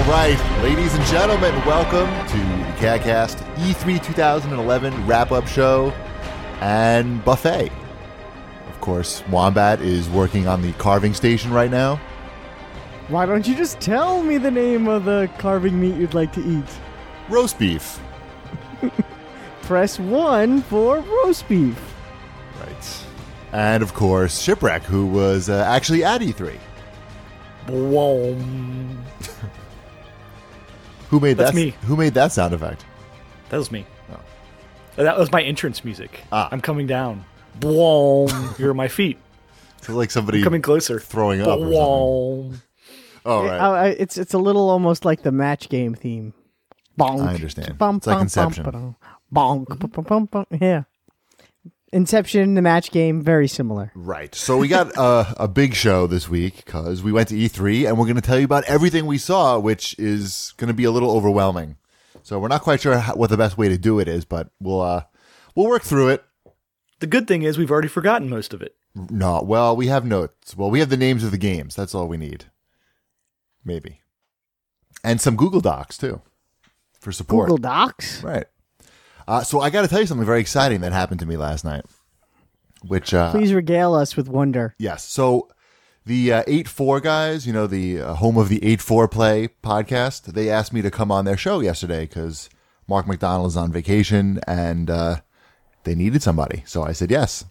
All right, ladies and gentlemen, welcome to the CADcast E3 2011 wrap-up show and buffet. Of course, Wombat is working on the carving station right now. Why don't you just tell me the name of the carving meat you'd like to eat? Roast beef. Press 1 for roast beef. Right. And of course, Shipwreck, who was actually at E3. Whoa. Who made That's that? me. Who made that sound effect? That was me. Oh. That was my entrance music. Ah. I'm coming down. Boom. Here are my feet. Feels like somebody Coming closer. throwing up or something. Boom. Oh, right. It's a little almost like the match game theme. Bonk. I understand. Bum, It's like bum, Inception. bum, bonk. Bum, bum, bum, bum. Yeah. Inception, the match game, very similar. Right. So we got a big show this week because we went to E3 and we're going to tell you about everything we saw, which is going to be a little overwhelming. So we're not quite sure what the best way to do it is, but we'll work through it. The good thing is we've already forgotten most of it. No, well, we have notes. Well, we have the names of the games. That's all we need. Maybe. And some Google Docs, too, for support. Google Docs? Right. So I got to tell you something very exciting that happened to me last night. Which Please regale us with wonder. yes. So the 8-4 guys, you know, the home of the 8-4 Play podcast, they asked me to come on their show yesterday because Mark McDonald is on vacation and they needed somebody. So I said yes.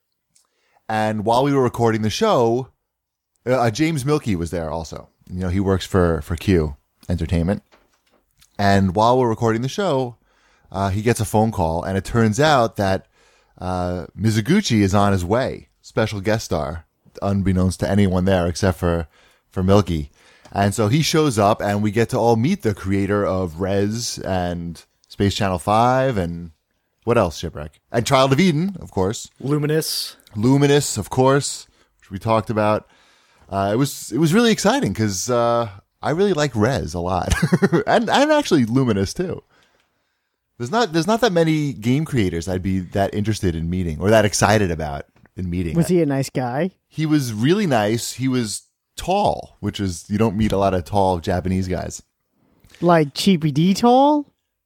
And while we were recording the show, James Milkey was there also. You know, he works for Q Entertainment. And while we're recording the show, he gets a phone call, and it turns out that Mizuguchi is on his way, special guest star, unbeknownst to anyone there except for Milky. And so he shows up, and we get to all meet the creator of Rez and Space Channel 5, and what else, Shipwreck? And Child of Eden, of course. Luminous. Luminous, of course, which we talked about. It was really exciting because I really like Rez a lot, and actually Luminous too. There's not that many game creators I'd be that interested in meeting or that excited about in meeting. Was he a nice guy? He was really nice. He was tall, which is you don't meet a lot of tall Japanese guys. Like Cheapy D tall?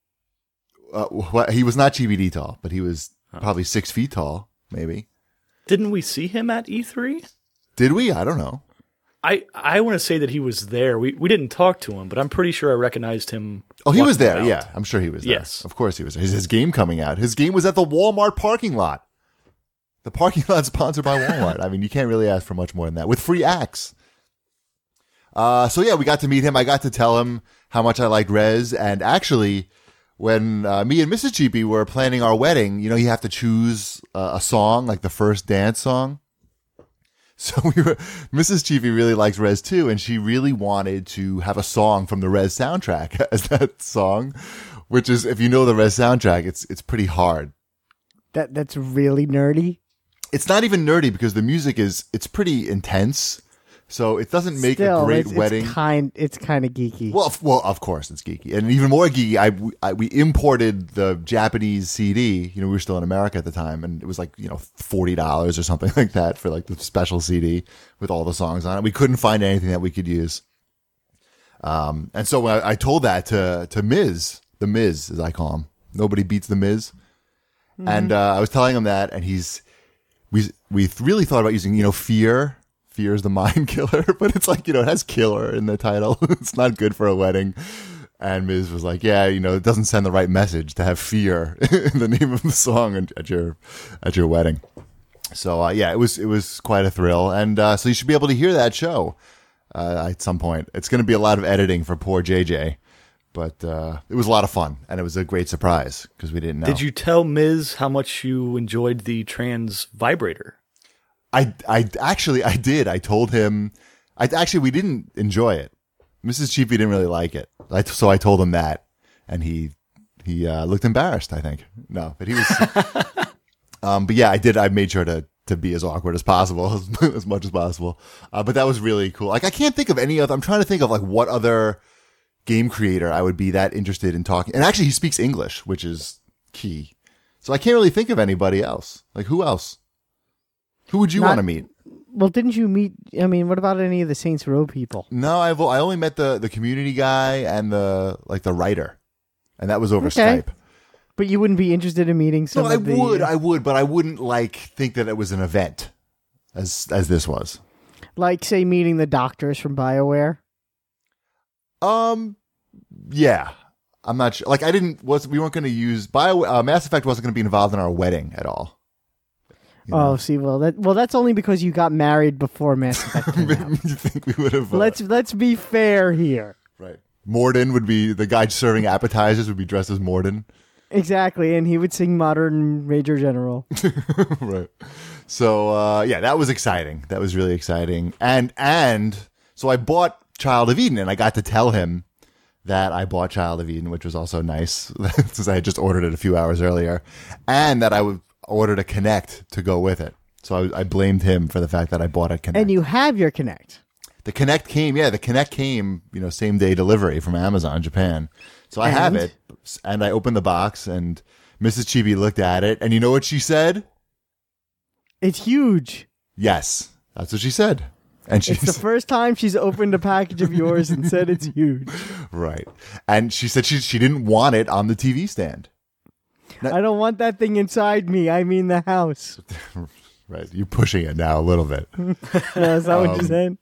He was not GBD tall, but he was probably 6 feet tall, maybe. Didn't we see him at E3? Did we? I don't know. I want to say that he was there. We didn't talk to him, but I'm pretty sure I recognized him. Oh, he was walking there. around. Yeah, I'm sure he was there. Yes. Of course he was there. His game coming out. His game was at the Walmart parking lot. The parking lot sponsored by Walmart. I mean, you can't really ask for much more than that. With free acts. So yeah, we got to meet him. I got to tell him how much I liked Rez. And actually, when me and Mrs. Cheapy were planning our wedding, you know, you have to choose a song, like the first dance song. So Mrs. Cheapy really likes Rez too, and she really wanted to have a song from the Rez soundtrack as that song, which is, if you know the Rez soundtrack, it's pretty hard. That's really nerdy. It's not even nerdy because the music it's pretty intense, so it doesn't make a great wedding. It's kind of geeky. Well, of course it's geeky, and even more geeky. We imported the Japanese CD. You know, we were still in America at the time, and it was like $40 or something like that for like the special CD with all the songs on it. We couldn't find anything that we could use, and so I told that to Miz, the Miz as I call him. Nobody beats the Miz, and I was telling him that, and we really thought about using Fear. Fear is the mind killer, but it's like, it has killer in the title. It's not good for a wedding. And Miz was like, yeah, it doesn't send the right message to have fear in the name of the song at your wedding. So, yeah, it was quite a thrill. And so you should be able to hear that show at some point. It's going to be a lot of editing for poor JJ, but it was a lot of fun. And it was a great surprise because we didn't know. Did you tell Miz how much you enjoyed the trans vibrator? I did. I told him. We didn't enjoy it. Mrs. Cheapy didn't really like it. So I told him that, and he looked embarrassed, I think. No, but he was. But yeah, I did. I made sure to be as awkward as possible, as much as possible. But that was really cool. Like, I can't think of any other. I'm trying to think of like what other game creator I would be that interested in talking. And actually, he speaks English, which is key. So I can't really think of anybody else. Like, who else? Who would you want to meet? Well, didn't you meet? I mean, what about any of the Saints Row people? No, I only met the community guy and the writer, and that was over Okay. Skype. But you wouldn't be interested in meeting some No, I of the... would, but I wouldn't think that it was an event, as this was. Like, say, meeting the doctors from BioWare. Yeah, I'm not sure. Like, we weren't going to use Mass Effect wasn't going to be involved in our wedding at all. You know? Oh, see, that's only because you got married before Mass Effect came out. You think we would have? Let's be fair here. Right. Morden would be the guy serving appetizers. Would be dressed as Morden. Exactly, and he would sing Modern Major General. Right. So yeah, that was exciting. That was really exciting. And so I bought Child of Eden, and I got to tell him that I bought Child of Eden, which was also nice since I had just ordered it a few hours earlier, and that I would ordered a Kinect to go with it. So I blamed him for the fact that I bought a Kinect. And you have your Kinect. The Kinect came, same day delivery from Amazon Japan. So I have it, and I opened the box, and Mrs. Chibi looked at it, and you know what she said? It's huge. Yes, that's what she said. And It's the first time she's opened a package of yours and said it's huge. Right. And she said she didn't want it on the TV stand. I don't want that thing inside me. I mean the house. Right. You're pushing it now a little bit. Is that what you said?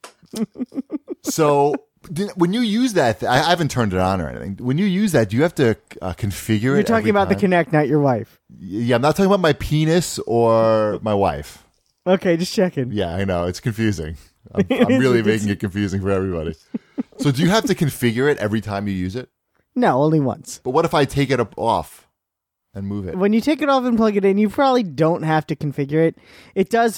So when you use that, I haven't turned it on or anything. When you use that, do you have to configure it? You're talking about the Kinect, not your wife. Yeah, I'm not talking about my penis or my wife. Okay, just checking. Yeah, I know. It's confusing. I'm really making it confusing for everybody. So do you have to configure it every time you use it? No, only once. But what if I take it off and move it? When you take it off and plug it in, you probably don't have to configure it. It does,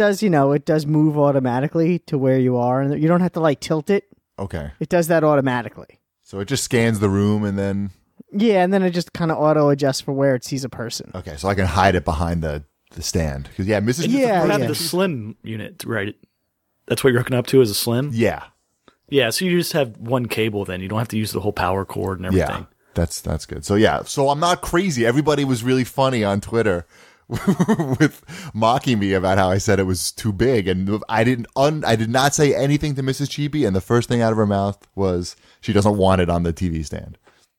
it does move automatically to where you are, and you don't have to tilt it. Okay. It does that automatically. So it just scans the room and then... Yeah, and then it just kind of auto adjusts for where it sees a person. Okay, so I can hide it behind the stand. Because, yeah, Mrs. Yeah, You have yeah. the Slim unit, right? That's what you're hooking up to as a Slim? Yeah. Yeah, so you just have one cable then. You don't have to use the whole power cord and everything. Yeah, that's good. So, yeah, so I'm not crazy. Everybody was really funny on Twitter with mocking me about how I said it was too big. And I did not say anything to Mrs. Chibi, and the first thing out of her mouth was she doesn't want it on the TV stand.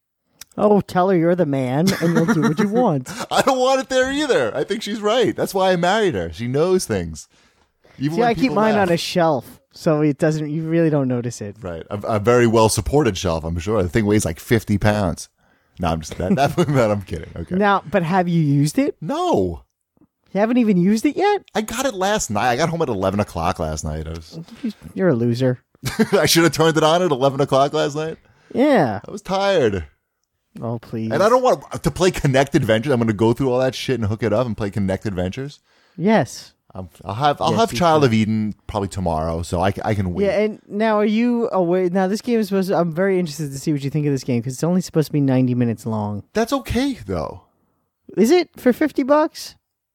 Oh, tell her you're the man, and you'll do what you want. I don't want it there either. I think she's right. That's why I married her. She knows things. Even See, when I keep people mine laugh. on a shelf, so it doesn't. You really don't notice it. Right. A very well supported shelf, I'm sure. The thing weighs like 50 pounds. No, I'm just that I'm kidding. Okay. Now, but have you used it? No. You haven't even used it yet? I got it last night. I got home at 11 o'clock last night. You're a loser. I should have turned it on at 11 o'clock last night. Yeah. I was tired. Oh, please. And I don't want to play Connect Adventures. I'm going to go through all that shit and hook it up and play Connect Adventures. Yes. I'll have Child of Eden probably tomorrow, so I can wait. Yeah, and now are you aware? Now, this game is supposed to... I'm very interested to see what you think of this game, because it's only supposed to be 90 minutes long. That's okay, though. Is it for $50?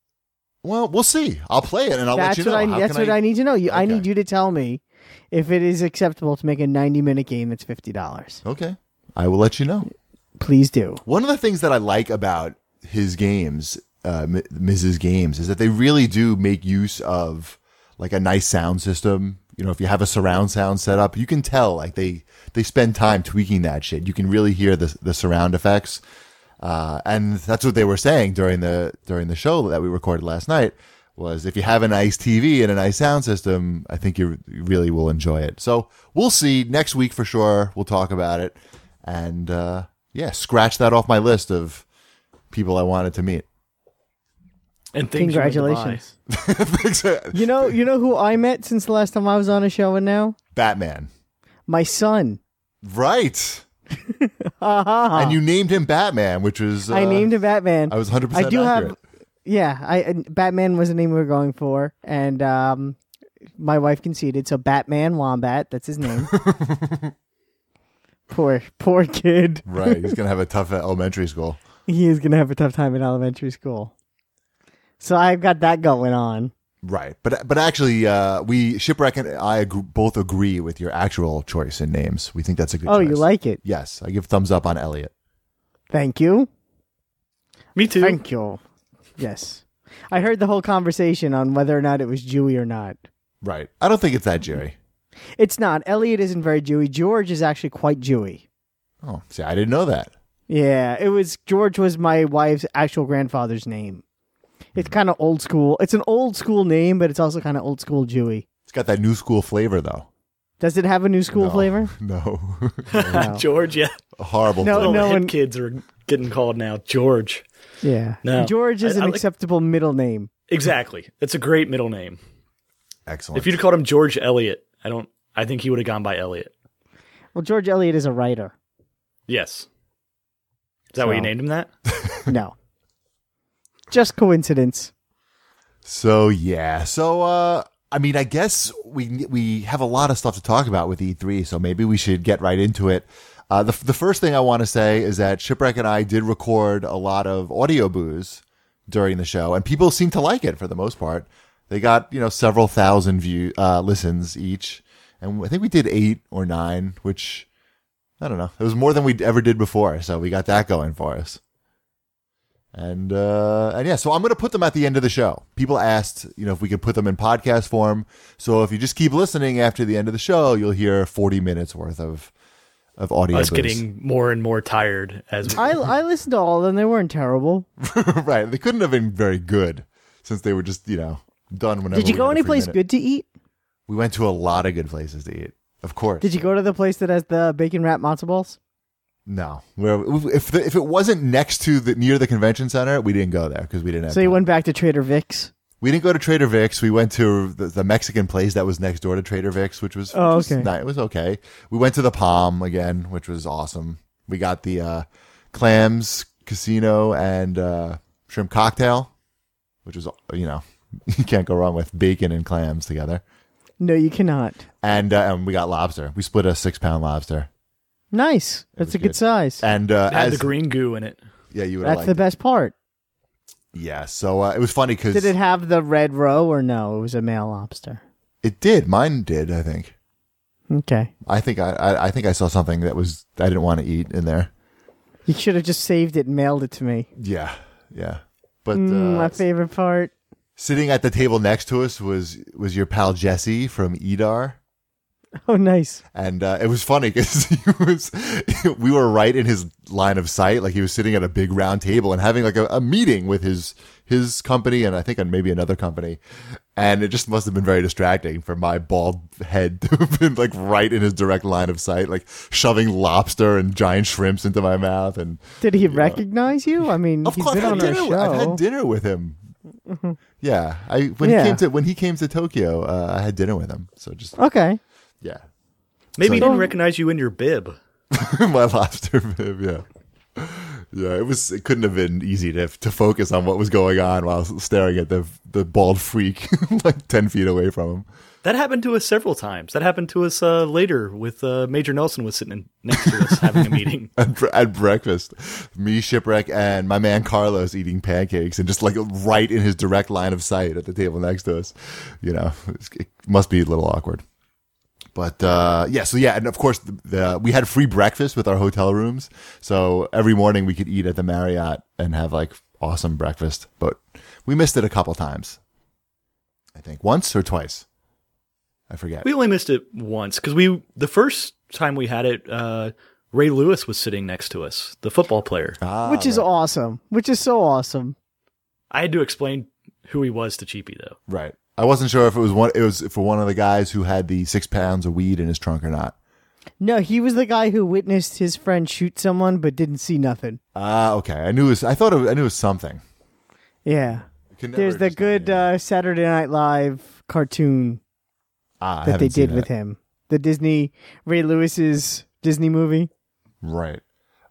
Well, we'll see. I'll play it and I'll let you know. That's what I need to know. I Okay. need you to tell me if it is acceptable to make a 90-minute game that's $50. Okay. I will let you know. Please do. One of the things that I like about his games, Mrs. Games, is that they really do make use of like a nice sound system. You know, if you have a surround sound set up, you can tell like they spend time tweaking that shit. You can really hear the surround effects. And that's what they were saying during the show that we recorded last night was if you have a nice TV and a nice sound system, I think you really will enjoy it. So we'll see next week for sure. We'll talk about it and, scratch that off my list of people I wanted to meet. And things Congratulations. You know who I met since the last time I was on a show and now? Batman. My son. Right. And you named him Batman, which was... I named him Batman. I was 100% I do accurate. Batman was the name we were going for, and my wife conceded, so Batman Wombat, that's his name. Poor kid. Right. He's going to have a tough elementary school. He is going to have a tough time in elementary school. So I've got that going on. Right. But actually, Shipwreck and I both agree with your actual choice in names. We think that's a good choice. Oh, you like it? Yes. I give thumbs up on Elliot. Thank you. Me too. Thank you. Yes. I heard the whole conversation on whether or not it was Jewy or not. Right. I don't think it's that Jewy. It's not. Elliot isn't very Jewy. George is actually quite Jewy. Oh, see, I didn't know that. Yeah, George was my wife's actual grandfather's name. It's kind of old school. It's an old school name, but it's also kind of old school Jewy. It's got that new school flavor, though. Does it have a new school No. flavor? No. No. George, yeah. A horrible No, flavor. All the hip one- kids are getting called now George. Yeah. No. George is I an like- acceptable middle name. Exactly. It's a great middle name. Excellent. If you'd called him George Eliot, I think he would have gone by Elliot. Well, George Eliot is a writer. Yes. Is that why you So- named him that? No. Just coincidence. So yeah, I mean, I guess we have a lot of stuff to talk about with E3, so maybe we should get right into it. The first thing I want to say is that Shipwreck and I did record a lot of audio booze during the show, and people seem to like it for the most part. They got several thousand listens each, and I think we did 8 or 9, which I don't know. It was more than we ever did before, so we got that going for us. And yeah, so I'm going to put them at the end of the show. People asked, if we could put them in podcast form. So if you just keep listening after the end of the show, you'll hear 40 minutes worth of audio. Us booze. getting more and more tired as we I listened to all of them. They weren't terrible. Right. They couldn't have been very good since they were just, done whenever. Did you we go had a any free place minute. good to eat? We went to a lot of good places to eat. Of course. Did you go to the place that has the bacon wrapped matzo balls? No. If it wasn't next to near the convention center, we didn't go there because we didn't have So you time. went back to Trader Vic's? We didn't go to Trader Vic's. We went to the Mexican place that was next door to Trader Vic's, which was okay. It was okay. We went to the Palm again, which was awesome. We got the clams casino and shrimp cocktail, which was you can't go wrong with bacon and clams together. No, you cannot. And we got lobster. We split a 6-pound lobster. Nice. was That's a good. good size. And had as the green goo in it. yeah, you would That's have the liked best part. it. Yeah, so it was funny because Did it have the red roe or no? It was a male lobster. it did. Mine did. I think. Okay. I think I saw something that was I didn't want to eat in there. You should have just saved it and mailed it to me. Yeah, yeah. But My favorite part. sitting at the table next to us was your pal Jesse from Edar. Oh, nice. And it was funny because we were right in his line of sight. Like he was sitting at a big round table and having like a meeting with his company and I think maybe another company. And it just must have been very distracting for my bald head to have been like right in his direct line of sight, like shoving lobster and giant shrimps into my mouth. And Did he recognize you? I mean, of he's course, been on our show. I've had dinner with him. Yeah, when he came to Tokyo, I had dinner with him. So just Okay. yeah. Maybe he So- didn't recognize you in your bib. My lobster bib, yeah. Yeah, it couldn't have been easy to focus on what was going on while staring at the bald freak like 10 feet away from him. That happened to us several times. That happened to us later with Major Nelson was sitting next to us having a meeting. At breakfast, me, Shipwreck, and my man Carlos eating pancakes and just like right in his direct line of sight at the table next to us. It must be a little awkward. But and of course we had free breakfast with our hotel rooms, so every morning we could eat at the Marriott and have like awesome breakfast. But we missed it a couple times, I think once or twice. I forget. We only missed it once because the first time we had it, Ray Lewis was sitting next to us, the football player. Which is awesome. Which is so awesome. I had to explain who he was to Cheapy though. Right. I wasn't sure if it was for one of the guys who had the 6 pounds of weed in his trunk or not. No, he was the guy who witnessed his friend shoot someone but didn't see nothing. Okay. I knew it was something. Yeah. Can never There's the just- good Saturday Night Live cartoon I that they haven't seen did with that. him. The Disney, Ray Lewis's Disney movie. Right.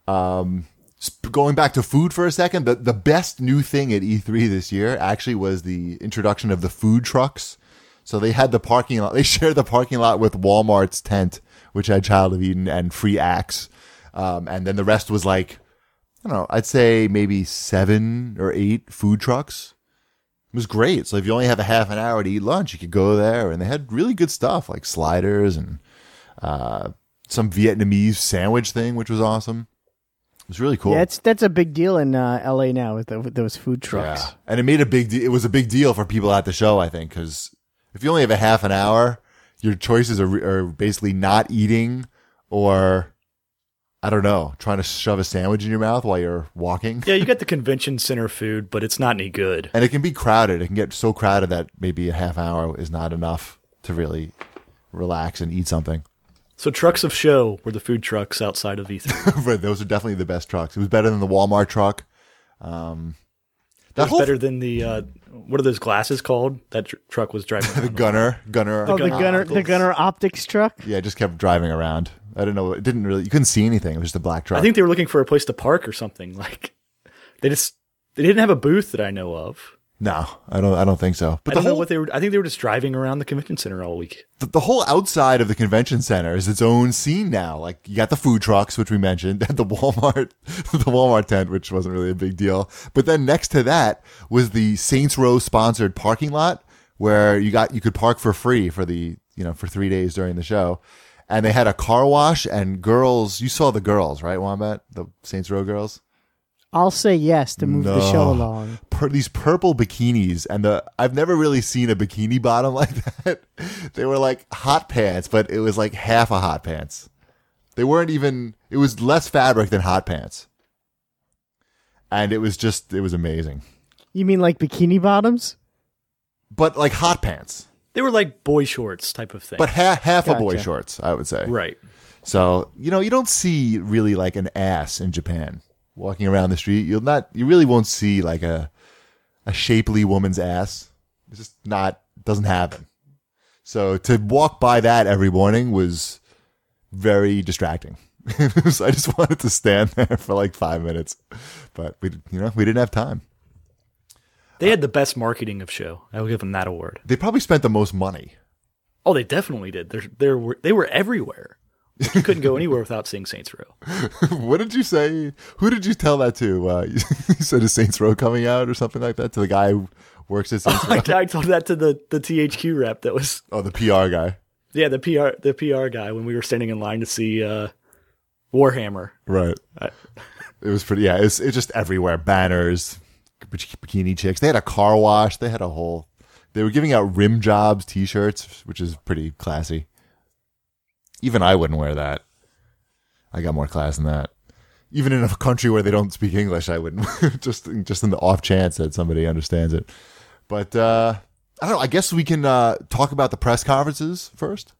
Going back to food for a second, the best new thing at E3 this year actually was the introduction of the food trucks. So they had the parking lot. They shared the parking lot with Walmart's tent, which had Child of Eden and Free Axe. And then the rest was like, I don't know, I'd say maybe 7 or 8 food trucks. It was great. So if you only have a half an hour to eat lunch, you could go there. And they had really good stuff like sliders and some Vietnamese sandwich thing, which was awesome. It was really cool. Yeah, that's a big deal in LA now with those food trucks. Yeah. And it made it was a big deal for people at the show, I think, because If you only have a half an hour, your choices are basically not eating or, I don't know, trying to shove a sandwich in your mouth while you're walking. Yeah, you get the convention center food, but it's not any good. And it can be crowded. It can get so crowded that maybe a half hour is not enough to really relax and eat something. So Trucks of Show were the food trucks outside of E3. But those are definitely the best trucks. It was better than the Walmart truck. That was better than the what are those glasses called? That truck was driving around. The Gunner. Oh, the Gunner Optics truck. Yeah, it just kept driving around. I don't know. It didn't really. You couldn't see anything. It was just a black truck. I think they were looking for a place to park or something. Like they didn't have a booth that I know of. No, I don't think so. But I don't know what they were. I think they were just driving around the convention center all week. The whole outside of the convention center is its own scene now. Like you got the food trucks, which we mentioned, and the Walmart tent, which wasn't really a big deal. But then next to that was the Saints Row sponsored parking lot where you could park for free for 3 days during the show. And they had a car wash and girls. You saw the girls, right, Wombat? The Saints Row girls. I'll say yes to move the show along. These purple bikinis, and I've never really seen a bikini bottom like that. They were like hot pants, but it was like half a hot pants. They weren't even. It was less fabric than hot pants, and it was amazing. You mean like bikini bottoms? But like hot pants. They were like boy shorts type of thing. But half Gotcha. a boy shorts, I would say. Right. So you don't see really like an ass in Japan. Walking around the street, you really won't see like a shapely woman's ass. It's just doesn't happen. So to walk by that every morning was very distracting. So I just wanted to stand there for like 5 minutes, but we didn't have time. They had the best marketing of show. I will give them that award. They probably spent the most money. Oh, they definitely did. They were everywhere. You couldn't go anywhere without seeing Saints Row. What did you say? Who did you tell that to? You said a Saints Row coming out or something like that to the guy who works at Saints Row? I told that to the THQ rep that was... Oh, the PR guy. Yeah, the PR guy when we were standing in line to see Warhammer. Right. It was pretty, yeah, it's just everywhere. Banners, bikini chicks. They had a car wash. They were giving out rim jobs t-shirts, which is pretty classy. Even I wouldn't wear that. I got more class than that. Even in a country where they don't speak English, I wouldn't. just in the off chance that somebody understands it. But I don't know. I guess we can talk about the press conferences first.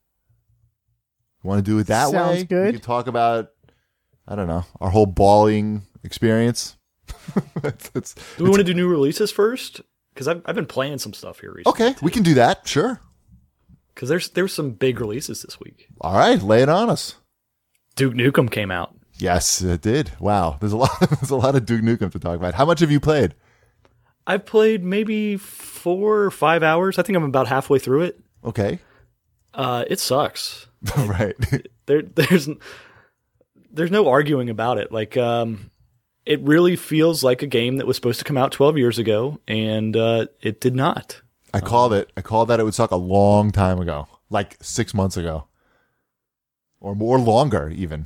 Want to do it that way? Sounds good. We can talk about, I don't know, our whole balling experience. Do we want to do new releases first? Because I've been playing some stuff here recently. Okay, we can do that. Sure. Because there's some big releases this week. All right, lay it on us. Duke Nukem came out. Yes, it did. Wow, there's a lot of Duke Nukem to talk about. How much have you played? I've played maybe 4 or 5 hours. I think I'm about halfway through it. Okay. It sucks. Right. There's no arguing about it. Like, it really feels like a game that was supposed to come out 12 years ago, and it did not. I called it. I called that it would suck a long time ago, like 6 months ago, or more, longer even.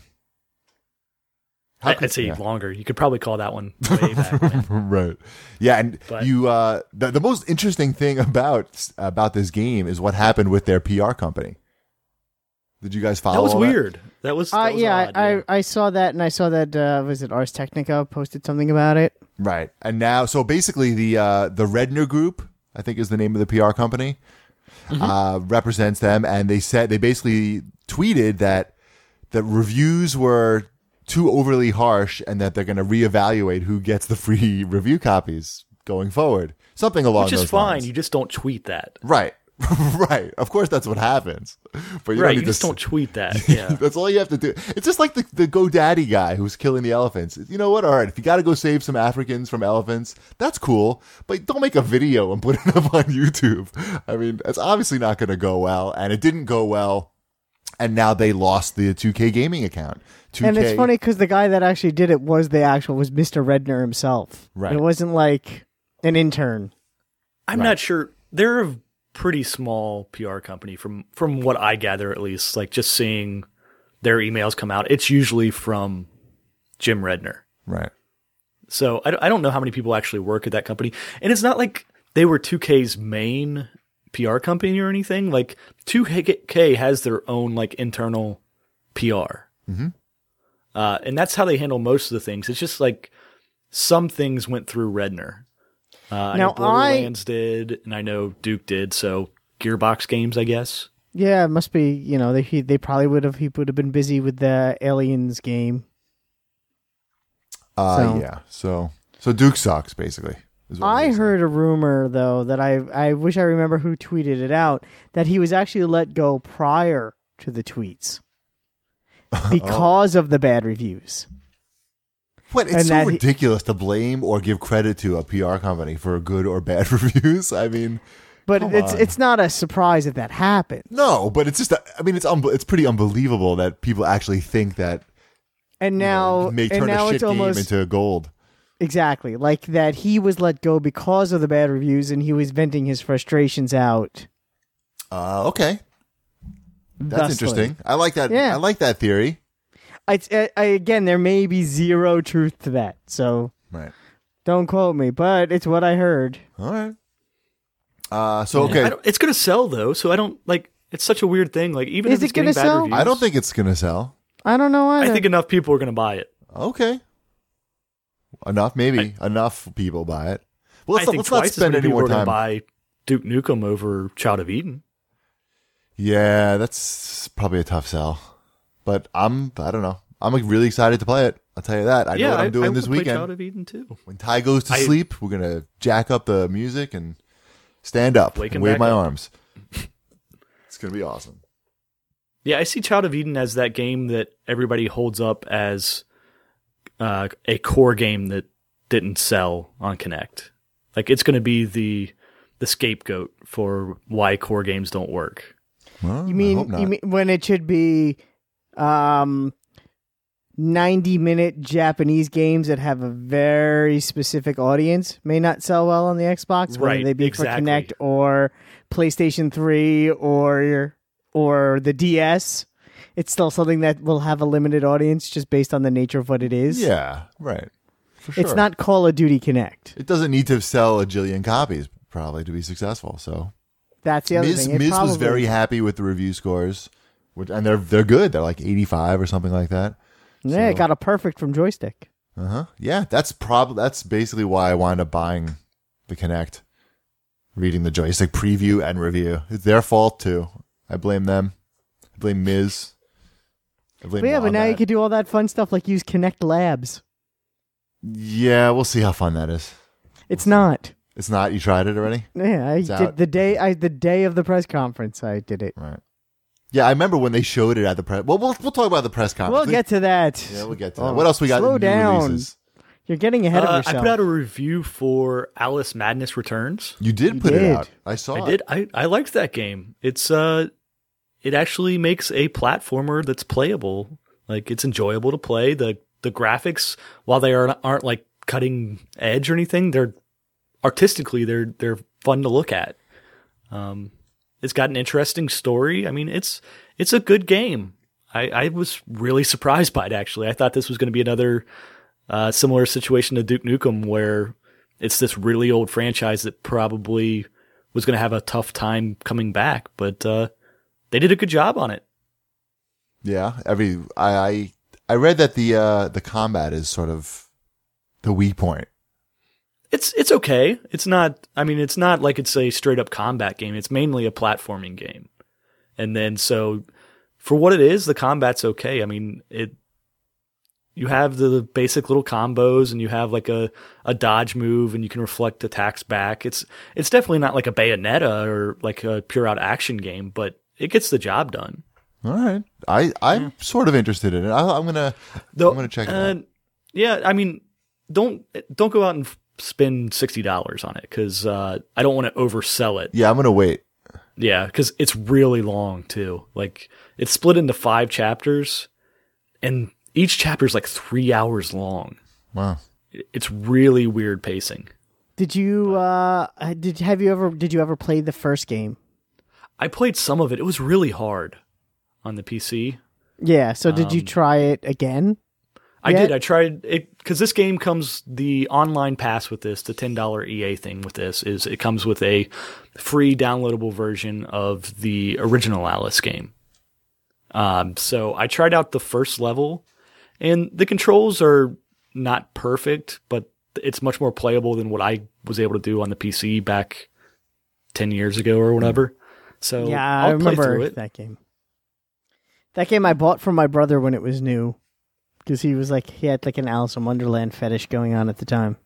I'd say longer. You could probably call that one way back when. Right. Yeah, and the most interesting thing about this game is what happened with their PR company. Did you guys follow? That was all weird. That was odd, I saw that, and I saw that was it Ars Technica posted something about it. Right. And now, so basically the Redner Group, I think is the name of the PR company, represents them, and they basically tweeted that the reviews were too overly harsh and that they're going to reevaluate who gets the free review copies going forward. Something along those lines. Which is fine. You just don't tweet that. Right. Right. Of course that's what happens. But you just don't tweet that. Yeah. That's all you have to do. It's just like the GoDaddy guy who's killing the elephants. You know what? All right, if you got to go save some Africans from elephants, that's cool. But don't make a video and put it up on YouTube. I mean, it's obviously not going to go well, and it didn't go well. And now they lost the 2K gaming account. 2K, and it's funny because the guy that actually did it was Mr. Redner himself. Right. It wasn't like an intern. I'm not sure. They're a pretty small PR company from what I gather, at least. Like just seeing their emails come out, it's usually from Jim Redner. Right. So I don't know how many people actually work at that company. And it's not like they were 2K's main PR company or anything. Like 2K has their own like internal PR. Mm-hmm. And that's how they handle most of the things. It's just like some things went through Redner. I know Borderlands did, and I know Duke did. So Gearbox Games, I guess. Yeah, it must be. You know, they probably would have. He would have been busy with the Aliens game. Yeah. So Duke sucks, basically. I heard a rumor though that I wish I remember who tweeted it out, that he was actually let go prior to the tweets because of the bad reviews. What? It's so ridiculous to blame or give credit to a PR company for good or bad reviews. I mean, but it's not a surprise that happens. No, but it's just. It's pretty unbelievable that people actually think that. And now, may turn a shit game into gold. Exactly, like that he was let go because of the bad reviews, and he was venting his frustrations out. Okay, that's interesting. I like that. Yeah. I like that theory. Again, there may be zero truth to that, so don't quote me, but it's what I heard. All right. Okay, it's gonna sell though, so I don't like. It's such a weird thing. Like, even Is if it's it gonna getting bad sell? reviews, I don't think it's gonna sell. I don't know either. I think enough people are gonna buy it. Okay. Enough people buy it. Well, I think let's not spend any more people are time. gonna buy Duke Nukem over Child of Eden. Yeah, that's probably a tough sell. But I don't know. I'm really excited to play it. I'll tell you that. I know what I'm doing this weekend. Child of Eden too. When Ty goes to sleep, we're gonna jack up the music and stand up and wave my arms. It's gonna be awesome. Yeah, I see Child of Eden as that game that everybody holds up as a core game that didn't sell on Kinect. Like, it's going to be the scapegoat for why core games don't work. Well, you mean when it should be 90-minute Japanese games that have a very specific audience may not sell well on the Xbox, whether they be for Kinect or PlayStation 3 or the DS. It's still something that will have a limited audience just based on the nature of what it is. Yeah, right. For sure. It's not Call of Duty Kinect. It doesn't need to sell a jillion copies probably to be successful. So that's the other thing. Miz was very happy with the review scores, and they're good. They're like 85 or something like that. Yeah, it got a perfect from Joystick. Yeah, that's basically why I wound up buying the Kinect, reading the Joystick preview and review. It's their fault too. I blame them. I blame Miz. But now you can do all that fun stuff like use Kinect Labs. Yeah, we'll see how fun that is. It's not. It's not? You tried it already? Yeah, I did the day of the press conference. I did it. Right. Yeah, I remember when they showed it at the press. Well, we'll talk about the press conference. We'll get to that. Yeah, we'll get to that. What else we got? Slow down. Releases? You're getting ahead of yourself. I put out a review for Alice Madness Returns. You did put it out. I saw it. I did. I liked that game. It's it actually makes a platformer that's playable. Like, it's enjoyable to play. The graphics, while they aren't like cutting edge or anything, they're artistically they're fun to look at. It's got an interesting story. I mean, it's a good game. I was really surprised by it, actually. I thought this was going to be another similar situation to Duke Nukem, where it's this really old franchise that probably was going to have a tough time coming back, but they did a good job on it. Yeah, I read that the combat is sort of the weak point. It's okay. It's not. I mean, it's not like it's a straight up combat game. It's mainly a platforming game, and then so for what it is, the combat's okay. I mean, you have the basic little combos, and you have like a dodge move, and you can reflect attacks back. It's definitely not like a Bayonetta or like a pure out action game, but it gets the job done. All right, I'm sort of interested in it. I'm gonna check it out. Yeah, I mean, don't go out and spend $60 on it, because I don't want to oversell it. Yeah, I'm gonna wait. Yeah, because it's really long too. Like, it's split into 5 chapters, and each chapter is like 3 hours long. Wow, it's really weird pacing. Did you ever play the first game? I played some of it. It was really hard on the PC. Yeah. So did you try it again? I did. I tried it because this game comes, the online pass with this, the $10 EA thing with this is it comes with a free downloadable version of the original Alice game. So I tried out the first level, and the controls are not perfect, but it's much more playable than what I was able to do on the PC back 10 years ago or whatever. So yeah, I remember that game. That game I bought from my brother when it was new. Because he had like an Alice in Wonderland fetish going on at the time.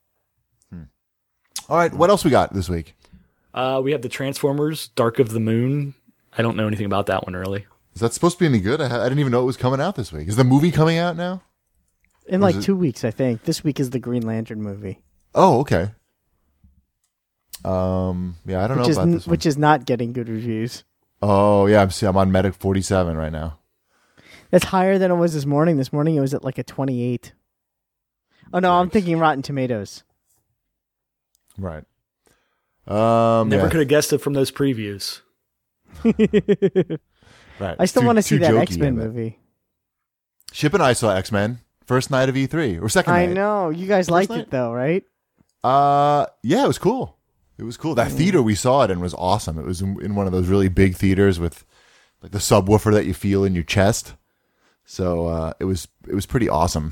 All right, what else we got this week? We have the Transformers Dark of the Moon. I don't know anything about that one really. Is that supposed to be any good? I didn't even know it was coming out this week. Is the movie coming out now? In like 2 weeks, I think. This week is the Green Lantern movie. Oh, okay. Yeah, I don't know about this one. Which is not getting good reviews. Oh, yeah, I'm on Medic 47 right now. That's higher than it was this morning. This morning it was at like a 28. Oh no, I'm thinking Rotten Tomatoes. Right. Never could have guessed it from those previews. Right. I still want to see that X-Men movie. Chip and I saw X-Men first night of E3 or second night. I know. You guys liked it though, right? Yeah, it was cool. It was cool. That theater we saw it in was awesome. It was in one of those really big theaters with like the subwoofer that you feel in your chest. So it was pretty awesome.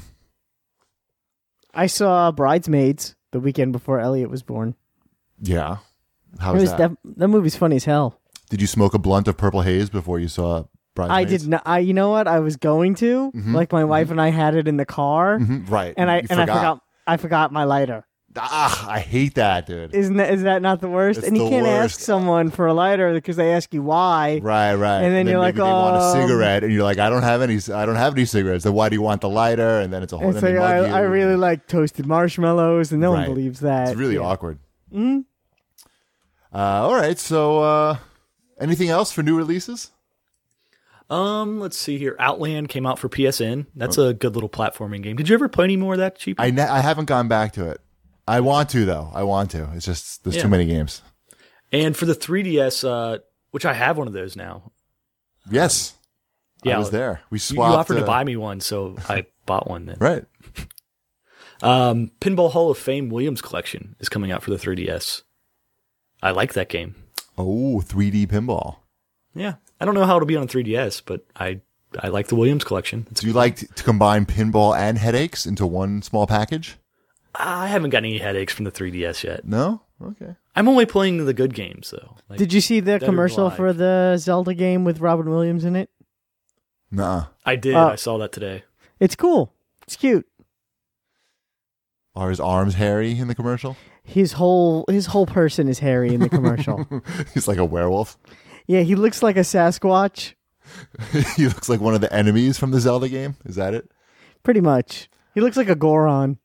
I saw Bridesmaids the weekend before Elliot was born. Yeah. How was that? That movie's funny as hell. Did you smoke a blunt of Purple Haze before you saw Bridesmaids? I did not. You know what? I was going to. Mm-hmm. Like my wife and I had it in the car. Mm-hmm. Right. And I forgot my lighter. I hate that, dude. Is that not the worst? It's and you can't ask someone for a lighter because they ask you why. Right. And then you're like, they want a cigarette, and you're like, I don't have any cigarettes. Then why do you want the lighter? And then it's a whole. It's I really like toasted marshmallows, and no one believes that. It's really awkward. Mm-hmm. All right. So, anything else for new releases? Let's see here. Outland came out for PSN. That's a good little platforming game. Did you ever play any more of that, Cheap? I haven't gone back to it. I want to, though. It's just, there's too many games. And for the 3DS, which I have one of those now. Yes. Yeah, I was there. We swapped. You offered to buy me one, so I bought one then. Right. Pinball Hall of Fame Williams Collection is coming out for the 3DS. I like that game. Oh, 3D pinball. Yeah. I don't know how it'll be on 3DS, but I like the Williams Collection. Do you like to combine pinball and headaches into one small package? I haven't got any headaches from the 3DS yet. No? Okay. I'm only playing the good games, though. Like, did you see the commercial for the Zelda game with Robin Williams in it? Nuh-uh. I did. I saw that today. It's cool. It's cute. Are his arms hairy in the commercial? His whole person is hairy in the commercial. He's like a werewolf? Yeah, he looks like a Sasquatch. He looks like one of the enemies from the Zelda game? Is that it? Pretty much. He looks like a Goron.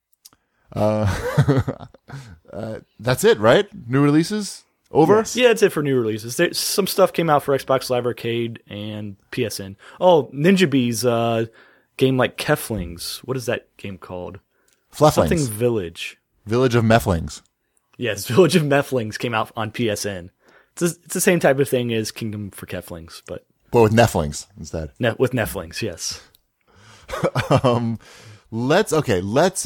That's it, right? New releases? Over? Yes. Yeah, that's it for new releases. Some stuff came out for Xbox Live Arcade and PSN. Oh, Ninja Bees game like Keflings. What is that game called? Flufflings. Something Village. Village of Meflings. Yes, Village of Meflings came out on PSN. It's the same type of thing as Kingdom for Keflings, but with Neflings instead. With Neflings, yes. Let's do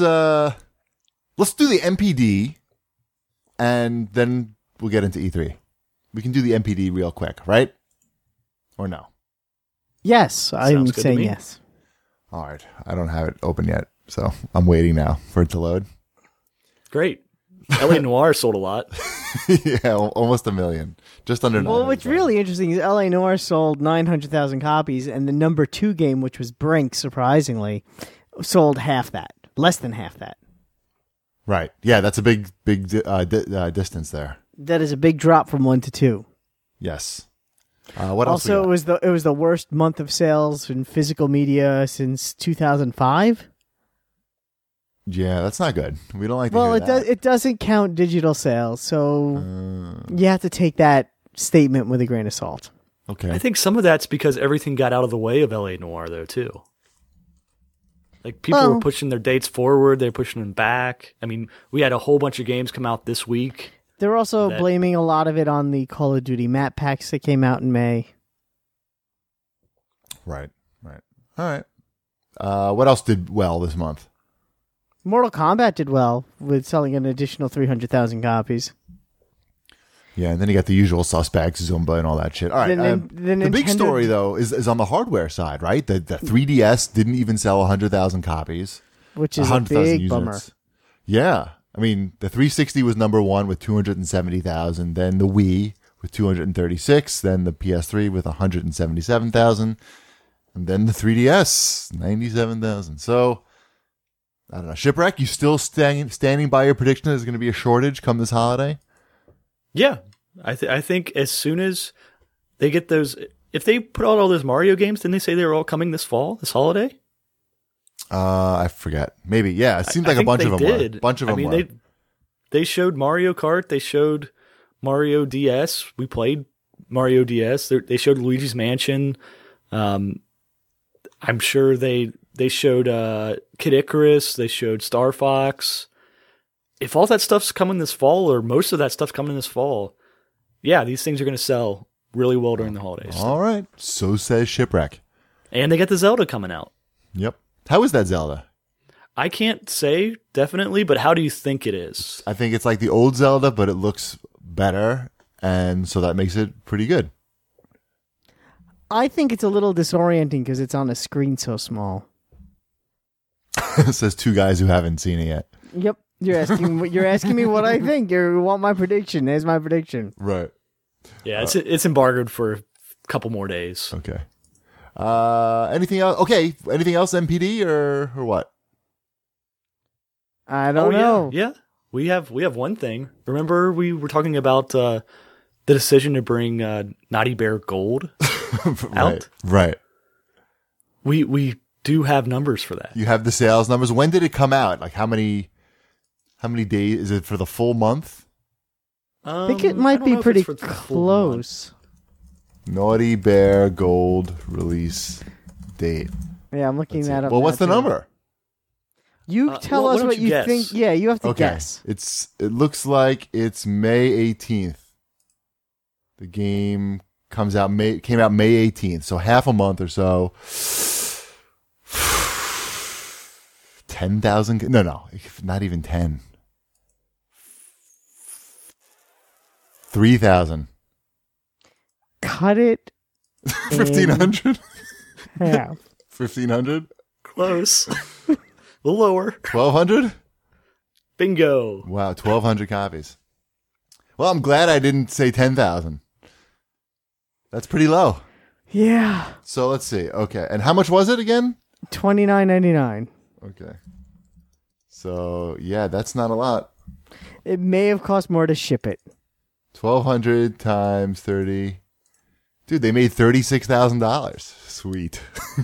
the MPD, and then we'll get into E3. We can do the MPD real quick, right? Or no? Yes, I'm saying yes. All right. I don't have it open yet, so I'm waiting now for it to load. Great. LA Noire sold a lot. Yeah, almost 1 million. Just under 900,000. Well, what's really interesting is LA Noire sold 900,000 copies, and the number 2 game, which was Brink, surprisingly, sold half that. Less than half that. Right. Yeah, that's a big distance there. That is a big drop from 1 to 2. Yes. What else? Also, it was the worst month of sales in physical media since 2005. Yeah, that's not good. We don't like. Well, it doesn't count digital sales, so you have to take that statement with a grain of salt. Okay. I think some of that's because everything got out of the way of LA Noire, though, too. Like, people were pushing their dates forward, they're pushing them back. I mean, we had a whole bunch of games come out this week. They're also blaming a lot of it on the Call of Duty map packs that came out in May. Right. All right. What else did well this month? Mortal Kombat did well with selling an additional 300,000 copies. Yeah, and then you got the usual suspects, Zumba, and all that shit. All right. The big story, though, is on the hardware side, right? The 3DS didn't even sell 100,000 copies. Which is a big bummer. Yeah. I mean, the 360 was number one with 270,000. Then the Wii with 236. Then the PS3 with 177,000. And then the 3DS, 97,000. So, I don't know. Shipwreck, you still standing by your prediction there's going to be a shortage come this holiday? Yeah. I think as soon as they get those... If they put out all those Mario games, didn't they say they were all coming this fall, this holiday? I forget. Maybe. Yeah, it seemed like a bunch of them were. Bunch of them were. They showed Mario Kart. They showed Mario DS. We played Mario DS. They showed Luigi's Mansion. I'm sure they showed Kid Icarus. They showed Star Fox. If all that stuff's coming this fall, or most of that stuff's coming this fall, yeah, these things are going to sell really well during the holidays. All right. So says Shipwreck. And they got the Zelda coming out. Yep. How is that Zelda? I can't say definitely, but how do you think it is? I think it's like the old Zelda, but it looks better, and so that makes it pretty good. I think it's a little disorienting because it's on a screen so small. Says two guys who haven't seen it yet. Yep. You're asking me what I think. You want my prediction. There's my prediction. Right. Yeah, it's embargoed for a couple more days. Okay. Anything else? Okay. Anything else, MPD or what? I don't know. Yeah. We have one thing. Remember we were talking about the decision to bring Naughty Bear Gold out? Right. We do have numbers for that. You have the sales numbers. When did it come out? Like how many days? Is it for the full month? I think it might be pretty close. Naughty Bear Gold release date. Yeah, I'm looking that up. Well, what's the number? You tell us what you think. Yeah, you have to guess. It looks like it's May 18th. The game came out May 18th, so half a month or so. 10,000? No, not even 10. 3,000. Cut it. 1,500? Half. 1,500? Close. A little lower. 1,200? Bingo. Wow, 1,200 copies. Well, I'm glad I didn't say 10,000. That's pretty low. Yeah. So let's see. Okay, and how much was it again? $29.99. Okay. So yeah, that's not a lot. It may have cost more to ship it. 1,200 times 30. Dude, they made $36,000. Sweet.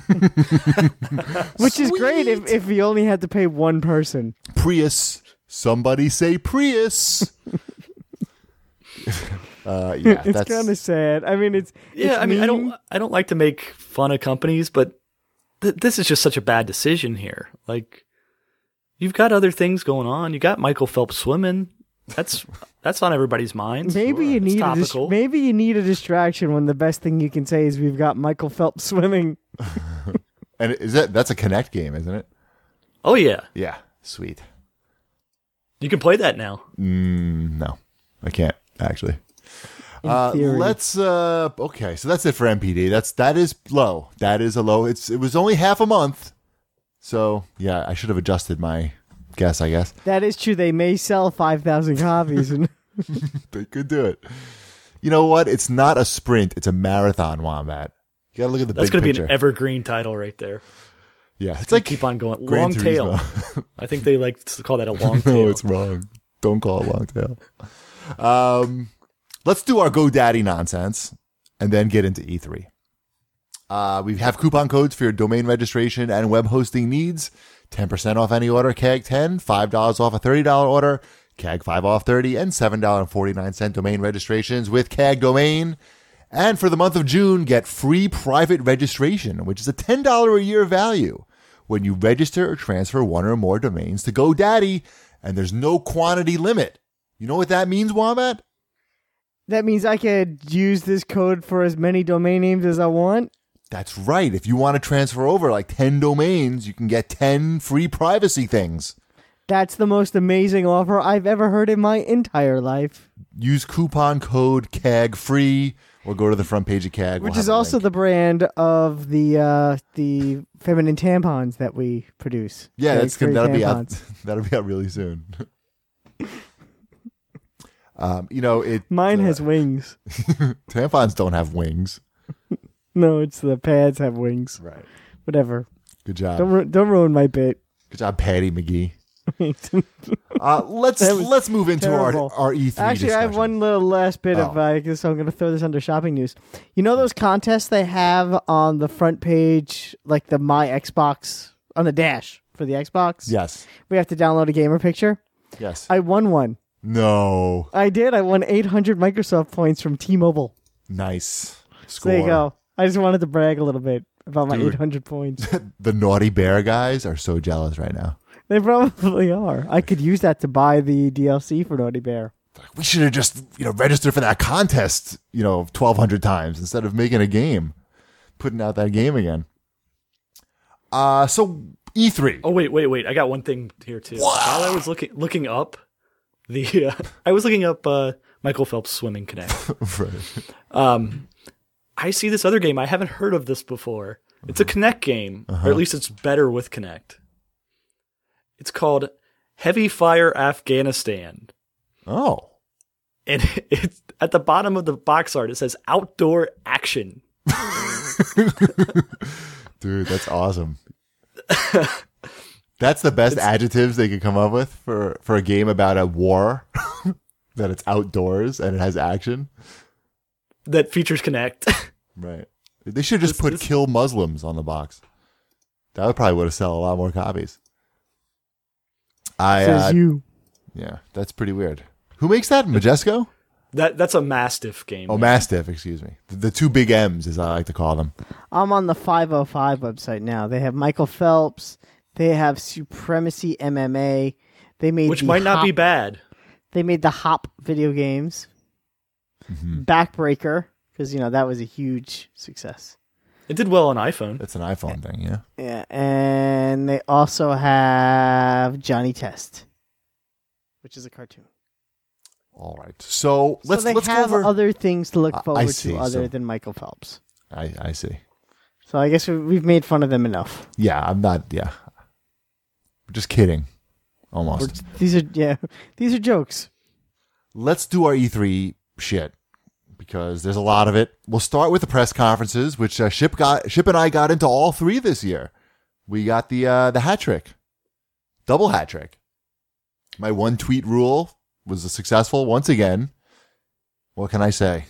Which is great if you only had to pay one person. Prius. Somebody say Prius. Yeah, it's kind of sad. I mean, it's I don't like to make fun of companies, but this is just such a bad decision here. Like, you've got other things going on. You got Michael Phelps swimming. That's on everybody's minds. Maybe you need a distraction when the best thing you can say is we've got Michael Phelps swimming. And that's a Kinect game, isn't it? Oh yeah. Yeah, sweet. You can play that now. No, I can't actually. Okay, so that's it for MPD. That is low. That is a low. It was only half a month. So yeah, I should have adjusted my guess, I guess. That is true. They may sell 5,000 copies. They could do it. You know what? It's not a sprint. It's a marathon, Wombat. You got to look at the big picture. That's going to be an evergreen title right there. Yeah. It's like keep on going. Long tail. I think they like to call that a long tail. No, it's wrong. Don't call it long tail. Let's do our GoDaddy nonsense and then get into E3. We have coupon codes for your domain registration and web hosting needs. 10% off any order, CAG 10, $5 off a $30 order, CAG 5 off 30, and $7.49 domain registrations with CAG Domain. And for the month of June, get free private registration, which is a $10 a year value when you register or transfer one or more domains to GoDaddy, and there's no quantity limit. You know what that means, Wombat? That means I could use this code for as many domain names as I want? That's right. If you want to transfer over like 10 domains, you can get 10 free privacy things. That's the most amazing offer I've ever heard in my entire life. Use coupon code CAGFREE or go to the front page of CAG. Which is also the brand of the feminine tampons that we produce. Yeah, that'll be out. That'll be out really soon. Mine has wings. Tampons don't have wings. No, it's the pads have wings. Right. Whatever. Good job. Don't ruin my bit. Good job, Patty McGee. Let's move into our E3 Actually, discussion. I have one little last bit of so I'm going to throw this under shopping news. You know those contests they have on the front page, like the My Xbox on the dash for the Xbox? Yes. We have to download a gamer picture? Yes. I won one. No. I did. I won 800 Microsoft points from T-Mobile. Nice. Score. So there you go. I just wanted to brag a little bit about my 800 points. The Naughty Bear guys are so jealous right now. They probably are. I could use that to buy the DLC for Naughty Bear. We should have just, registered for that contest, 1,200 times instead of making a game, putting out that game again. So E3. Oh wait! I got one thing here too. Wow. While I was looking up I was looking up Michael Phelps Swimming Connect. Right. I see this other game. I haven't heard of this before. It's a Kinect game, or at least it's better with Kinect. It's called Heavy Fire Afghanistan. Oh. And it's at the bottom of the box art, it says outdoor action. Dude, that's awesome. That's the best adjectives they could come up with for a game about a war. That it's outdoors and it has action. That features Kinect. Right. They should just put kill Muslims on the box. That probably would have sold a lot more copies. Says you. Yeah, that's pretty weird. Who makes that? Majesco? That's a Mastiff game. Oh, Mastiff, excuse me. The two big M's, as I like to call them. I'm on the 505 website now. They have Michael Phelps. They have Supremacy MMA. Which might not be bad. They made the Hop video games. Mm-hmm. Backbreaker, because, that was a huge success. It did well on iPhone. That's an iPhone thing, yeah. Yeah, and they also have Johnny Test, which is a cartoon. All right, so let's have go over other things to look forward to other than Michael Phelps. I see. So I guess we've made fun of them enough. Yeah, I'm not. Yeah, we're just kidding. Almost. These are jokes. Let's do our E3 shit, because there's a lot of it. We'll start with the press conferences, which Ship and I got into all three this year. We got the hat trick, double hat trick. My one tweet rule was successful once again. What can I say?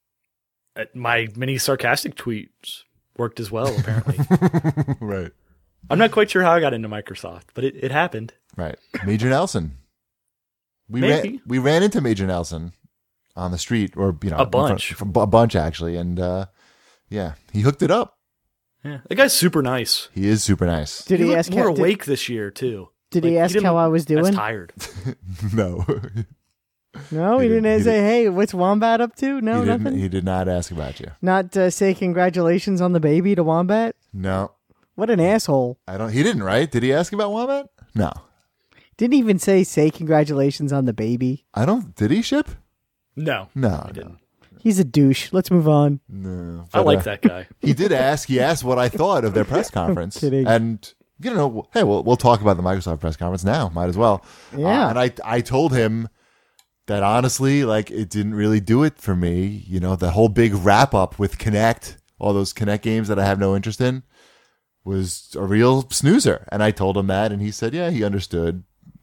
My many sarcastic tweets worked as well, apparently. Right. I'm not quite sure how I got into Microsoft, but it happened. Right. Major Nelson. We ran into Major Nelson on the street, or a bunch, a bunch actually, and he hooked it up. Yeah, the guy's super nice. He is super nice. Did he ask more awake this year too? Did he ask how I was doing? I was tired. No. No, he didn't say, "Hey, what's Wombat up to?" No, nothing. He did not ask about you. Not say congratulations on the baby to Wombat. No. What an asshole! He didn't, right? Did he ask about Wombat? No. Didn't even say congratulations on the baby. Did he, Ship? No. He didn't. He's a douche. Let's move on. No. I like that guy. He did ask. He asked what I thought of their press conference. Kidding. And, hey, we'll talk about the Microsoft press conference now. Might as well. Yeah. And I told him that honestly, it didn't really do it for me. The whole big wrap up with Kinect, all those Kinect games that I have no interest in, was a real snoozer. And I told him that, and he said, yeah, he understood.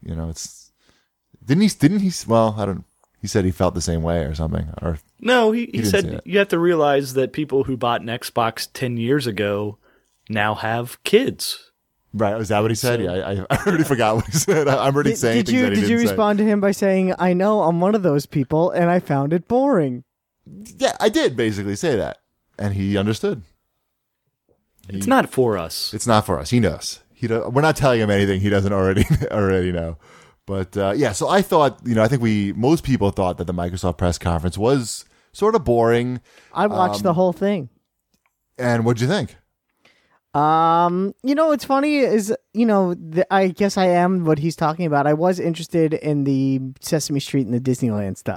Didn't he? Well, I don't. He said he felt the same way or something. Or no, he said you have to realize that people who bought an Xbox 10 years ago now have kids. Right? Was that what he said? Yeah, I already forgot what he said. I'm already saying things that he didn't say. Did you respond to him by saying, "I know I'm one of those people, and I found it boring"? Yeah, I did basically say that, and he understood. It's not for us. It's not for us. He knows. We're not telling him anything he doesn't already know. But so I thought, I think most people thought that the Microsoft press conference was sort of boring. I watched the whole thing. And what'd you think? What's funny is, I guess I am what he's talking about. I was interested in the Sesame Street and the Disneyland stuff.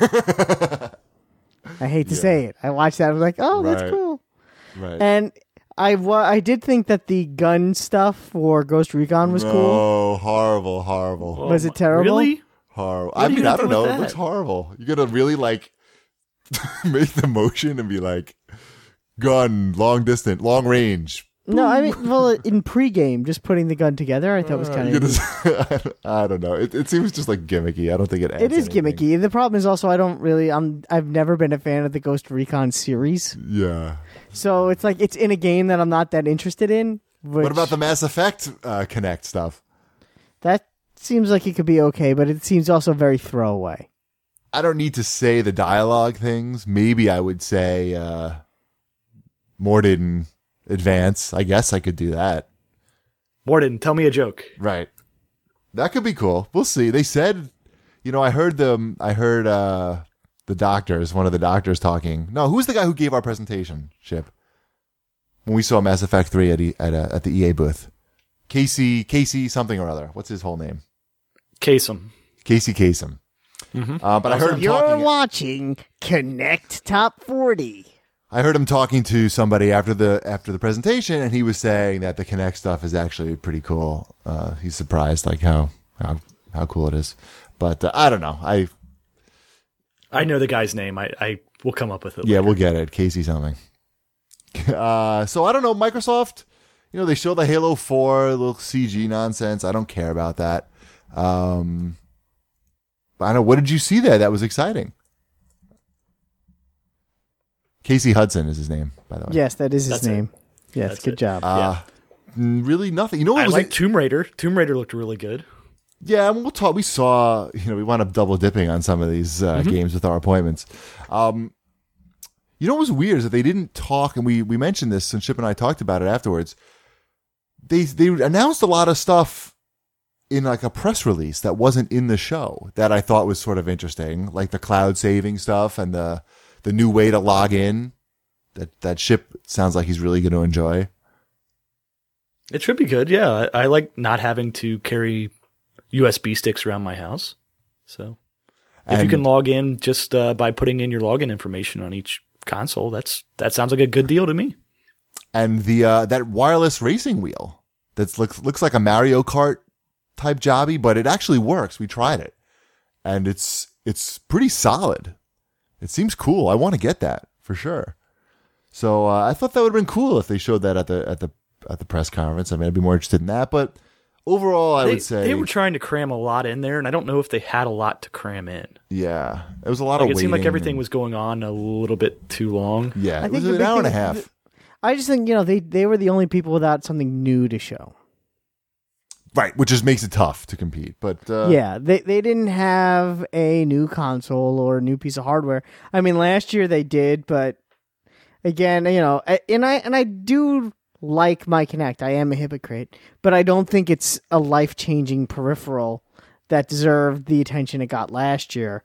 I hate to say it. I watched that. I was like, oh, that's cool. Right. And I did think that the gun stuff for Ghost Recon was cool. Oh, horrible. Was it terrible? Really? Horrible. I mean, I don't know. It looks horrible. You're going to really make the motion and be like, gun, long distance, long range. No, I mean, well, in pregame, just putting the gun together, I thought was kind of. I don't know. It seems just like gimmicky. I don't think it adds It is anything. gimmicky. The problem is also I've never been a fan of the Ghost Recon series. Yeah. So it's like it's in a game that I'm not that interested in. What about the Mass Effect Connect stuff? That seems like it could be okay, but it seems also very throwaway. I don't need to say the dialogue things. Maybe I would say Mordin advance. I guess I could do that. Morden, tell me a joke. Right. That could be cool. We'll see. They said, I heard the doctors, one of the doctors talking. No, who's the guy who gave our presentation, Chip? When we saw Mass Effect 3 at the EA booth. Casey something or other. What's his whole name? Kasem. Casey Kasem. Mm-hmm. But I heard him You're talking. watching Connect Top 40. I heard him talking to somebody after the presentation, and he was saying that the Kinect stuff is actually pretty cool. He's surprised, like how cool it is. But I don't know. I know the guy's name. I will come up with it. Yeah, later. we'll get it. Casey something. So I don't know. Microsoft, they show the Halo 4 little CG nonsense. I don't care about that. But I don't know. What did you see there that was exciting? Casey Hudson is his name, by the way. Yes, that is his name. Yes, That's good it. job. Really nothing. You know what I was like Tomb Raider. Tomb Raider looked really good. Yeah, we'll talk. We saw, we wound up double dipping on some of these games with our appointments. What was weird is that they didn't talk, and we mentioned this, and Chip and I talked about it afterwards. They announced a lot of stuff in like a press release that wasn't in the show that I thought was sort of interesting, like the cloud saving stuff and the new way to log in. That Chip sounds like he's really going to enjoy. It should be good. Yeah, I like not having to carry USB sticks around my house. So if you can log in just by putting in your login information on each console, that sounds like a good deal to me. And the that wireless racing wheel that looks like a Mario Kart type jobby, but it actually works. We tried it, and it's pretty solid. It seems cool. I want to get that for sure. So I thought that would have been cool if they showed that at the press conference. I mean, I'd be more interested in that. But overall, I would say they were trying to cram a lot in there, and I don't know if they had a lot to cram in. Yeah, it was a lot of waiting. It seemed like everything and, was going on a little bit too long. Yeah, it was an hour and a half. I just think they were the only people without something new to show. Right, which just makes it tough to compete. But yeah, they didn't have a new console or a new piece of hardware. I mean, last year they did, but again, and I do like my Kinect. I am a hypocrite, but I don't think it's a life-changing peripheral that deserved the attention it got last year.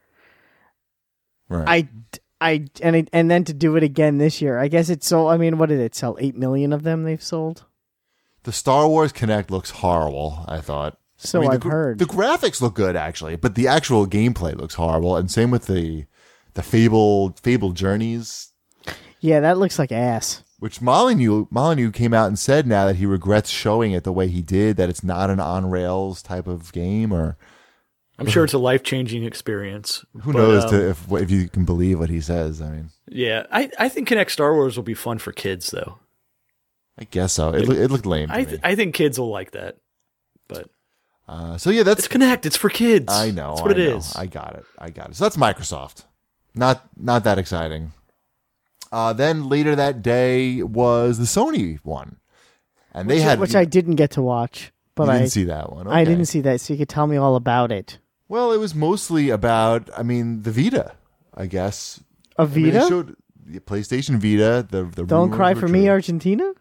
Right. And then to do it again this year, I guess it sold. I mean, what did it sell? 8 million of them they've sold. The Star Wars Kinect looks horrible, I thought. So I've heard. The graphics look good, actually, but the actual gameplay looks horrible. And same with the Fable Journeys. Yeah, that looks like ass. Which Molyneux came out and said now that he regrets showing it the way he did, that it's not an on-rails type of game. Or I'm sure it's a life-changing experience. Who knows if you can believe what he says. I mean, yeah, I think Kinect Star Wars will be fun for kids, though. I guess so. It looked lame to me. I think kids will like that. But so yeah, that's it's Kinect. It's for kids. I know. That's what it is. I got it. So that's Microsoft. Not that exciting. Then later that day was the Sony one, and which I didn't get to watch. But I didn't see that one. Okay. I didn't see that, so you could tell me all about it. Well, it was mostly about, the Vita, I guess. A Vita? They showed the PlayStation Vita. The Don't cry for me, Argentina.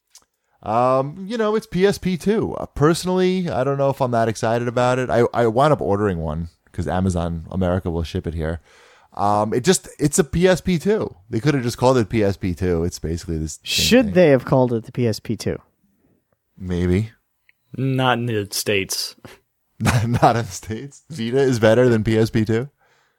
It's PSP too. Personally, I don't know if I'm that excited about it. I wound up ordering one because Amazon America will ship it here. It's a PSP2. They could have just called it PSP2. It's basically this. Should they have called it the PSP2? Maybe. Not in the States. Not in the States. Vita is better than PSP2.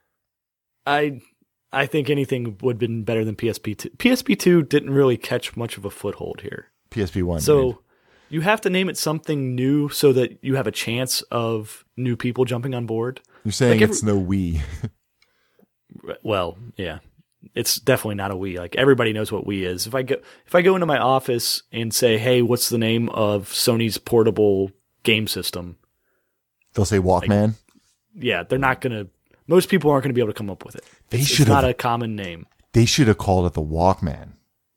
I think anything would have been better than PSP2. PSP2 didn't really catch much of a foothold here. PSP1. So you have to name it something new so that you have a chance of new people jumping on board. You're saying it's no Wii. Well, yeah. It's definitely not a Wii. Like everybody knows what Wii is. If I go into my office and say, "Hey, what's the name of Sony's portable game system?" They'll say Walkman. Yeah, they're not going to. Most people aren't going to be able to come up with it. It's not a common name. They should have called it the Walkman.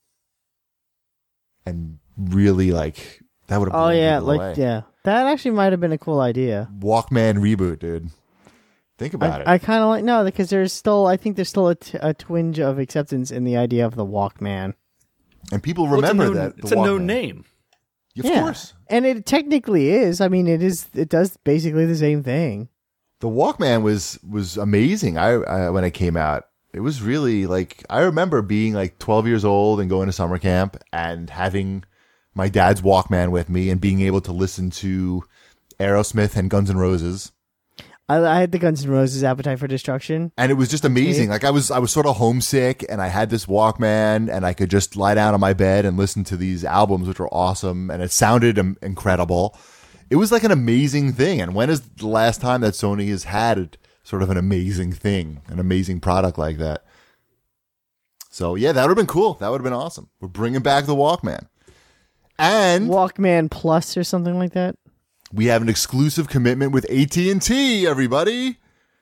And really, that would have. Oh yeah, that actually might have been a cool idea. Walkman reboot, dude. Think about it. I kind of because I think there's still a twinge of acceptance in the idea of the Walkman. And people remember that. It's a known name. Of course. And it technically is. I mean, it does basically the same thing. The Walkman was amazing. I when it came out, it was really I remember being 12 years old and going to summer camp and having my dad's Walkman with me and being able to listen to Aerosmith and Guns N' Roses. I had the Guns N' Roses Appetite for Destruction. And it was just amazing. I was sort of homesick and I had this Walkman and I could just lie down on my bed and listen to these albums, which were awesome. And it sounded incredible. It was an amazing thing. And when is the last time that Sony has had sort of an amazing thing, an amazing product like that? So yeah, that would have been cool. That would have been awesome. We're bringing back the Walkman. And Walkman Plus or something like that. We have an exclusive commitment with AT&T, everybody.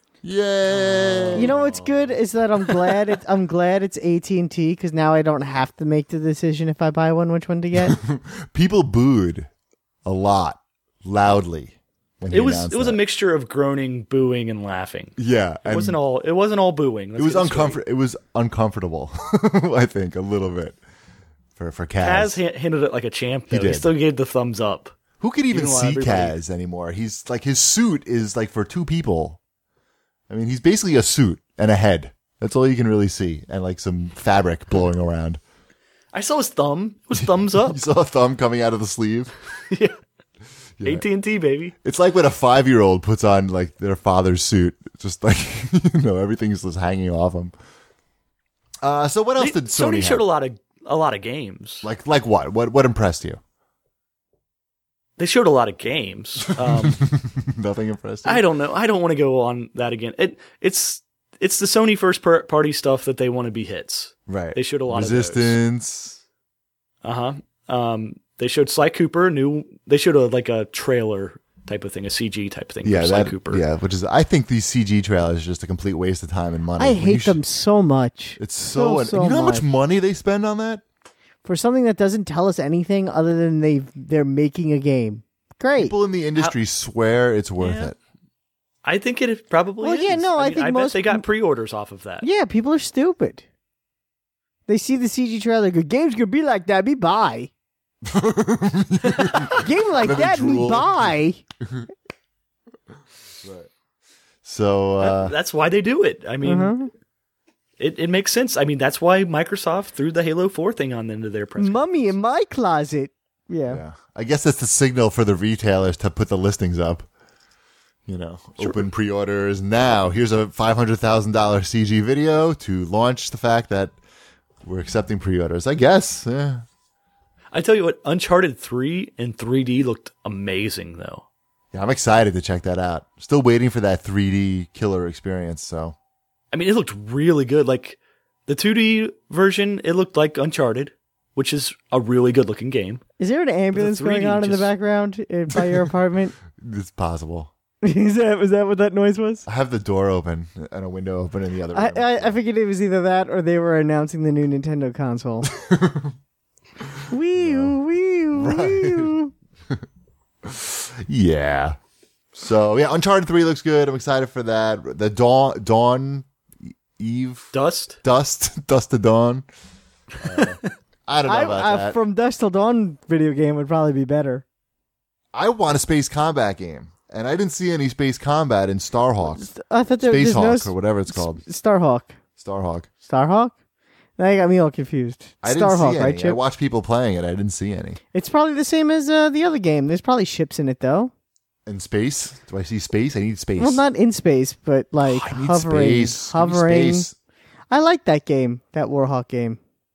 Yay! You know what's good is that I'm glad it's AT&T because now I don't have to make the decision if I buy one which one to get. People booed a lot, loudly. When it was a mixture of groaning, booing, and laughing. Yeah, it wasn't all booing. It was It was uncomfortable. I think a little bit for Kaz. Kaz handled it like a champ. Though. He still gave the thumbs up. Who could even see Kaz anymore? He's his suit is for two people. I mean, he's basically a suit and a head. That's all you can really see, and some fabric blowing around. I saw his thumb. It was thumbs up. You saw a thumb coming out of the sleeve. Yeah. AT&T, baby. It's like when a 5-year-old puts on their father's suit. Just everything's just hanging off him. So what else did Sony showed a lot of games. Like what? What impressed you? They showed a lot of games. Nothing impressed you? I don't know. I don't want to go on that again. It's the Sony first party stuff that they want to be hits. Right. They showed a lot Resistance. of those. They showed Sly Cooper. They showed a trailer type of thing, a CG type thing. Yeah, for Sly Cooper. Yeah, which is I think these CG trailers are just a complete waste of time and money. I hate them so much. It's so you know how much money they spend on that? For something that doesn't tell us anything other than they're making a game. Great. People in the industry swear it's worth it. I think it probably is. Yeah, no, I think bet they got pre-orders off of that. Yeah, people are stupid. They see the CG trailer, go, game's gonna be like that, me buy. Game like that, me buy. Right. So that's why they do it. I mean, it makes sense. I mean, that's why Microsoft threw the Halo 4 thing on into their press. Mummy in my closet. Yeah. I guess that's the signal for the retailers to put the listings up. Open pre-orders now. Here's a $500,000 CG video to launch the fact that we're accepting pre-orders. I guess. Yeah. I tell you what, Uncharted 3 in 3D looked amazing, though. Yeah, I'm excited to check that out. Still waiting for that 3D killer experience. So, I mean, it looked really good. The 2D version, it looked like Uncharted, which is a really good-looking game. Is there an ambulance going on in the background by your apartment? It's possible. Was that what that noise was? I have the door open and a window open in the other room. I figured it was either that or they were announcing the new Nintendo console. Wii U. Yeah. So, yeah, Uncharted 3 looks good. I'm excited for that. The Dawn Eve? Dust to Dawn. I don't know about that. From Dust Till Dawn video game would probably be better. I want a space combat game. And I didn't see any space combat in Starhawk. I thought there Space was Hawk or whatever it's called. Starhawk. Starhawk? Now you got me all confused. I didn't see any. Right, Chip? I watched people playing it. I didn't see any. It's probably the same as the other game. There's probably ships in it, though. In space? Do I see space? I need space. Well, not in space, but like I need hovering. space. Hovering. Space. I like that game, that Warhawk game.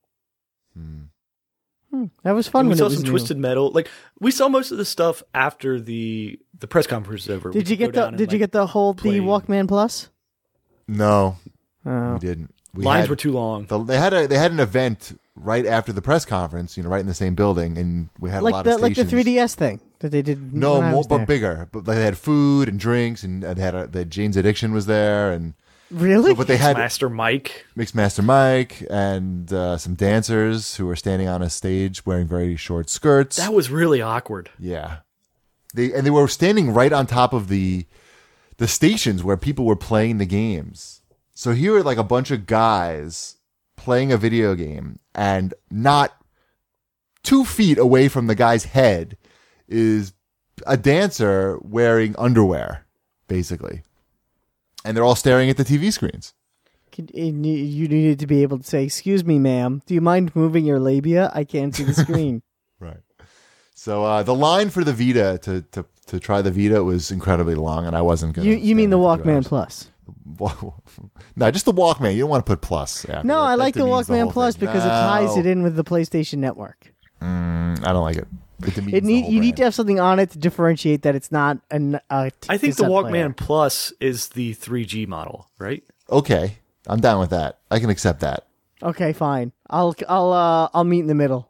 That was fun. And we when saw it was some new. Twisted Metal. Like we saw most of the stuff after the press conference was over. Did you get the play. Walkman Plus? No, Oh. we didn't. Lines were too long. They had an event right after the press conference, right in the same building, and we had a lot of stations. Like the 3DS thing that they did. No, when I more was but there. bigger. But they had food and drinks, and they had the Jane's Addiction was there, and Really? but they had Master Mike, Mixmaster Mike, and some dancers who were standing on a stage wearing very short skirts. that was really awkward. Yeah, they were standing right on top of the stations where people were playing the games. So here are like a bunch of guys playing a video game, and not 2 feet away from the guy's head is a dancer wearing underwear, basically. And they're all staring at the TV screens. You needed to be able to say, "Excuse me, ma'am. Do you mind moving your labia? I can't see the screen." Right. So the line for the Vita to try the Vita was incredibly long, and I wasn't going to. You mean the Walkman Plus? No, just the Walkman. You don't want to put plus. After. No, I That like the demeans Walkman whole Plus thing. because it ties it in with the PlayStation Network. I don't like it. It You need to have something on it to differentiate that it's not an. I think the cassette Walkman player. Plus is the 3G model, right? Okay, I'm down with that. I can accept that. Okay, fine. I'll meet in the middle.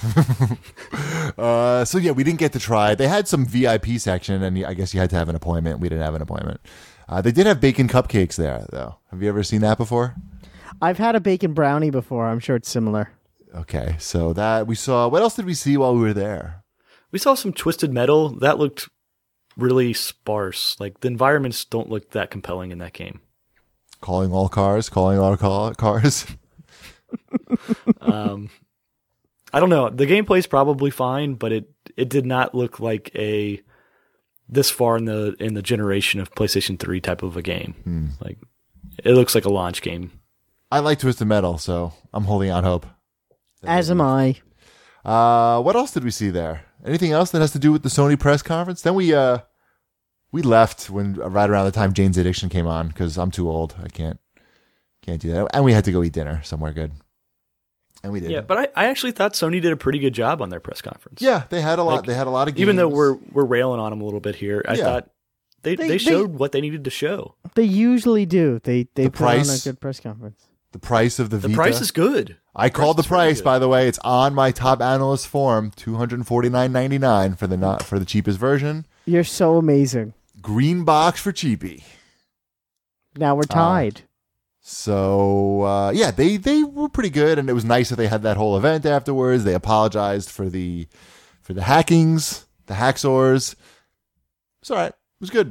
So yeah, we didn't get to try. They had some VIP section, and I guess you had to have an appointment. We didn't have an appointment. They did have bacon cupcakes there, though. Have you ever seen that before? I've had a bacon brownie before. I'm sure it's similar. Okay, so that we saw. What else did we see while we were there? We saw some Twisted Metal. That looked really sparse. Like the environments don't look that compelling in that game. Calling all cars. I don't know. The gameplay's probably fine, but it did not look like a this far in the generation of PlayStation 3 type of a game. Like it looks like a launch game. I like Twisted Metal, so I'm holding out hope. As am I. What else did we see there? Anything else that has to do with the Sony press conference? Then we left when right around the time Jane's Addiction came on because I'm too old. I can't do that. And we had to go eat dinner somewhere good. And we did. Yeah, but I actually thought Sony did a pretty good job on their press conference. Yeah, they had a lot. Like, they had a lot of games. Even though we're railing on them a little bit here, I thought they showed what they needed to show. They usually do. They put price? on a good press conference. the price of the Vita. The price is good. I called the price, good. by the way. It's on my top analyst form. $249.99 for the cheapest version. You're so amazing. Green box for cheapie. Now we're tied. So yeah, they were pretty good, and it was nice that they had that whole event afterwards. They apologized for the hackings, the hacksaws. It's all right. It was good.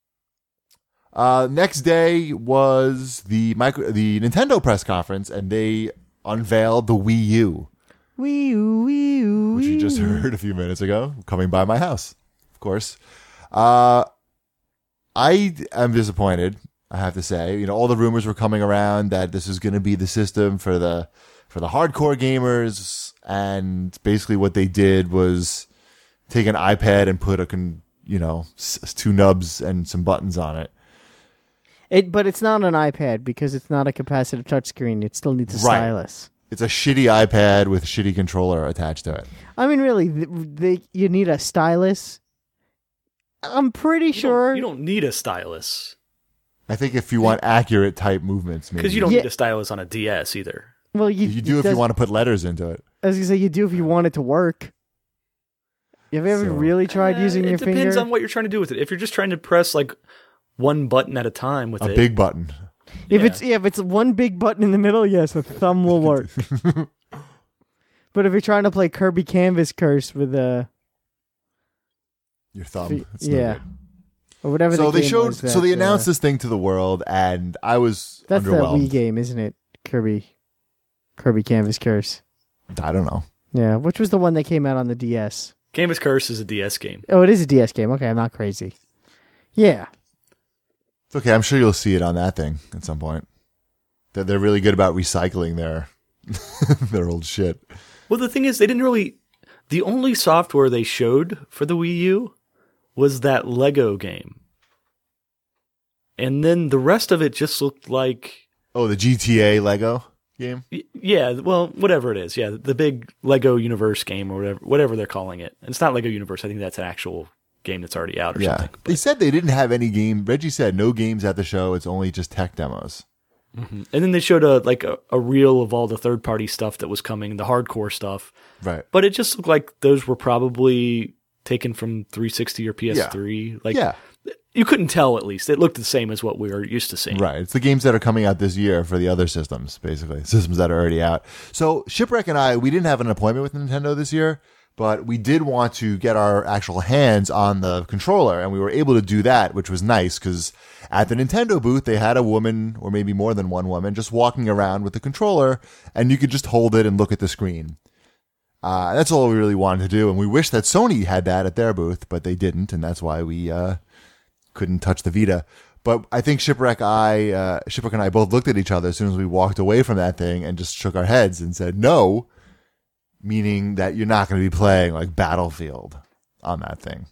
Next day was the Nintendo press conference, and they unveiled the Wii U, Wii U, which you just heard a few minutes ago, coming by my house. Of course, I am disappointed. I have to say, all the rumors were coming around that this is going to be the system for the hardcore gamers, and basically what they did was take an iPad and put two nubs and some buttons on it. But it's not an iPad because it's not a capacitive touchscreen. It still needs a stylus. It's a shitty iPad with a shitty controller attached to it. I mean, really, you need a stylus. I'm pretty sure you don't need a stylus. I think if you want accurate type movements, maybe. Because you don't need a stylus on a DS either. Well, you do if you want to put letters into it. I was going to say, you do if you want it to work. Have you ever really tried using your finger? It depends on what you're trying to do with it. If you're just trying to press like one button at a time with a big button. If it's one big button in the middle, yes, a thumb will work. But if you're trying to play Kirby Canvas Curse with your thumb, or whatever. So the they game showed. So they announced this thing to the world, and I was that's underwhelmed. the Wii game, isn't it? Kirby Canvas Curse. I don't know. Yeah, which was the one that came out on the DS? Canvas Curse is a DS game. Oh, it is a DS game. Okay, I'm not crazy. Yeah. It's okay. I'm sure you'll see it on that thing at some point. They're really good about recycling their their old shit. Well, the thing is, they didn't really. The only software they showed for the Wii U was that Lego game, and then the rest of it just looked like. Oh, the GTA Lego game. Yeah, well, whatever it is. Yeah, the big Lego Universe game or whatever they're calling it. And it's not Lego Universe. I think that's an actual game that's already out or something. But they said they didn't have any game. Reggie said no games at the show. It's only just tech demos. Mm-hmm. And then they showed a reel of all the third-party stuff that was coming, the hardcore stuff. Right. But it just looked like those were probably taken from 360 or PS3. Yeah. You couldn't tell, at least. It looked the same as what we were used to seeing. Right. It's the games that are coming out this year for the other systems, basically. Systems that are already out. So Shipwreck and I, we didn't have an appointment with Nintendo this year, but we did want to get our actual hands on the controller, and we were able to do that, which was nice, because at the Nintendo booth, they had a woman, or maybe more than one woman, just walking around with the controller, and you could just hold it and look at the screen. That's all we really wanted to do, and we wish that Sony had that at their booth, but they didn't, and that's why we couldn't touch the Vita. But I think Shipwreck and I both looked at each other as soon as we walked away from that thing and just shook our heads and said no, meaning that you're not going to be playing like Battlefield on that thing.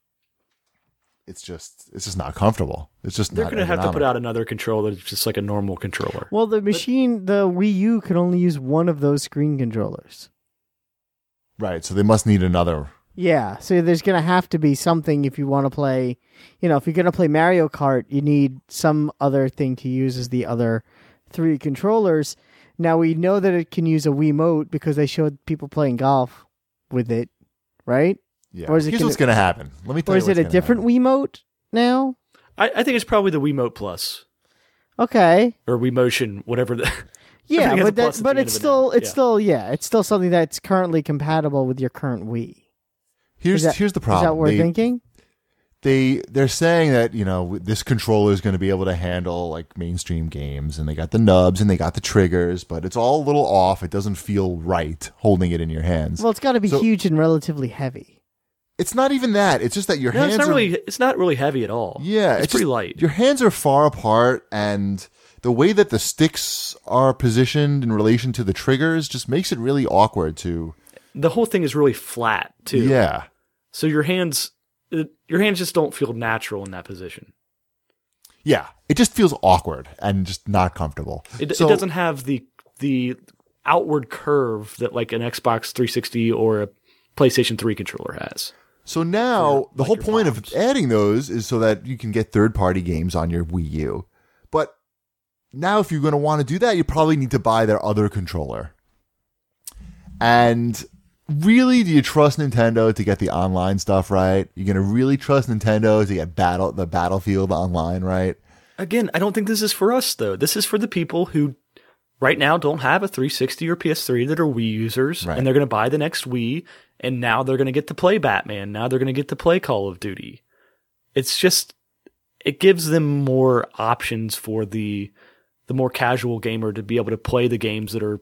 It's just not comfortable. It's just they're going to have to put out another controller that's just like a normal controller. Well, the Wii U can only use one of those screen controllers. Right, so they must need another. Yeah, so there's going to have to be something if you want to play, if you're going to play Mario Kart, you need some other thing to use as the other three controllers. Now, we know that it can use a Wiimote because they showed people playing golf with it, right? Yeah. Or here's what's going to happen. Let me tell you. Or is it a different Wiimote now? I think it's probably the Wiimote Plus. Okay. Or Wiimotion, whatever the... Yeah, but it's still something that's currently compatible with your current Wii. Here's the problem. Is that what we're thinking? They're saying that, this controller is going to be able to handle like mainstream games, and they got the nubs and they got the triggers, but it's all a little off. It doesn't feel right holding it in your hands. Well, it's got to be huge and relatively heavy. It's not even that. It's just that your hands it's not really heavy at all. Yeah. It's pretty light. Your hands are far apart, and the way that the sticks are positioned in relation to the triggers just makes it really awkward to... The whole thing is really flat, too. Yeah. So your hands just don't feel natural in that position. Yeah. It just feels awkward and just not comfortable. It doesn't have the outward curve that like an Xbox 360 or a PlayStation 3 controller has. So now, the whole point of adding those is so that you can get third-party games on your Wii U. But now if you're going to want to do that, you probably need to buy their other controller. And really, do you trust Nintendo to get the online stuff right? You're going to really trust Nintendo to get the Battlefield online right? Again, I don't think this is for us, though. This is for the people who right now don't have a 360 or PS3 that are Wii users, right. And they're going to buy the next Wii, and now they're going to get to play Batman. Now they're going to get to play Call of Duty. It's just, it gives them more options for the more casual gamer to be able to play the games that are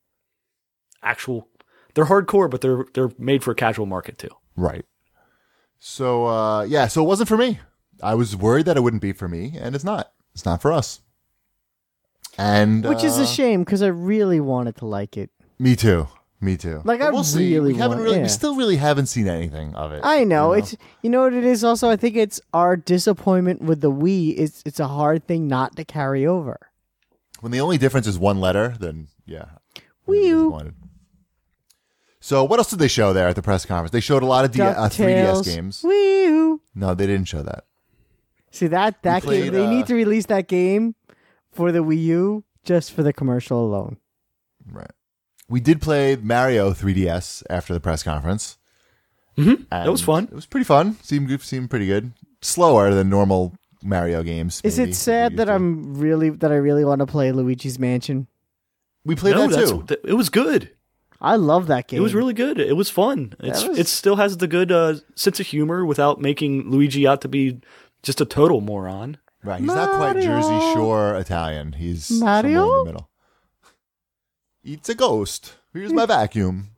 they're hardcore, but they're made for a casual market too. Right. So, so it wasn't for me. I was worried that it wouldn't be for me, and it's not. It's not for us. And which is a shame, because I really wanted to like it. Me too. Like, I really we still really haven't seen anything of it. I know. It's, you know what it is also? I think it's our disappointment with the Wii. It's a hard thing not to carry over. When the only difference is one letter, then yeah. Wii U. So what else did they show there at the press conference? They showed a lot of 3DS games. Wii U. No, they didn't show that. See, that game, they need to release that game for the Wii U just for the commercial alone. Right. We did play Mario 3DS after the press conference. Mm-hmm. That was fun. It was pretty fun. Seemed pretty good. Slower than normal Mario games. Is it sad that I really want to play Luigi's Mansion? We played that too. It was good. I love that game. It was really good. It was fun. It still has the good sense of humor without making Luigi out to be just a total moron. Right. He's not quite Jersey Shore Italian. He's Mario? somewhere in the middle. It's a ghost. Here's my vacuum.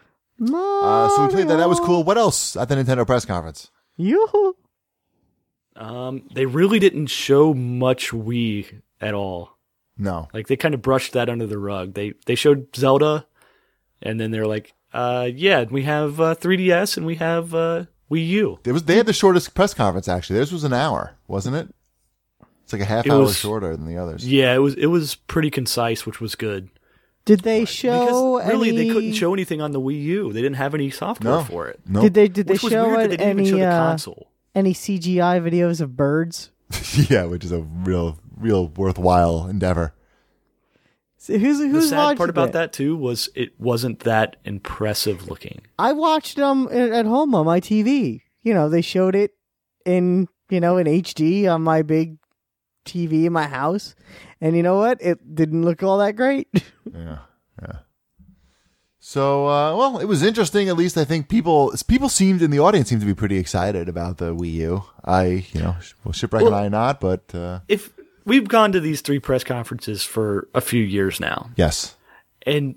Mario. So we played that. That was cool. What else at the Nintendo press conference? Yoo-hoo. They really didn't show much Wii at all. No. Like, they kind of brushed that under the rug. They showed Zelda, and then they're like, yeah, we have 3DS and we have Wii U. They had the shortest press conference, actually. Theirs was an hour, wasn't it? It's like a half hour shorter than the others. Yeah, it was pretty concise, which was good. Did they show because really they couldn't show anything on the Wii U. They didn't have any software for it. No. Did they which show was weird that they didn't even show the console. Any CGI videos of birds? Yeah, which is a real worthwhile endeavor. So who's the sad part about that too was it wasn't that impressive looking. I watched them at home on my TV. You know, they showed it in HD on my big TV in my house, and you know what? It didn't look all that great. Yeah. So, well, it was interesting. At least I think people in the audience seemed to be pretty excited about the Wii U. Shipwreck and I not, but if we've gone to these 3 press conferences for a few years now, yes, and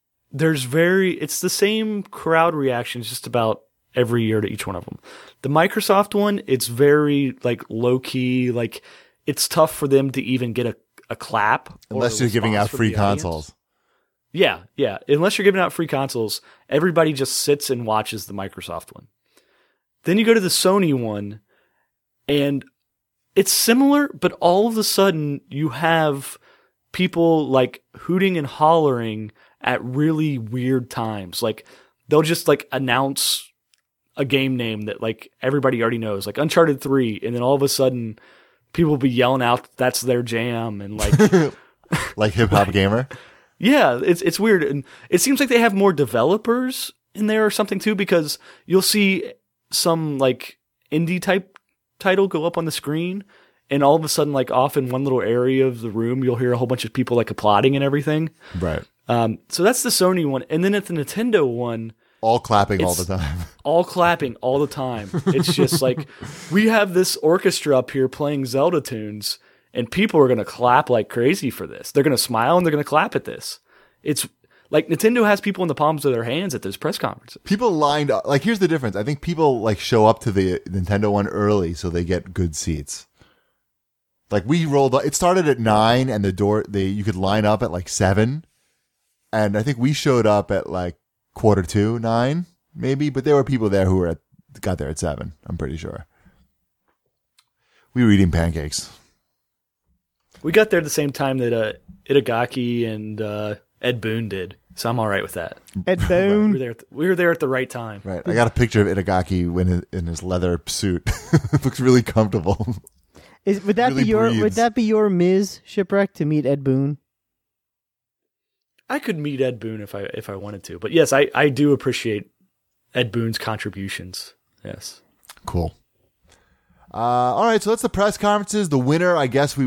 it's the same crowd reactions just about every year to each one of them. The Microsoft one, it's very like low key, like. It's tough for them to even get a clap. Unless you're giving out free consoles. Yeah. Unless you're giving out free consoles, everybody just sits and watches the Microsoft one. Then you go to the Sony one, and it's similar, but all of a sudden you have people like hooting and hollering at really weird times. Like they'll just like announce a game name that like everybody already knows, like Uncharted 3, and then all of a sudden people will be yelling out that's their jam and like like Hip Hop Gamer. Yeah, it's weird, and it seems like they have more developers in there or something too, because you'll see some like indie type title go up on the screen, and all of a sudden, like off in one little area of the room, you'll hear a whole bunch of people like applauding and everything. Right. So that's the Sony one, and then at the Nintendo one. All clapping all the time. All clapping all the time. It's just like, we have this orchestra up here playing Zelda tunes, and people are going to clap like crazy for this. They're going to smile and they're going to clap at this. It's like Nintendo has people in the palms of their hands at those press conferences. People lined up. Like, here's the difference. I think people like show up to the Nintendo one early so they get good seats. Like, we rolled up. It started at 9, and you could line up at like 7. And I think we showed up at like 8:45, 9, maybe, but there were people there who got there at 7. I'm pretty sure. We were eating pancakes. We got there at the same time that Itagaki and Ed Boon did, so I'm all right with that. Ed Boon, we were there at the right time. Right. I got a picture of Itagaki in his leather suit. It looks really comfortable. Would that be your Ms. Shipwreck to meet Ed Boon? I could meet Ed Boon if I wanted to, but yes, I do appreciate Ed Boon's contributions. Yes. Cool. All right, so that's the press conferences. The winner, I guess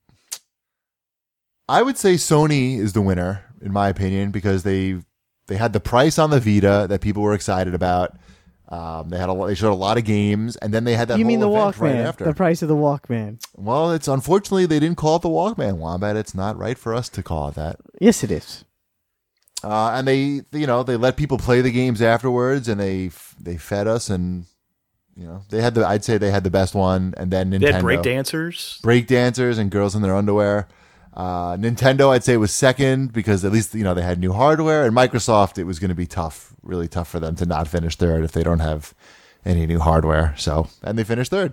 I would say Sony is the winner, in my opinion, because they had the price on the Vita that people were excited about. They showed a lot of games, and then they had that. You mean the event Walkman? Right after. The price of the Walkman? Well, it's unfortunately they didn't call it the Walkman, Wombat. It's not right for us to call it that. Yes, it is. And they let people play the games afterwards, and they fed us, and I'd say they had the best one, and then Nintendo. They had breakdancers, and girls in their underwear. Nintendo, I'd say, was second because at least they had new hardware, and Microsoft, it was going to be tough, really tough for them to not finish third if they don't have any new hardware. And they finished third.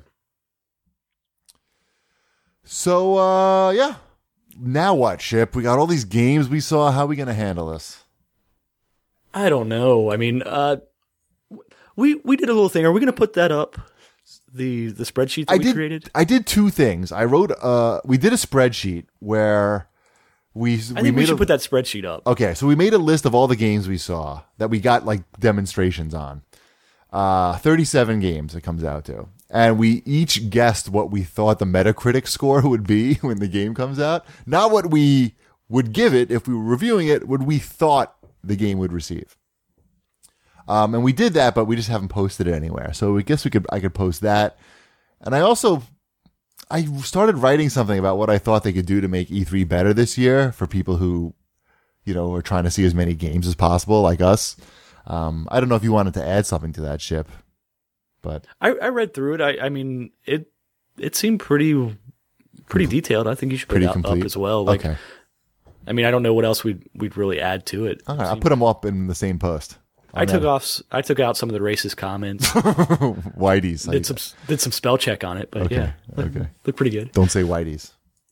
So yeah. Now what, Ship? We got all these games we saw. How are we going to handle this? I don't know. I mean, we did a little thing. Are we going to put that up? The spreadsheet that we created? I did two things. We did a spreadsheet where we should put that spreadsheet up. Okay, so we made a list of all the games we saw that we got like demonstrations on. 37 games it comes out to. And we each guessed what we thought the Metacritic score would be when the game comes out. Not what we would give it if we were reviewing it, what we thought the game would receive. And we did that, but we just haven't posted it anywhere. So we guess I could post that. And I started writing something about what I thought they could do to make E3 better this year for people who, are trying to see as many games as possible, like us. I don't know if you wanted to add something to that, Ship, but I read through it. I mean, it seemed pretty detailed. I think you should put it up as well. Like, okay. I mean, I don't know what else we'd really add to it. All right, I'll put them up in the same post. I took out some of the racist comments. Whitey's. Did some spell check on it, but okay. yeah, look pretty good. Don't say Whitey's.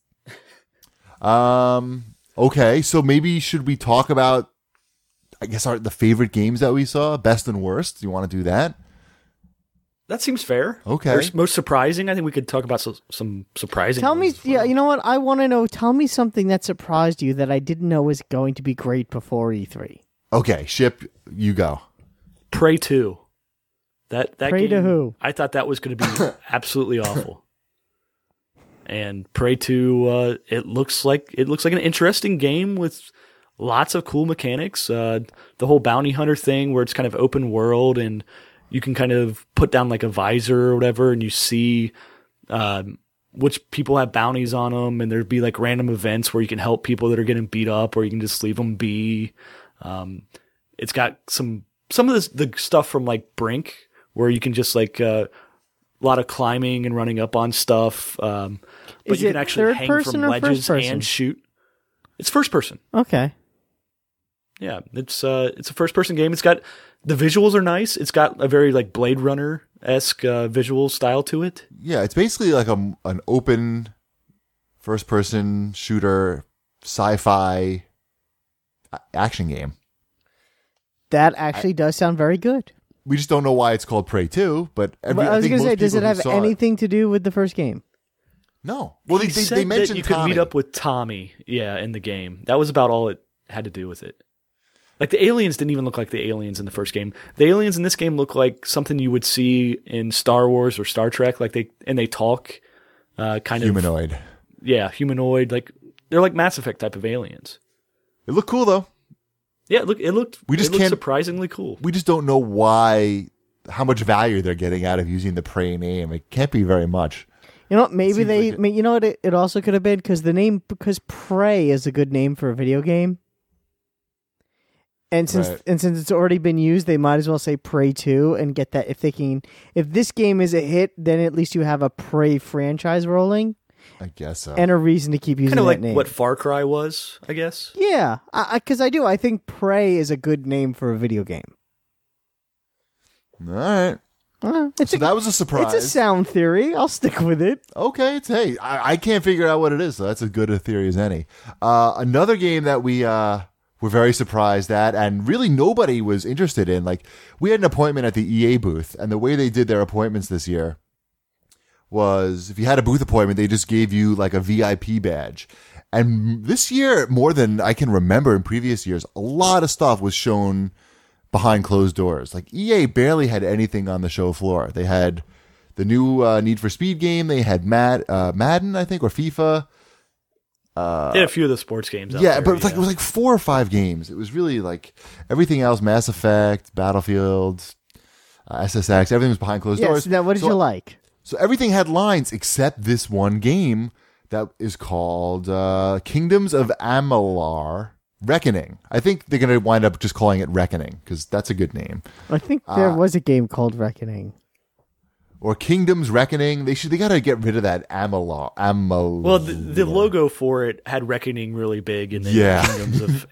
Okay, so maybe should we talk about, I guess, the favorite games that we saw, best and worst? Do you want to do that? That seems fair. Okay. Most surprising. I think we could talk about some surprising. Tell me, yeah, you know what? I want to know. Tell me something that surprised you that I didn't know was going to be great before E3. Okay, Ship, you go. Prey 2. That Prey game, to who? I thought that was going to be absolutely awful. And Prey 2, it looks like an interesting game with lots of cool mechanics. The whole bounty hunter thing, where it's kind of open world and you can kind of put down like a visor or whatever, and you see which people have bounties on them, and there'd be like random events where you can help people that are getting beat up, or you can just leave them be. It's got some of the stuff from like Brink, where you can just like a lot of climbing and running up on stuff, but you can actually hang from ledges and shoot. It's first person. Okay. Yeah, it's a first person game. It's got the visuals are nice. It's got a very like Blade Runner-esque visual style to it. Yeah, it's basically like an open first person shooter sci-fi action game. That actually does sound very good. We just don't know why it's called Prey 2, but I was going to say, does it have anything to do with the first game? No. Well, they mentioned that you Tommy. could meet up with Tommy, in the game. That was about all it had to do with it. Like, the aliens didn't even look like the aliens in the first game. The aliens in this game look like something you would see in Star Wars or Star Trek. Like, they talk kind humanoid. of... Yeah, humanoid. Like, they're like Mass Effect type of aliens. It looked cool, though. Yeah, it looked surprisingly cool. We just don't know how much value they're getting out of using the Prey name. It can't be very much. You know, maybe you know what it also could have been, because Prey is a good name for a video game. And since it's already been used, they might as well say Prey 2 and get that. If this game is a hit, then at least you have a Prey franchise rolling. I guess so. And a reason to keep using that name. Kind of like what Far Cry was, I guess. Yeah, because I think Prey is a good name for a video game. All right. That was a surprise. It's a sound theory. I'll stick with it. Okay. I can't figure out what it is, so that's as good a theory as any. Another game that we were very surprised at, and really nobody was interested in. Like, we had an appointment at the EA booth, and the way they did their appointments this year was, if you had a booth appointment, they just gave you like a VIP badge. And this year, more than I can remember in previous years, a lot of stuff was shown behind closed doors. Like, EA barely had anything on the show floor. They had the new Need for Speed game. They had Madden, I think, or FIFA. They had a few of the sports games out there. Yeah, but it was like 4 or 5 games. It was really like everything else, Mass Effect, Battlefield, SSX, everything was behind closed doors. Now, what did you like? So everything had lines except this one game that is called Kingdoms of Amalur Reckoning. I think they're going to wind up just calling it Reckoning, because that's a good name. I think there was a game called Reckoning. Or Kingdoms Reckoning. They got to get rid of that Amalur. Well, the logo for it had Reckoning really big, and then Kingdoms of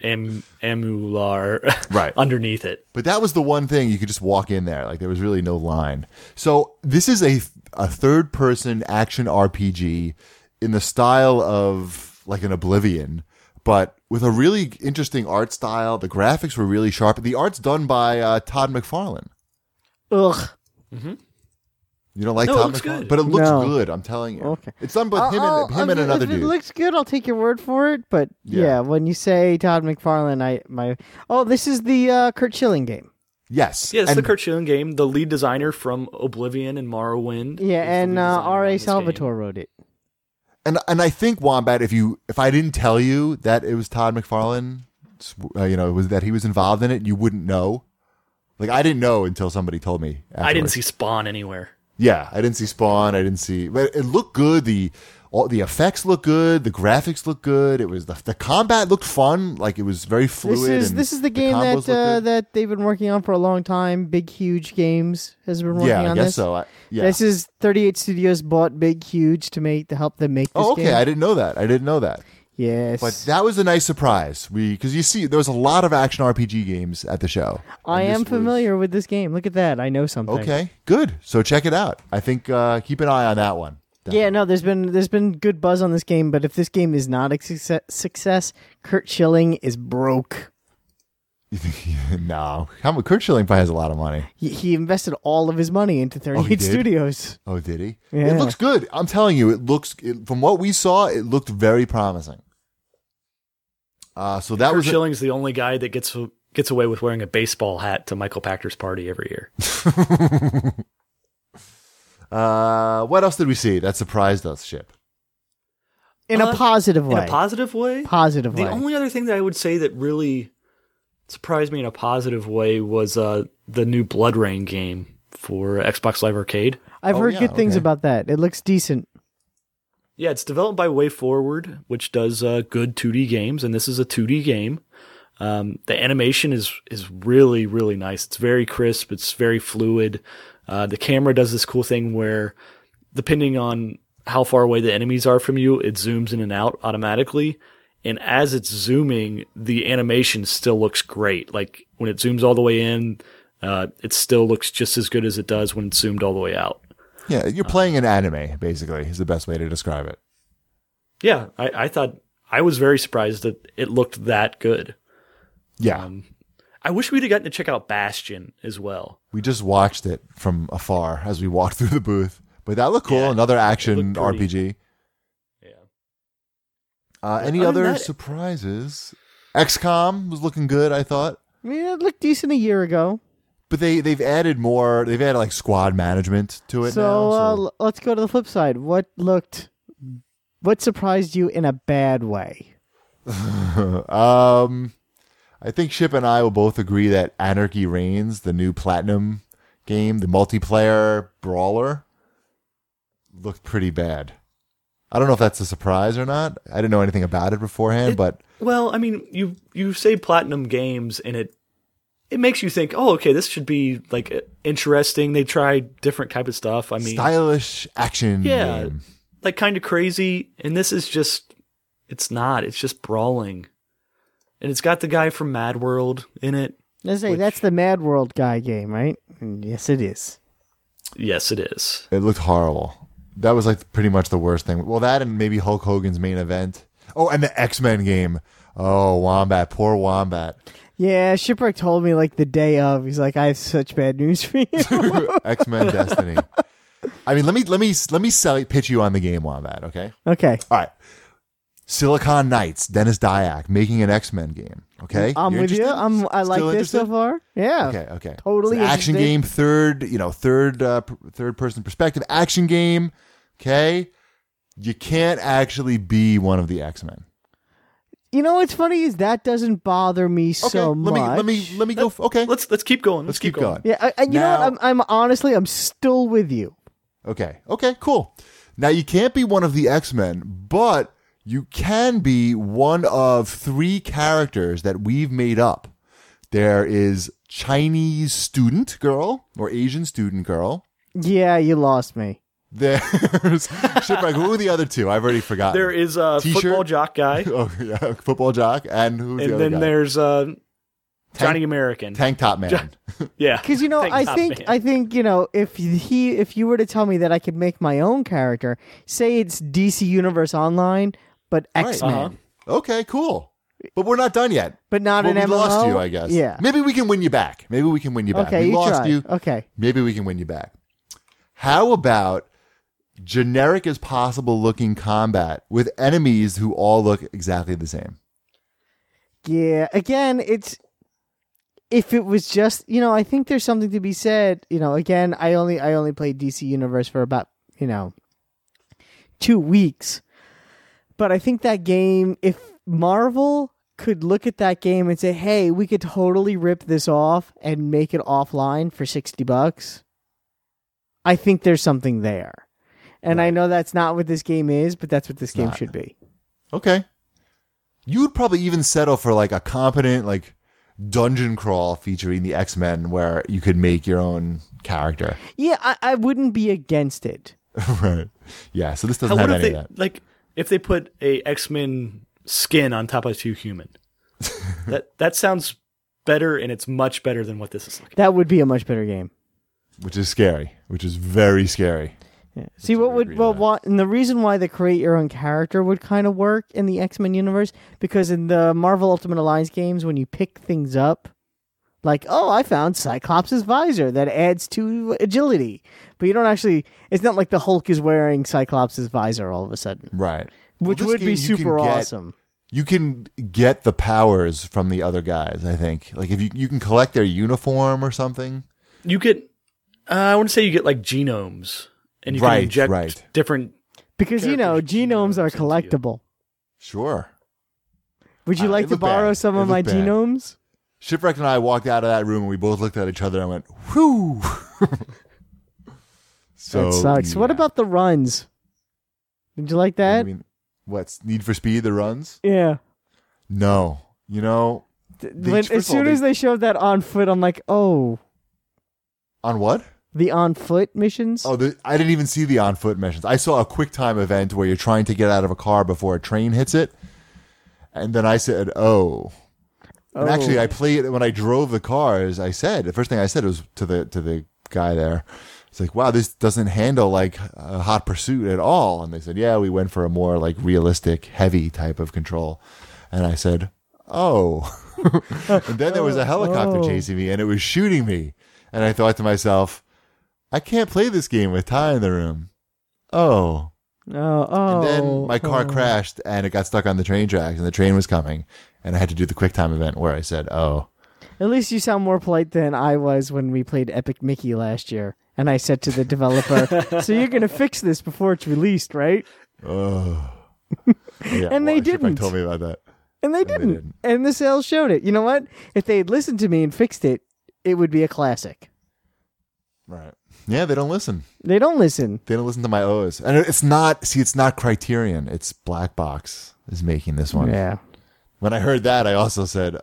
Amalur right underneath it. But that was the one thing you could just walk in there. Like, there was really no line. So this is a third-person action RPG in the style of like an Oblivion, but with a really interesting art style. The graphics were really sharp. The art's done by Todd McFarlane. Ugh. Mm-hmm. You don't like Todd McFarlane? But it looks good, I'm telling you. Okay. It's done by him and another dude. If it looks good, I'll take your word for it. But yeah when you say Todd McFarlane, this is the Curt Schilling game. Yes. Yeah, it's the Curt Schilling game. The lead designer from Oblivion and Morrowind. Yeah, and R.A. Salvatore wrote it. And I think, Wombat, if I didn't tell you that it was Todd McFarlane, that he was involved in it, you wouldn't know. Like, I didn't know until somebody told me afterwards. I didn't see Spawn anywhere. Yeah, I didn't see Spawn. But it looked good. all the effects look good, the graphics look good. It was the combat looked fun, like it was very fluid. This is the game that they've been working on for a long time. Big Huge Games has been working on this. Yeah, I guess so. This is 38 Studios bought Big Huge to help them make this game. I didn't know that. Yes. But that was a nice surprise. Because you see, there was a lot of action RPG games at the show. I am familiar with this game. Look at that. I know something. Okay, good. So check it out. I think keep an eye on that one. Definitely. Yeah, no, there's been good buzz on this game, but if this game is not a success, Curt Schilling is broke. No. Curt Schilling probably has a lot of money. He invested all of his money into 38 Studios. Oh, did he? Yeah. It looks good. I'm telling you, from what we saw, it looked very promising. So that Curt Schilling's the only guy that gets away with wearing a baseball hat to Michael Pachter's party every year. What else did we see that surprised us, Ship? In a positive way. In a positive way? Positive way. The only other thing that I would say that really surprised me in a positive way was the new Blood Rain game for Xbox Live Arcade. I've heard good things about that. It looks decent. Yeah, it's developed by WayForward, which does good 2D games, and this is a 2D game. The animation is really, really nice. It's very crisp. It's very fluid. The camera does this cool thing where, depending on how far away the enemies are from you, it zooms in and out automatically. And as it's zooming, the animation still looks great. Like when it zooms all the way in, it still looks just as good as it does when it's zoomed all the way out. Yeah, you're playing an anime, basically, is the best way to describe it. Yeah, I thought I was very surprised that it looked that good. Yeah. I wish we'd have gotten to check out Bastion as well. We just watched it from afar as we walked through the booth. But that looked cool. Yeah, another action RPG. Yeah. Any other surprises? XCOM was looking good, I thought. Yeah, it looked decent a year ago. But they've added more. They've added like squad management to it now. So let's go to the flip side. What surprised you in a bad way? I think Ship and I will both agree that Anarchy Reigns, the new Platinum game, the multiplayer brawler, looked pretty bad. I don't know if that's a surprise or not. I didn't know anything about it beforehand, but... Well, I mean, you say Platinum Games, and it makes you think, oh, okay, this should be like interesting. They try different type of stuff. I mean... Stylish action game. Like kind of crazy, and this is just... It's not. It's just brawling. And it's got the guy from Mad World in it. Let's say that's the Mad World guy game, right? And yes, it is. Yes, it is. It looked horrible. That was like pretty much the worst thing. Well, that and maybe Hulk Hogan's main event. Oh, and the X-Men game. Oh, Wombat. Poor Wombat. Yeah, Shipwreck told me like the day of. He's like, I have such bad news for you. X-Men Destiny. I mean, let me pitch you on the game, Wombat, okay? Okay. All right. Silicon Knights, Dennis Dyack making an X-Men game. Okay, I'm with you. I like this so far. Yeah. Okay. Totally. It's an action game, third person perspective action game. Okay, you can't actually be one of the X-Men. You know what's funny is that doesn't bother me so much. Let me go. Okay, let's keep going. Let's keep going. Yeah, you know what? I'm honestly still with you. Okay, cool. Now you can't be one of the X-Men, but you can be one of 3 characters that we've made up. There is Chinese student girl or Asian student girl. Yeah, you lost me. There's Shipwreck. Who are the other 2? I've already forgotten. There is a football jock guy. Oh yeah, football jock, and who's the other guy? And then there's Johnny American, Tank Top Man. Yeah, because I think if you were to tell me that I could make my own character, say it's DC Universe Online, but X-Men. Right. Okay, cool. But we're not done yet. But not an MMO? We lost you, I guess. Yeah. Maybe we can win you back. Okay, we lost try. you. Okay. Maybe we can win you back. How about generic as possible looking combat with enemies who all look exactly the same? Yeah. Again, if it was just, I think there's something to be said. Again, I only played DC Universe for about, 2 weeks. But I think that game, if Marvel could look at that game and say, hey, we could totally rip this off and make it offline for $60, I think there's something there. And I know that's not what this game is, but that's what this game should be. Okay. You would probably even settle for like a competent like dungeon crawl featuring the X-Men where you could make your own character. Yeah, I wouldn't be against it. Right. Yeah, so this doesn't have any of that. Like, if they put a X-Men skin on top of 2 human, that sounds better, and it's much better than what this is looking. That would be a much better game. Which is scary. Which is very scary. Yeah. See, and the reason why the create your own character would kind of work in the X-Men universe, because in the Marvel Ultimate Alliance games, when you pick things up, like, oh, I found Cyclops' visor that adds to agility. But you don't actually, it's not like the Hulk is wearing Cyclops' visor all of a sudden. Right. Which would be super awesome. You can get the powers from the other guys, I think. Like, if you can collect their uniform or something. You get, I want to say you get like genomes. And you can inject different... Because, genomes are collectible. Sure. Would you like to borrow some of my genomes? Shipwreck and I walked out of that room and we both looked at each other and went, whew! That sucks. Yeah. What about the runs? Did you like that? What's Need for Speed, the runs? Yeah. No. As soon as they showed that on foot, I'm like, oh. On what? The on-foot missions? Oh, I didn't even see the on-foot missions. I saw a QuickTime event where you're trying to get out of a car before a train hits it. And then I said, oh. And actually, I played when I drove the cars. The first thing I said was to the guy there, it's like, wow, this doesn't handle like a Hot Pursuit at all. And they said, yeah, we went for a more like realistic, heavy type of control. And I said, oh. And then there was a helicopter chasing me and it was shooting me. And I thought to myself, I can't play this game with Ty in the room. Oh. And then my car crashed and it got stuck on the train tracks and the train was coming. And I had to do the QuickTime event where I said, oh. At least you sound more polite than I was when we played Epic Mickey last year. And I said to the developer, so you're going to fix this before it's released, right? Oh. Yeah, and they didn't. Told me about that. And they didn't. And the sales showed it. You know what? If they had listened to me and fixed it, it would be a classic. Right. Yeah, they don't listen. They don't listen. They don't listen to my O's. And it's not Criterion. It's Black Box is making this one. Yeah. When I heard that, I also said,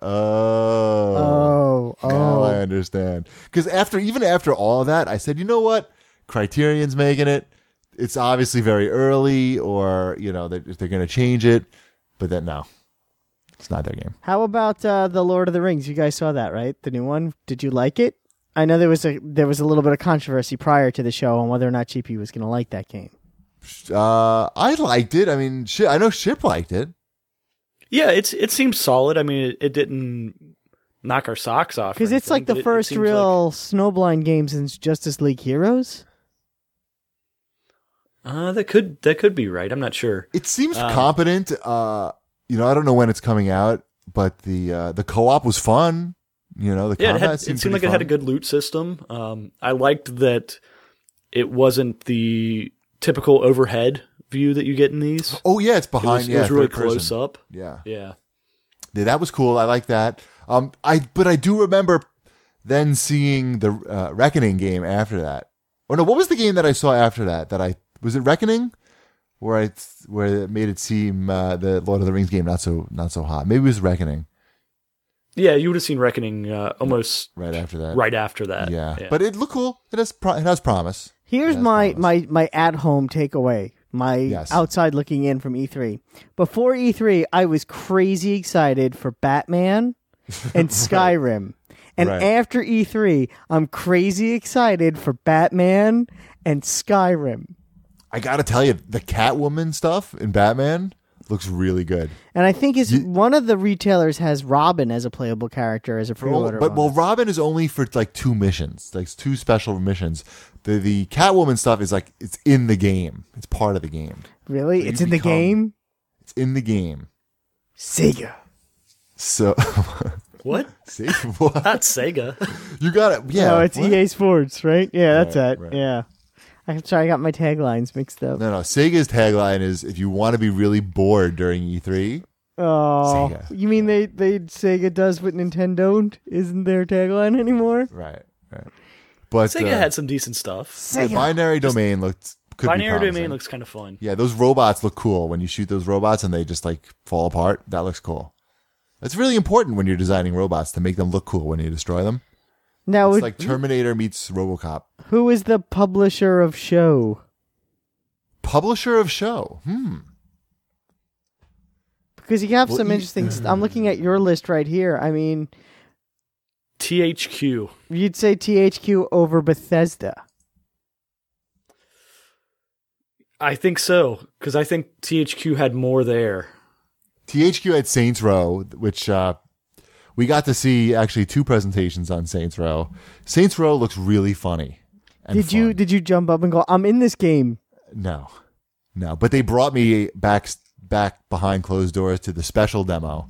oh. Now I understand. Because even after all of that, I said, you know what? Criterion's making it. It's obviously very early or, they're going to change it. But then, no. It's not their game. How about The Lord of the Rings? You guys saw that, right? The new one? Did you like it? I know there was a little bit of controversy prior to the show on whether or not GP was going to like that game. I liked it. I mean, I know Ship liked it. Yeah, it seems solid. I mean, it didn't knock our socks off. Because it's like the first real Snowblind game since Justice League Heroes. That could be right. I'm not sure. It seems competent. I don't know when it's coming out, but the co-op was fun. The combat it seemed like it had a good loot system. I liked that it wasn't the typical overhead view that you get in these. Oh yeah, it's behind. It was really close up. Yeah. That was cool. I like that. But I do remember then seeing the Reckoning game after that. Oh no, what was the game that I saw after that? Was it Reckoning, where it made it seem the Lord of the Rings game not so hot. Maybe it was Reckoning. Yeah, you would have seen Reckoning almost right after that. Yeah. But it looked cool. It has promise. Here's my at-home takeaway. Outside looking in from E3. Before E3, I was crazy excited for Batman and Skyrim. And after E3, I'm crazy excited for Batman and Skyrim. I got to tell you, the Catwoman stuff in Batman looks really good. And I think one of the retailers has Robin as a playable character as a pre-order. But Robin is only for like 2 missions, like 2 special missions. The Catwoman stuff is like it's in the game. It's part of the game. Really? So it's in the game? It's in the game. Sega. So what? Sega? What? Not Sega. You got it. Yeah. No, it's what? EA Sports, right? Yeah, that's it. Right. Yeah. I'm sorry, I got my taglines mixed up. No. Sega's tagline is if you want to be really bored during E3. Oh, Sega. You mean they Sega does what Nintendo isn't their tagline anymore? Right. But Sega had some decent stuff. The Binary Domain looked Binary Domain looks kind of fun. Yeah, those robots look cool. When you shoot those robots and they just like fall apart, that looks cool. It's really important when you're designing robots to make them look cool when you destroy them. Now it's like Terminator meets RoboCop. Who is the publisher of Show? Publisher of Show? Because you have some interesting... I'm looking at your list right here. I mean... THQ. You'd say THQ over Bethesda. I think so, because I think THQ had more there. THQ had Saints Row, which we got to see actually 2 presentations on Saints Row. Saints Row looks really funny. Did you jump up and go, I'm in this game? No. But they brought me back behind closed doors to the special demo.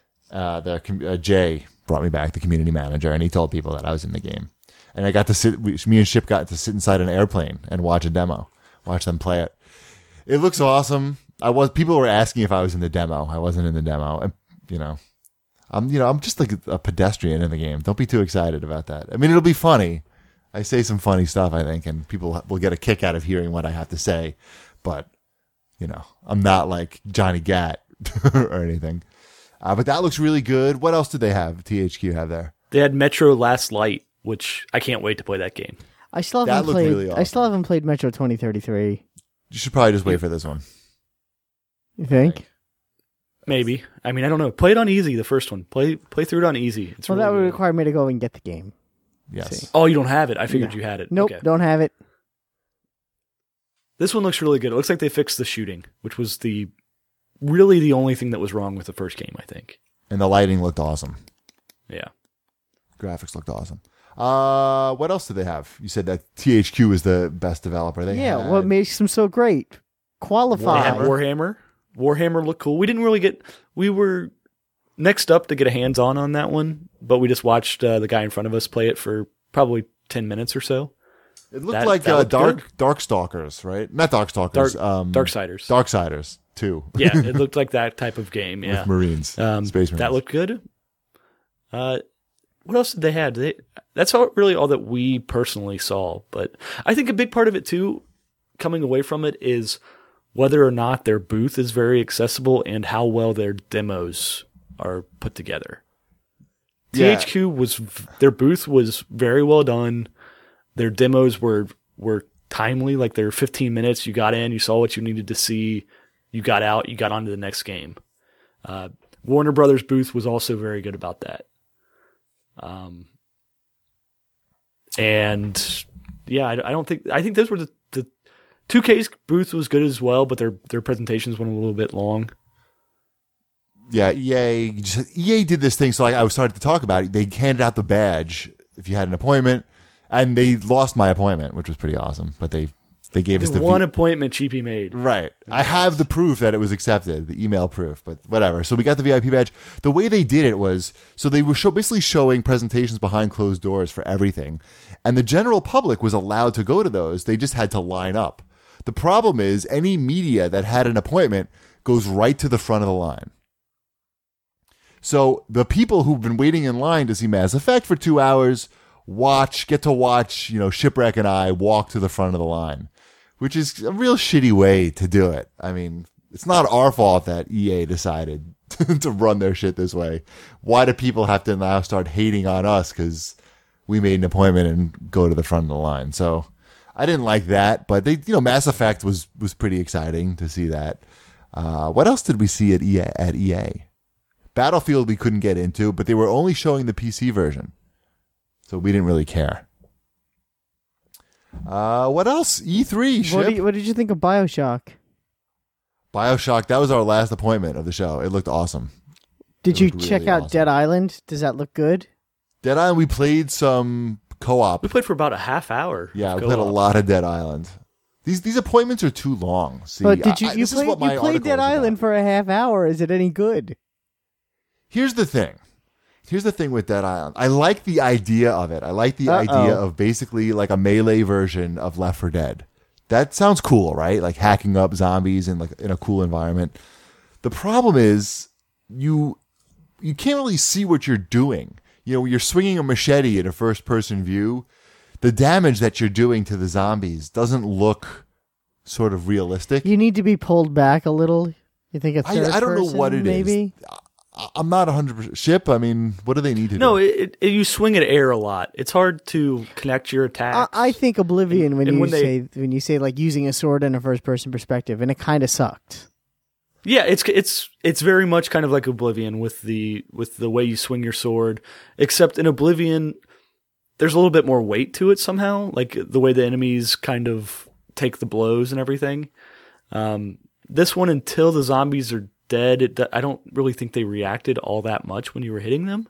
Jay brought me back, the community manager, and he told people that I was in the game. And I got to me and Ship got to sit inside an airplane and watch a demo, watch them play it. It looks awesome. People were asking if I was in the demo. I wasn't in the demo. And, I'm just like a pedestrian in the game. Don't be too excited about that. I mean, it'll be funny. I say some funny stuff, I think, and people will get a kick out of hearing what I have to say. But, I'm not like Johnny Gat or anything. But that looks really good. What else did they have? THQ have there? They had Metro Last Light, which I can't wait to play that game. I still haven't played. Really awesome. I still haven't played Metro 2033. You should probably just wait for this one. You think? Maybe. I mean, I don't know. Play it on easy. The first one. Play through it on easy. Well, really that would require me to go and get the game. Yes. See. Oh, you don't have it. I figured you had it. Nope, don't have it. This one looks really good. It looks like they fixed the shooting, which was really the only thing that was wrong with the first game, I think. And the lighting looked awesome. Yeah. Graphics looked awesome. What else did they have? You said that THQ is the best developer. What makes them so great? Qualified. They had Warhammer. Warhammer looked cool. We were next up to get a hands-on that one, but we just watched the guy in front of us play it for probably 10 minutes or so. It looked like Darkstalkers, right? Not Darkstalkers. Darksiders. Darksiders 2. Yeah, it looked like that type of game. Yeah, with Marines, Space Marines. That looked good. What else did they have? That's really all that we personally saw. But I think a big part of it too, coming away from it, is whether or not their booth is very accessible and how well their demos are put together. Yeah. Their booth was very well done. Their demos were timely, like they were 15 minutes. You got in, you saw what you needed to see, you got out, you got on to the next game. Warner Brothers booth was also very good about that. And yeah, I think those were the 2K's booth was good as well, but their presentations went a little bit long. Yeah, EA did this thing. So I started to talk about it. They handed out the badge if you had an appointment, and they lost my appointment, which was pretty awesome. But they gave us the one appointment Cheapy made. Right. I have the proof that it was accepted, the email proof, but whatever. So we got the VIP badge. The way they did it was, so they were basically showing presentations behind closed doors for everything, and the general public was allowed to go to those. They just had to line up. The problem is any media that had an appointment goes right to the front of the line. So the people who've been waiting in line to see Mass Effect for 2 hours get to watch, Shipwreck and I walk to the front of the line, which is a real shitty way to do it. I mean, it's not our fault that EA decided to run their shit this way. Why do people have to now start hating on us because we made an appointment and go to the front of the line? So I didn't like that, but Mass Effect was pretty exciting to see that. What else did we see at EA? Battlefield we couldn't get into, but they were only showing the PC version, so we didn't really care. What else? E3. Ship? What did you think of BioShock? BioShock, that was our last appointment of the show. It looked awesome. Did you check out Dead Island? Does that look good? Dead Island, we played some co-op. We played for about a half hour. Yeah, we played a lot of Dead Island. These appointments are too long. See, but did you played Dead Island for a half hour? Is it any good? Here's the thing with Dead Island. I like the idea of it. I like the idea of basically like a melee version of Left 4 Dead. That sounds cool, right? Like hacking up zombies in a cool environment. The problem is you can't really see what you're doing. You're swinging a machete in a first person view. The damage that you're doing to the zombies doesn't look sort of realistic. You need to be pulled back a little. You think a third I don't know person, what it maybe? is. I'm not 100% Ship. I mean, what do they need to do? No, you swing at air a lot. It's hard to connect your attacks. I think Oblivion when you say like using a sword in a first person perspective, and it kind of sucked. Yeah, it's very much kind of like Oblivion with the way you swing your sword, except in Oblivion there's a little bit more weight to it somehow, like the way the enemies kind of take the blows and everything. This one, until the zombies are dead, I don't really think they reacted all that much when you were hitting them.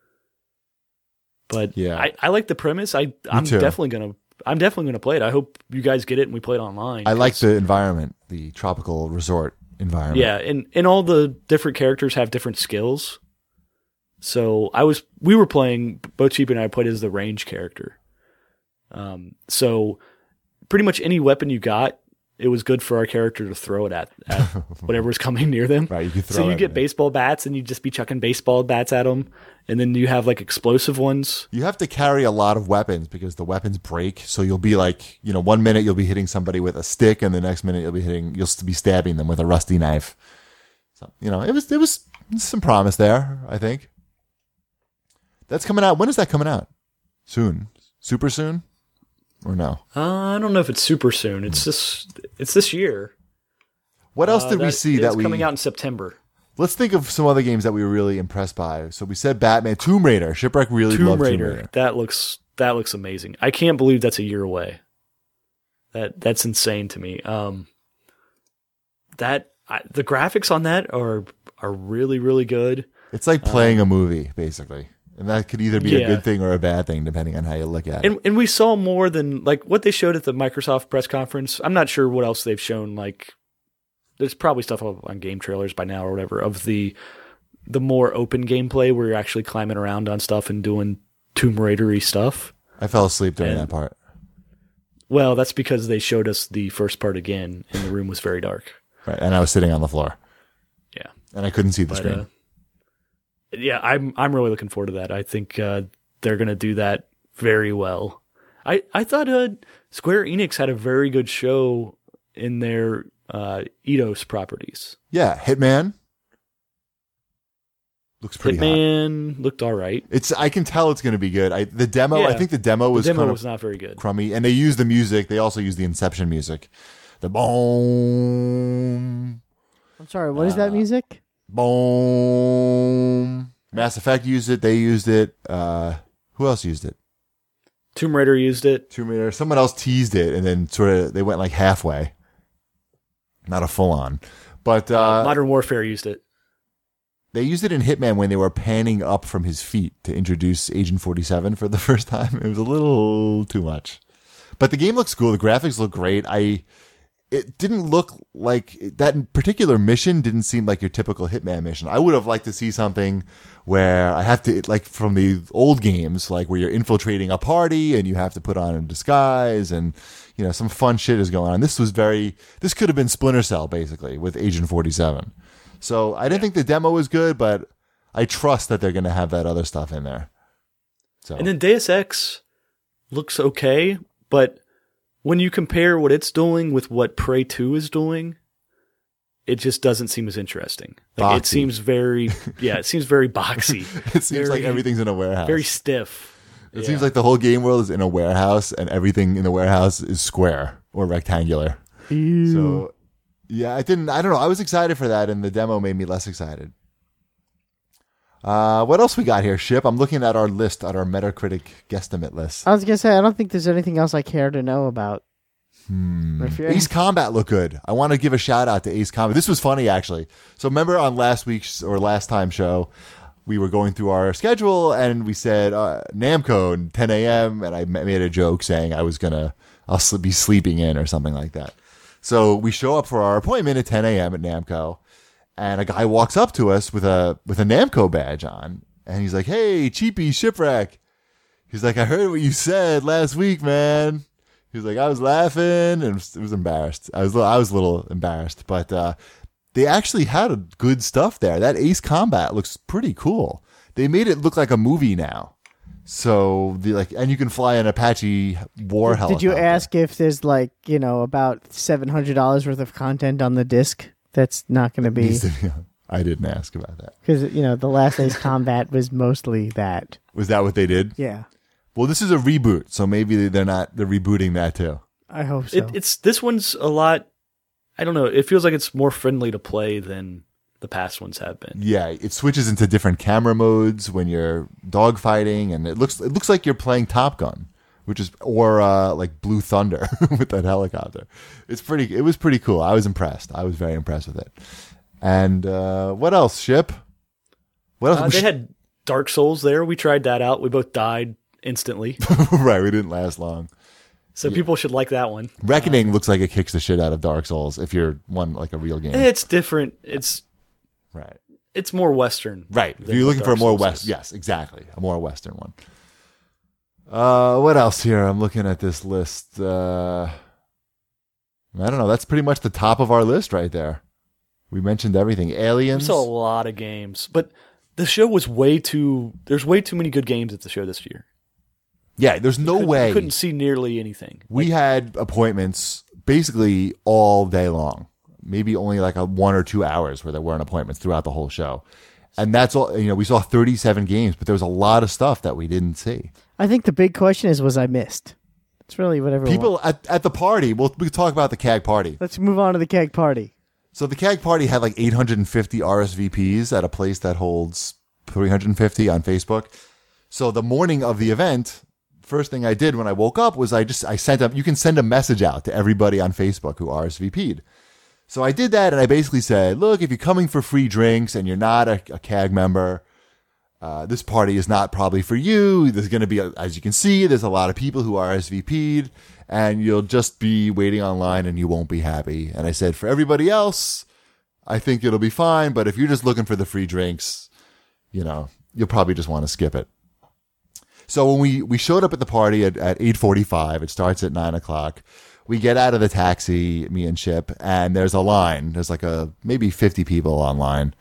But yeah, I like the premise. I'm definitely gonna play it. I hope you guys get it and we play it online. I like the environment, the tropical resort environment. Yeah, and all the different characters have different skills. So we were playing, both Cheap and I played as the range character. So pretty much any weapon you got, it was good for our character to throw it at whatever's coming near them. Right, you could throw so you get baseball bats and you just be chucking baseball bats at them. And then you have like explosive ones. You have to carry a lot of weapons because the weapons break. So you'll be like, 1 minute you'll be hitting somebody with a stick, and the next minute you'll be stabbing them with a rusty knife. So, it was some promise there, I think. That's coming out. When is that coming out? Soon? Super soon? Or no? I don't know if it's super soon. It's this year. What else did we see that coming out in September? Let's think of some other games that we were really impressed by. So we said Batman, Tomb Raider. Shipwreck really loved Tomb Raider. That looks amazing. I can't believe that's a year away. That's insane to me. The graphics on that are really, really good. It's like playing a movie, basically. And that could either be a good thing or a bad thing, depending on how you look at it. And we saw more than like what they showed at the Microsoft press conference. I'm not sure what else they've shown. Like, there's probably stuff on game trailers by now or whatever of the more open gameplay where you're actually climbing around on stuff and doing Tomb Raider-y stuff. I fell asleep during that part. Well, that's because they showed us the first part again, and the room was very dark. Right, and I was sitting on the floor. Yeah, and I couldn't see the screen. Yeah, I'm really looking forward to that. I think they're going to do that very well. I thought Square Enix had a very good show in their Eidos properties. Yeah, Hitman looks pretty hot. Hitman looked all right. I can tell it's going to be good. The demo, I think the demo was not very good. Crummy, and they used the music. They also used the Inception music. The boom. I'm sorry, what is that music? Boom. Mass Effect used it. They used it. Who else used it? Tomb Raider used it. Tomb Raider. Someone else teased it, and then sort of they went like halfway. Not a full on. But Modern Warfare used it. They used it in Hitman when they were panning up from his feet to introduce Agent 47 for the first time. It was a little too much. But the game looks cool. The graphics look great. It didn't look like that particular mission didn't seem like your typical Hitman mission. I would have liked to see something where I have to, like from the old games, like where you're infiltrating a party and you have to put on a disguise and, some fun shit is going on. This could have been Splinter Cell basically with Agent 47. So I didn't think the demo was good, but I trust that they're going to have that other stuff in there. So. And then Deus Ex looks okay, but when you compare what it's doing with what Prey 2 is doing, it just doesn't seem as interesting. Like, it seems very boxy. It seems like everything's in a warehouse. Very stiff. It seems like the whole game world is in a warehouse and everything in the warehouse is square or rectangular. Ew. So, yeah, I don't know. I was excited for that and the demo made me less excited. What else we got here, Ship? I'm looking at our list, at our Metacritic guesstimate list. I was going to say, I don't think there's anything else I care to know about. Ace Combat looked good. I want to give a shout out to Ace Combat. This was funny, actually. So remember on last week's or last time show, we were going through our schedule and we said Namco and 10 a.m. and I made a joke saying I'll be sleeping in or something like that. So we show up for our appointment at 10 a.m. at Namco. And a guy walks up to us with a Namco badge on, and he's like, "Hey, Cheapy Shipwreck." He's like, "I heard what you said last week, man." He was like, "I was laughing and it was embarrassed. I was a little embarrassed, but they actually had good stuff there. That Ace Combat looks pretty cool. They made it look like a movie now, So and you can fly an Apache war helicopter. Did you ask if there's about $700 worth of content on the disc that's not going to be? I didn't ask about that because the Last Ace Combat was mostly that. Was that what they did? Yeah. Well, this is a reboot, so maybe they're rebooting that too. I hope so. This one's a lot. I don't know. It feels like it's more friendly to play than the past ones have been. Yeah, it switches into different camera modes when you're dogfighting, and it looks like you're playing Top Gun, or like Blue Thunder with that helicopter. It was pretty cool. I was impressed. I was very impressed with it. And what else, Ship? What else? They had Dark Souls there. We tried that out. We both died instantly. Right, we didn't last long. So people should like that one. Reckoning looks like it kicks the shit out of Dark Souls if you're like a real game. It's different. It's right. It's more Western. Right. If you're looking for a more Western, yes, exactly, a more Western one. What else here? I'm looking at this list. I don't know. That's pretty much the top of our list right there. We mentioned everything. Aliens. There's a lot of games, but the show was there's way too many good games at the show this year. Yeah, there's no way. You couldn't see nearly anything. We had appointments basically all day long. Maybe only like 1 or 2 hours where there weren't appointments throughout the whole show. And that's all, we saw 37 games, but there was a lot of stuff that we didn't see. I think the big question is, was I missed? It's really whatever. People at the party, we can talk about the CAG party. Let's move on to the CAG party. So the CAG party had like 850 RSVPs at a place that holds 350 on Facebook. So the morning of the event, first thing I did when I woke up was I sent you can send a message out to everybody on Facebook who RSVP'd. So I did that, and I basically said, look, if you're coming for free drinks and you're not a CAG member, this party is not probably for you. There's going to be, as you can see, there's a lot of people who RSVP'd, and you'll just be waiting online and you won't be happy. And I said, for everybody else, I think it'll be fine, but if you're just looking for the free drinks, you'll probably just want to skip it. So when we showed up at the party at 8:45, it starts at 9 o'clock. We get out of the taxi, me and Chip, and there's a line. There's like maybe 50 people online,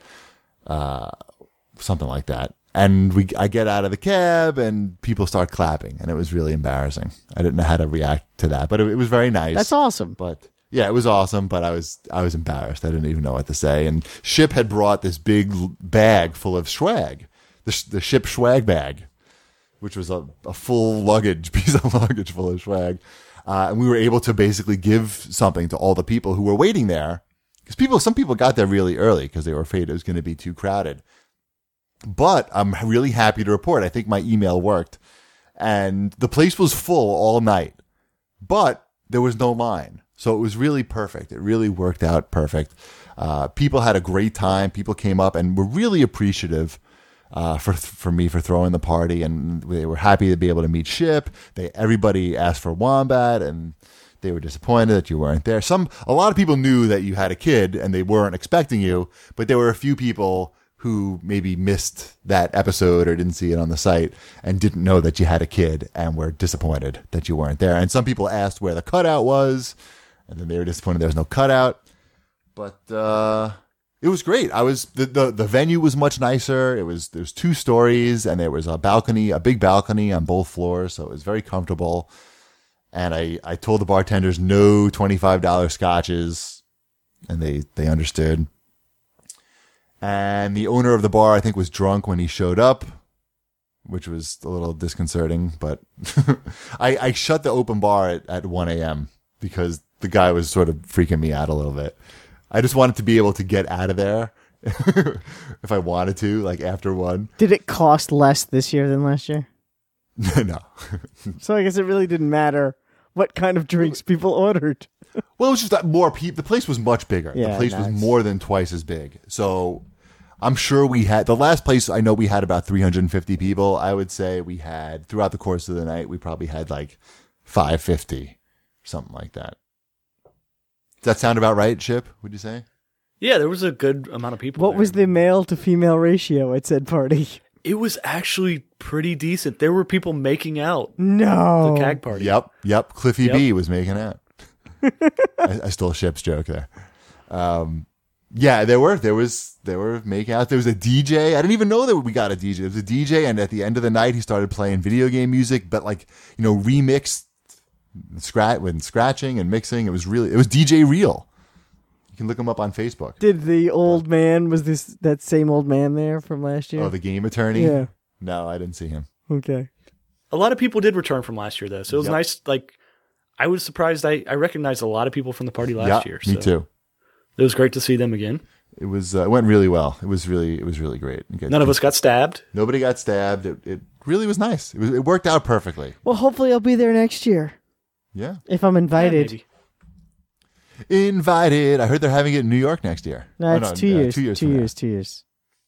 something like that. And I get out of the cab, and people start clapping, and it was really embarrassing. I didn't know how to react to that, but it was very nice. That's awesome. But yeah, it was awesome, but I was embarrassed. I didn't even know what to say. And Ship had brought this big bag full of swag, the Ship swag bag, which was a full piece of luggage full of swag. And we were able to basically give something to all the people who were waiting there. Because some people got there really early because they were afraid it was going to be too crowded. But I'm really happy to report, I think my email worked. And the place was full all night. But there was no line. So it was really perfect. It really worked out perfect. People had a great time. People came up and were really appreciative for me for throwing the party, and they were happy to be able to meet Ship. Everybody asked for Wombat, and they were disappointed that you weren't there. A lot of people knew that you had a kid and they weren't expecting you, but there were a few people who maybe missed that episode or didn't see it on the site and didn't know that you had a kid and were disappointed that you weren't there. And some people asked where the cutout was, and then they were disappointed there was no cutout. But it was great. The venue was much nicer. There's 2 stories, and there was a big balcony on both floors, so it was very comfortable. And I told the bartenders no $25 scotches, and they understood. And the owner of the bar, I think, was drunk when he showed up, which was a little disconcerting. But I shut the open bar at 1 a.m. because the guy was sort of freaking me out a little bit. I just wanted to be able to get out of there if I wanted to, like after 1. Did it cost less this year than last year? No. So I guess it really didn't matter what kind of drinks people ordered. Well, it was just that more people. The place was much bigger. Yeah, the place was more than twice as big. So I'm sure the last place I know we had about 350 people. I would say we had, throughout the course of the night, we probably had like 550, something like that. Does that sound about right, Chip, would you say? Yeah, there was a good amount of people. What was the male to female ratio at said party? It was actually pretty decent. There were people making out. No. The CAG party. Yep. Cliffy B was making out. I stole Ship's joke there. Yeah, there were makeouts. There was a DJ. I didn't even know that we got a DJ. There was a DJ, and at the end of the night, he started playing video game music, but remixed, scratching and mixing. It was DJ Real. You can look him up on Facebook. Did the old man that same old man there from last year? Oh, the game attorney. Yeah. No, I didn't see him. Okay. A lot of people did return from last year, though, so it was nice. Like, I was surprised. I recognized a lot of people from the party last year. Me too. It was great to see them again. It was it went really well. It was really great. None of us got stabbed. Nobody got stabbed. It really was nice. It worked out perfectly. Well, hopefully I'll be there next year. Yeah. If I'm invited. Yeah, invited. I heard they're having it in New York next year. No, it's 2 years. 2 years. 2 years. 2 years.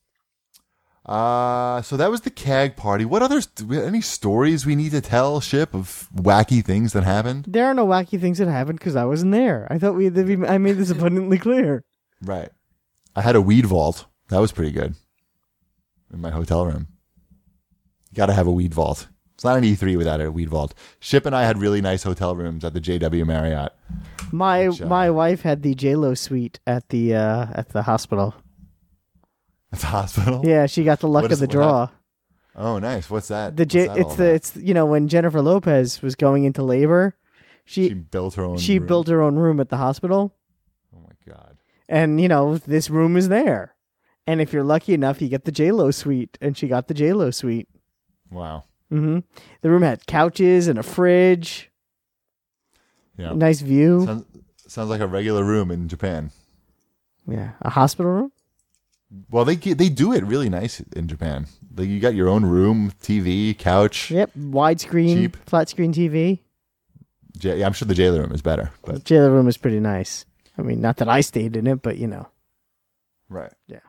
So that was the CAG party. What any stories we need to tell, Ship, of wacky things that happened? There are no wacky things that happened because I wasn't there. I thought I made this abundantly clear. Right. I had a weed vault. That was pretty good. In my hotel room. You got to have a weed vault. It's not an E3 without a weed vault. Ship and I had really nice hotel rooms at the JW Marriott. My wife had the JLo suite at the hospital. At the hospital? Yeah, she got the luck of the draw. Oh, nice. What's that? It's when Jennifer Lopez was going into labor, she built her own built her own room at the hospital. Oh my God. And this room is there. And if you're lucky enough, you get the JLo suite, and she got the JLo suite. Wow. Mhm. The room had couches and a fridge. Yeah. Nice view. Sounds like a regular room in Japan. Yeah, a hospital room? Well, they do it really nice in Japan. Like you got your own room, TV, couch. Yep, widescreen, cheap. flat screen TV. Yeah, I'm sure the jailer room is better. But the jailer room is pretty nice. I mean, not that I stayed in it, but Right. Yeah.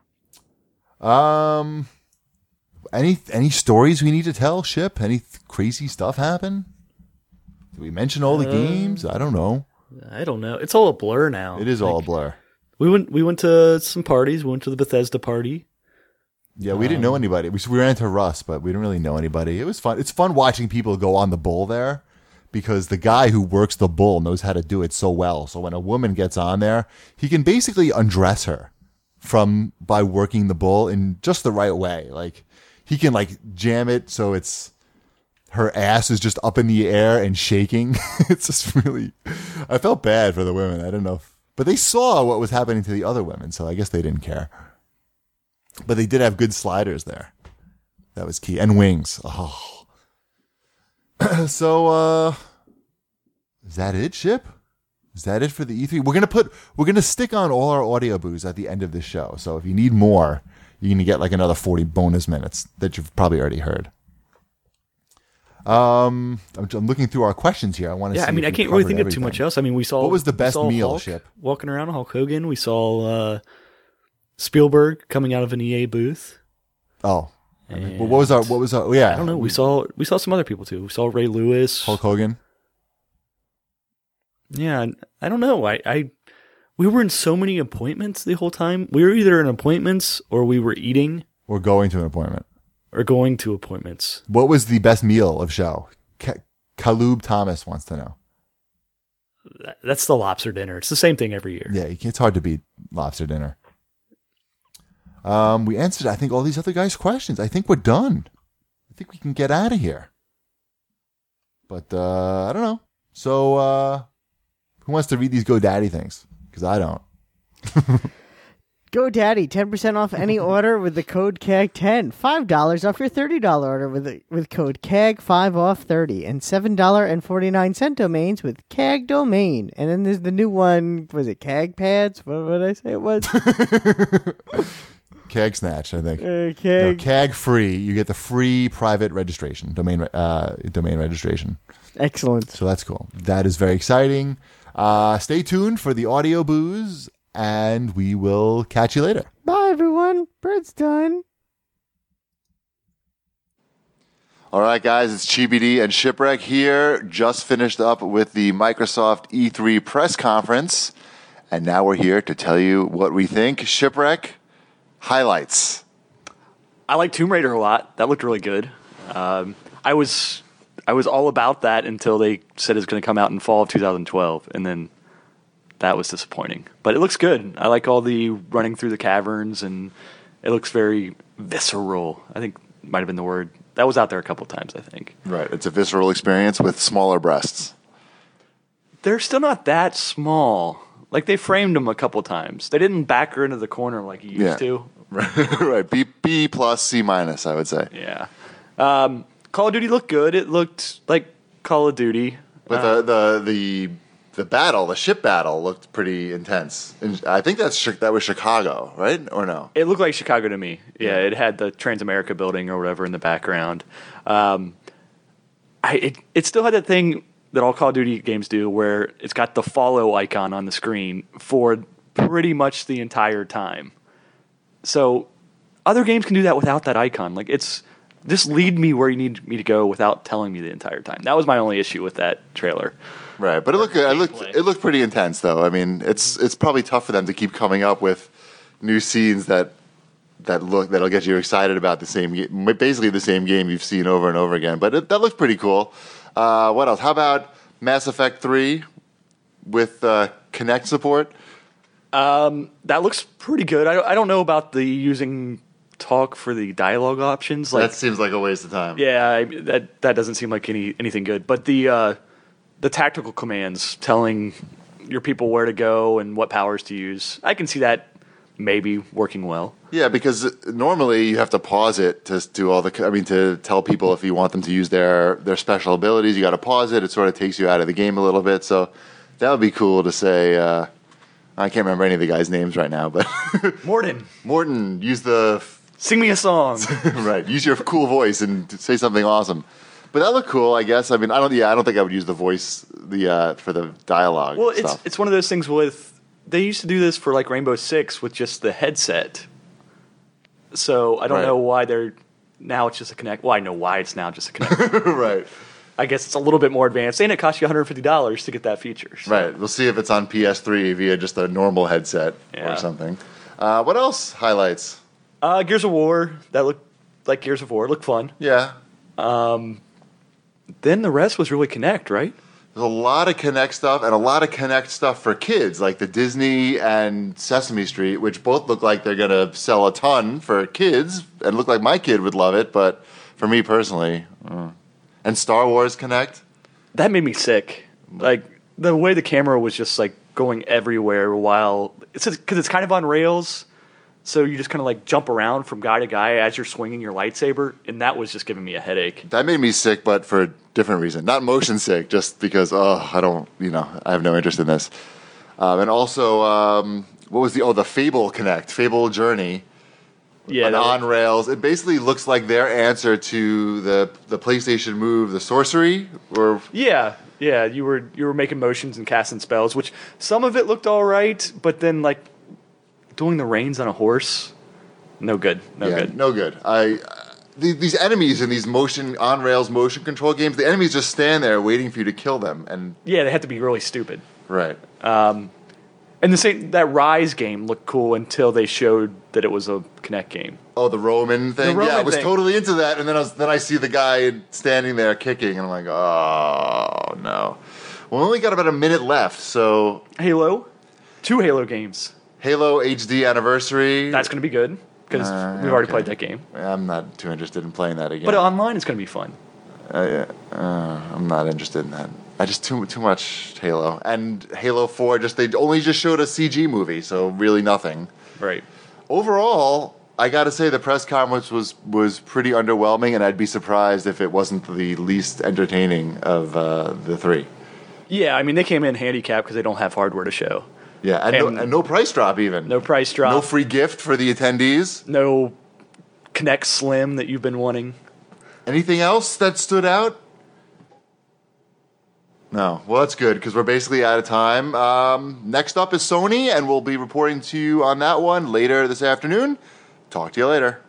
Any stories we need to tell, Ship? Any crazy stuff happen? Did we mention all the games? I don't know. It's all a blur now. It is all a blur. We went to some parties. We went to the Bethesda party. Yeah, we didn't know anybody. We ran into Russ, but we didn't really know anybody. It was fun. It's fun watching people go on the bull there because the guy who works the bull knows how to do it so well. So when a woman gets on there, he can basically undress her by working the bull in just the right way. Like he can jam it so it's her ass is just up in the air and shaking. It's just really, I felt bad for the women. I don't know. But they saw what was happening to the other women, so I guess they didn't care. But they did have good sliders there. That was key. And wings. Oh. So, is that it, Ship? Is that it for the E3? We're gonna stick on all our audio booze at the end of this show. So if you need more, you're gonna get another 40 bonus minutes that you've probably already heard. I'm looking through our questions here. I want to see. Yeah, I mean, I can't really think of too much else. I mean, we saw. What was the best meal, Hulk Ship? Walking around, Hulk Hogan. We saw Spielberg coming out of an EA booth. Oh, I mean, what was our? Yeah, I don't know. We saw some other people too. We saw Ray Lewis, Hulk Hogan. Yeah, I don't know. We were in so many appointments the whole time. We were either in appointments or we were eating or going to an appointment. Or going to appointments. What was the best meal of show? Kalub Thomas wants to know. That's the lobster dinner. It's the same thing every year. Yeah, it's hard to beat lobster dinner. We answered, I think, all these other guys' questions. I think we're done. I think we can get out of here. But I don't know. So who wants to read these GoDaddy things? Because I don't. GoDaddy, 10% off any order with the code CAG10. $5 off your $30 order with code CAG5 off 30. And $7.49 domains with CAG domain. And then there's the new one. Was it CAG pads? What did I say it was? CAG Snatch, I think. No, CAG free. You get the free private registration, domain registration. Excellent. So that's cool. That is very exciting. Stay tuned for the audio booze. And we will catch you later. Bye, everyone. Bread's done. All right, guys. It's ChibiD and Shipwreck here. Just finished up with the Microsoft E3 press conference. And now we're here to tell you what we think. Shipwreck, highlights. I like Tomb Raider a lot. That looked really good. I was all about that until they said it's going to come out in fall of 2012. And then that was disappointing. But it looks good. I like all the running through the caverns, and it looks very visceral. I think might have been the word. That was out there a couple times, I think. Right. It's a visceral experience with smaller breasts. They're still not that small. Like, they framed them a couple times. They didn't back her into the corner like you used to. Right. B plus, C minus, I would say. Yeah. Call of Duty looked good. It looked like Call of Duty. But the battle, the ship battle, looked pretty intense. And I think that was Chicago, right? Or no? It looked like Chicago to me. Yeah, it had the Transamerica building or whatever in the background. It still had that thing that all Call of Duty games do where it's got the follow icon on the screen for pretty much the entire time. So other games can do that without that icon. Like, just lead me where you need me to go without telling me the entire time. That was my only issue with that trailer. Right, but it looked good. It looked pretty intense, though. I mean, it's probably tough for them to keep coming up with new scenes that'll get you excited about the same game, basically the same game you've seen over and over again. But that looked pretty cool. What else? How about Mass Effect 3 with Kinect support? That looks pretty good. I don't know about the using talk for the dialogue options. That seems like a waste of time. Yeah, that doesn't seem like anything good. But the tactical commands telling your people where to go and what powers to use, I can see that maybe working well. Yeah, because normally you have to pause it to do all to tell people if you want them to use their special abilities, you got to pause it. It sort of takes you out of the game a little bit. So that would be cool to say. I can't remember any of the guys' names right now, but Morton, use the sing me a song. Right, use your cool voice and say something awesome. But that looked cool, I guess. I mean, I don't think I would use the voice for the dialogue. Well, stuff. It's one of those things they used to do this for like Rainbow Six with just the headset. So I don't know why now it's just a Kinect. Well, I know why it's now just a Kinect. Right. I guess it's a little bit more advanced, and it costs you $150 to get that feature. So. Right. We'll see if it's on PS3 via just a normal headset or something. What else? Highlights? Gears of War. That looked like Gears of War. It looked fun. Yeah. Then the rest was really Kinect, right? There's a lot of Kinect stuff and a lot of Kinect stuff for kids, like the Disney and Sesame Street, which both look like they're going to sell a ton for kids and look like my kid would love it, but for me personally. And Star Wars Kinect? That made me sick. Like, the way the camera was just, like, going everywhere while... Because it's kind of on rails, so you just kind of, like, jump around from guy to guy as you're swinging your lightsaber, and that was just giving me a headache. That made me sick, but for a different reason. Not motion sick, just because, I have no interest in this. And also, what was the Fable Kinect, Fable Journey. Yeah, on rails. It basically looks like their answer to the PlayStation Move, the sorcery, or you were making motions and casting spells, which some of it looked all right, but then like doing the reins on a horse, no good. These enemies in these on rails motion control games, the enemies just stand there waiting for you to kill them, and they have to be really stupid, right? And that Rise game looked cool until they showed that it was a Kinect game. Oh, the Roman thing? I was totally into that, and then I see the guy standing there kicking, and I'm like, oh, no. We only got about a minute left, so... Halo? 2 Halo games. Halo HD Anniversary. That's going to be good, because we've already played that game. I'm not too interested in playing that again. But online is going to be fun. I'm not interested in that. I just too much Halo. And Halo 4, they only just showed a CG movie, so really nothing. Right. Overall, I got to say the press conference was pretty underwhelming, and I'd be surprised if it wasn't the least entertaining of the three. Yeah, I mean, they came in handicapped because they don't have hardware to show. Yeah, and no price drop even. No price drop. No free gift for the attendees. No Kinect Slim that you've been wanting. Anything else that stood out? No. Well, that's good because we're basically out of time. Next up is Sony, and we'll be reporting to you on that one later this afternoon. Talk to you later.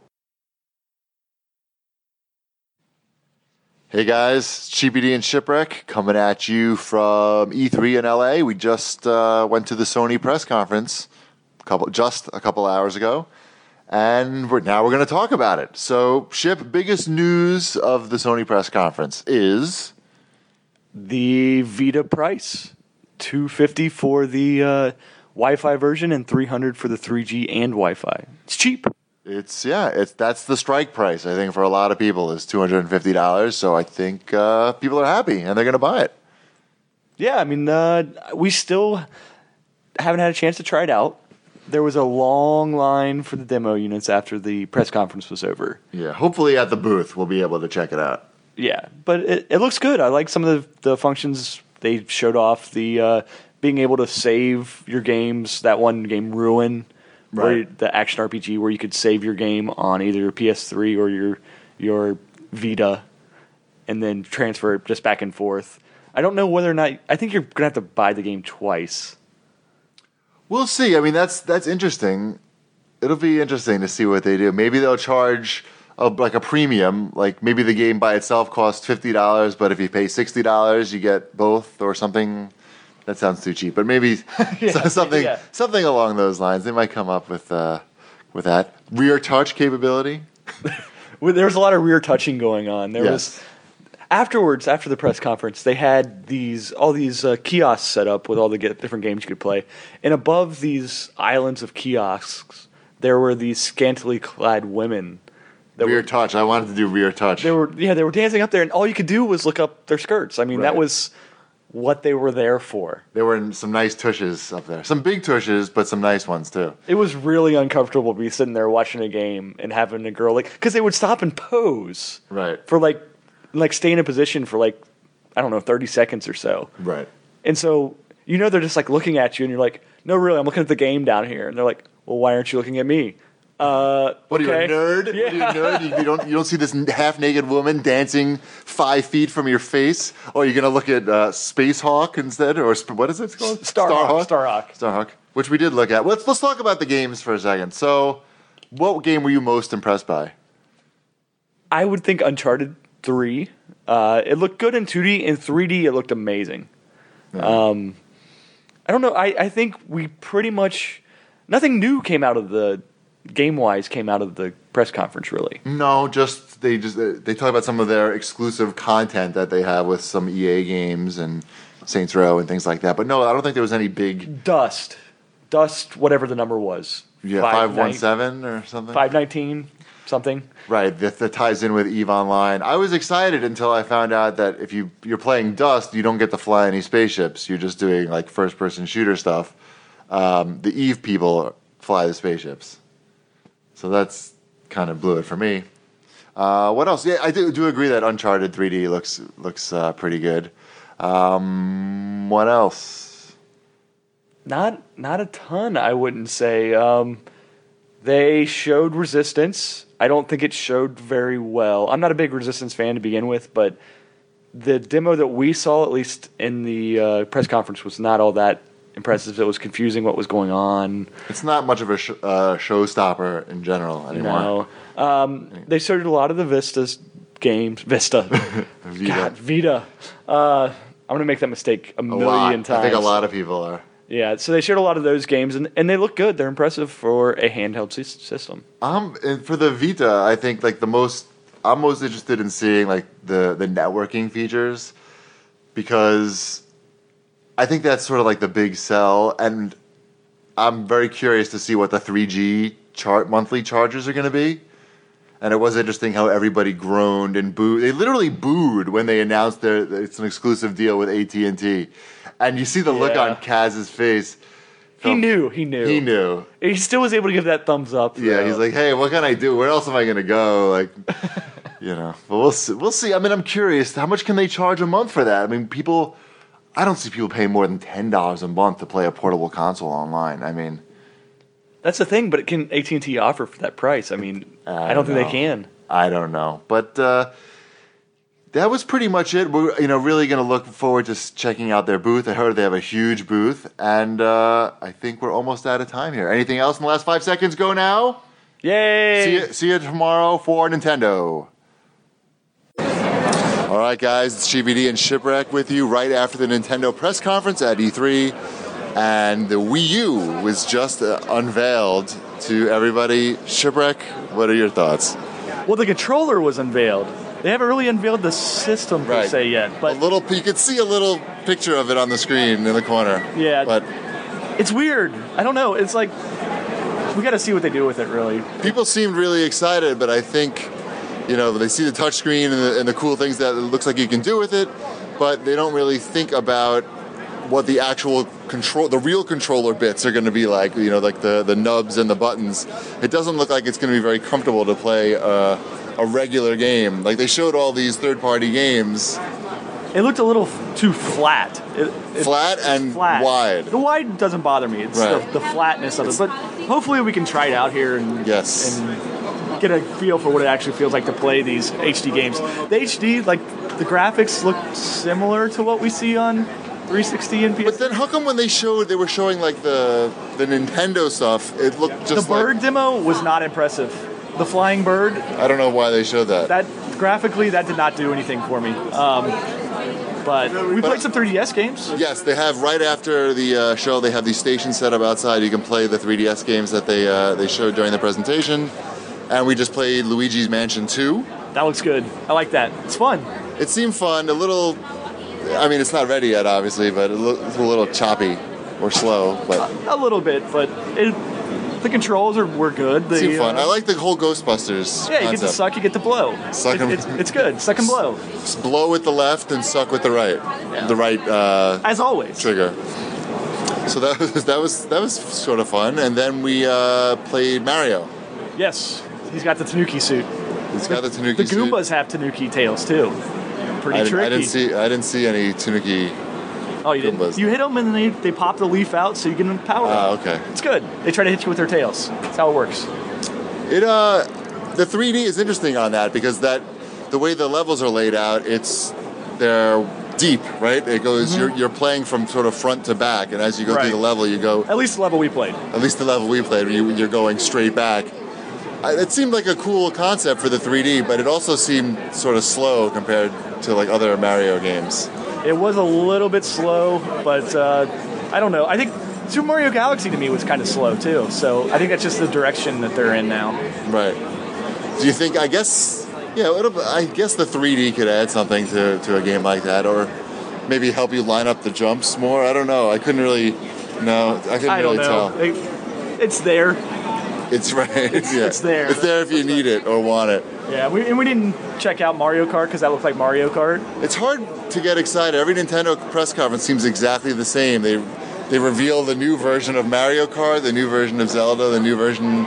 Hey guys, Cheapy D and Shipwreck coming at you from E3 in LA. We just went to the Sony press conference just a couple hours ago, and now we're going to talk about it. So, Ship, biggest news of the Sony press conference is... the Vita price. $250 for the Wi-Fi version and $300 for the 3G and Wi-Fi. It's cheap. That's the strike price. I think for a lot of people is $250. So I think people are happy and they're going to buy it. Yeah, I mean, we still haven't had a chance to try it out. There was a long line for the demo units after the press conference was over. Yeah, hopefully at the booth we'll be able to check it out. Yeah, but it looks good. I like some of the functions they showed off. The being able to save your games. That one game, Ruin, right. The action RPG, where you could save your game on either your PS3 or your Vita, and then transfer it just back and forth. I don't know whether or not. I think you're gonna have to buy the game twice. We'll see. I mean, that's interesting. It'll be interesting to see what they do. Maybe they'll charge a premium. Like maybe the game by itself costs $50, but if you pay $60, you get both or something. That sounds too cheap, but maybe something along those lines. They might come up with that rear touch capability. There was a lot of rear touching going on. There was. Afterwards, after the press conference, they had all these kiosks set up with all the different games you could play. And above these islands of kiosks, there were these scantily clad women. Rear touch. I wanted to do rear touch. They were dancing up there, and all you could do was look up their skirts. I mean, that was what they were there for. There were some nice tushes up there. Some big tushes, but some nice ones, too. It was really uncomfortable to be sitting there watching a game and having a girl, because they would stop and pose. Right. For, stay in a position for 30 seconds or so. Right. And so, they're just looking at you and you're like, no, really, I'm looking at the game down here. And they're like, well, why aren't you looking at me? What are you, a nerd? Yeah. What are you a nerd? You don't see this half-naked woman dancing 5 feet from your face? Or are you going to look at Space Hawk instead? Or what is it called? Starhawk. Which we did look at. Let's talk about the games for a second. So, what game were you most impressed by? I would think Uncharted 3. It looked good in 2D. In 3D, it looked amazing. Yeah. I don't know. I think we pretty much... Nothing new came out of the... Game-wise came out of the press conference, really. No, they talk about some of their exclusive content that they have with some EA games and Saints Row and things like that. But no, I don't think there was any big... Dust, whatever the number was. Yeah, 517 or something? 519, something. Right, that ties in with EVE Online. I was excited until I found out that if you're playing Dust, you don't get to fly any spaceships. You're just doing first-person shooter stuff. The EVE people fly the spaceships. So that's kind of blew it for me. What else? Yeah, I do agree that Uncharted 3D looks pretty good. What else? Not a ton, I wouldn't say. They showed Resistance. I don't think it showed very well. I'm not a big Resistance fan to begin with, but the demo that we saw, at least in the press conference, was not all that impressive. It was confusing what was going on. It's not much of a showstopper in general anymore. No. They showed a lot of the Vita games. Vita. God, Vita. I'm going to make that mistake a million times. I think a lot of people are. Yeah, so they showed a lot of those games, and they look good. They're impressive for a handheld system. And for the Vita, I think I'm most interested in seeing the networking features, because I think that's sort of the big sell, and I'm very curious to see what the 3G monthly charges are going to be. And it was interesting how everybody groaned and booed. They literally booed when they announced it's an exclusive deal with AT&T. And you see the look on Kaz's face. He knew. He still was able to give that thumbs up. Yeah, he's like, hey, what can I do? Where else am I going to go? But we'll see. I mean, I'm curious. How much can they charge a month for that? I mean, I don't see people paying more than $10 a month to play a portable console online. I mean, that's the thing. But can AT&T offer for that price? I mean, I don't think they can. I don't know. But that was pretty much it. We're really going to look forward to checking out their booth. I heard they have a huge booth, and I think we're almost out of time here. Anything else in the last 5 seconds? Go now. Yay! See you tomorrow for Nintendo. All right, guys, it's GVD and Shipwreck with you right after the Nintendo press conference at E3, and the Wii U was just unveiled to everybody. Shipwreck, what are your thoughts? Well, the controller was unveiled. They haven't really unveiled the system per se yet, but you could see a little picture of it on the screen in the corner. Yeah. But it's weird. I don't know. It's like, we got to see what they do with it, really. People seemed really excited, but I think, they see the touchscreen and the cool things that it looks like you can do with it, but they don't really think about what the actual the real controller bits are going to be like, like the nubs and the buttons. It doesn't look like it's going to be very comfortable to play a regular game. Like, they showed all these third-party games. It looked a little too flat. Flat and wide. The wide doesn't bother me. It's right. the flatness of it. But hopefully we can try it out here and get a feel for what it actually feels like to play these HD games. The HD, like, the graphics look similar to what we see on 360 and PS3. But then how come when they were showing like the Nintendo stuff, it looked just the bird demo was not impressive. The flying bird. I don't know why they showed that. That graphically, that did not do anything for me. But we played some 3DS games. Yes, they have right after the show. They have these stations set up outside. You can play the 3DS games that they showed during the presentation. And we just played Luigi's Mansion 2. That looks good. I like that. It's fun. It seemed fun. A little. I mean, it's not ready yet, obviously, but it's a little choppy or slow. But a little bit, but the controls were good. It seemed fun. I like the whole Ghostbusters. Yeah, you get to suck, you get to blow. It's good. Suck and blow. Blow with the left and suck with the right. Yeah. The right. As always. Trigger. So that was sort of fun, and then we played Mario. Yes, he's got the Tanuki suit. He's got the Tanuki suit. The Goombas have Tanuki tails too. Pretty tricky. I didn't see any Tanuki. Oh, you didn't? Goombas. You hit them and then they pop the leaf out so you get them power. Okay. It's good. They try to hit you with their tails. That's how it works. The 3D is interesting on that because the way the levels are laid out, they're deep, right? It goes. Mm-hmm. You're playing from sort of front to back, and as you go through the level, you go. At least the level we played. At least the level we played, you're going straight back. It seemed like a cool concept for the 3D, but it also seemed sort of slow compared to like other Mario games. It was a little bit slow, but I don't know. I think Super Mario Galaxy to me was kind of slow too. So I think that's just the direction that they're in now. Right. Do you think? I guess the 3D could add something to a game like that, or maybe help you line up the jumps more. I don't know. I couldn't really tell. It's there. It's right. It's there. It's there if you need it or want it. Yeah, we didn't check out Mario Kart because that looked like Mario Kart. It's hard to get excited. Every Nintendo press conference seems exactly the same. They reveal the new version of Mario Kart, the new version of Zelda, the new version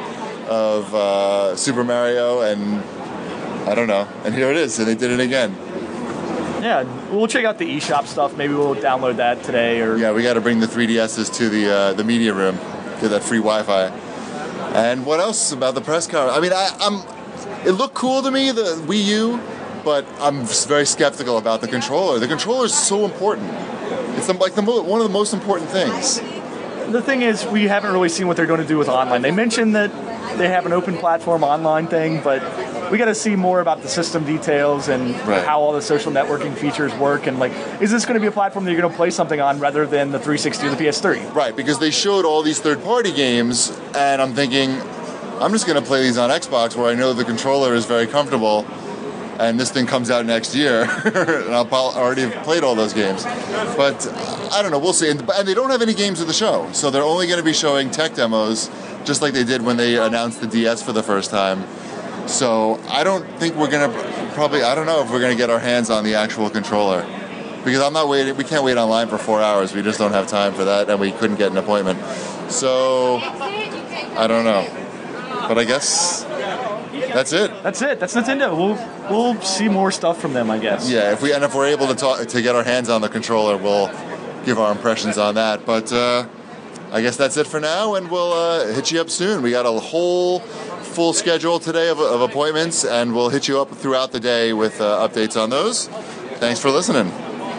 of Super Mario, and I don't know. And here it is, and they did it again. Yeah, we'll check out the eShop stuff. Maybe we'll download that today. Or we got to bring the 3DSs to the media room, get that free Wi-Fi. And what else about the press conference? I mean, it looked cool to me, the Wii U, but I'm very skeptical about the controller. The controller is so important. It's like one of the most important things. The thing is, we haven't really seen what they're going to do with online. They mentioned that they have an open platform online thing, but we got to see more about the system details and how all the social networking features work. And is this going to be a platform that you're going to play something on rather than the 360 or the PS3? Right, because they showed all these third-party games, and I'm thinking, I'm just going to play these on Xbox where I know the controller is very comfortable, and this thing comes out next year, and I'll already have played all those games. But I don't know, we'll see. And they don't have any games at the show, so they're only going to be showing tech demos, just like they did when they announced the DS for the first time. So I don't think we're going to I don't know if we're going to get our hands on the actual controller. Because I'm not waiting, we can't wait online for 4 hours. We just don't have time for that, and we couldn't get an appointment. So, I don't know. But I guess that's it. That's Nintendo. We'll see more stuff from them, I guess. Yeah, if we're able to get our hands on the controller, we'll give our impressions on that. But I guess that's it for now, and we'll hit you up soon. We got a whole full schedule today of appointments, and we'll hit you up throughout the day with updates on those. Thanks for listening.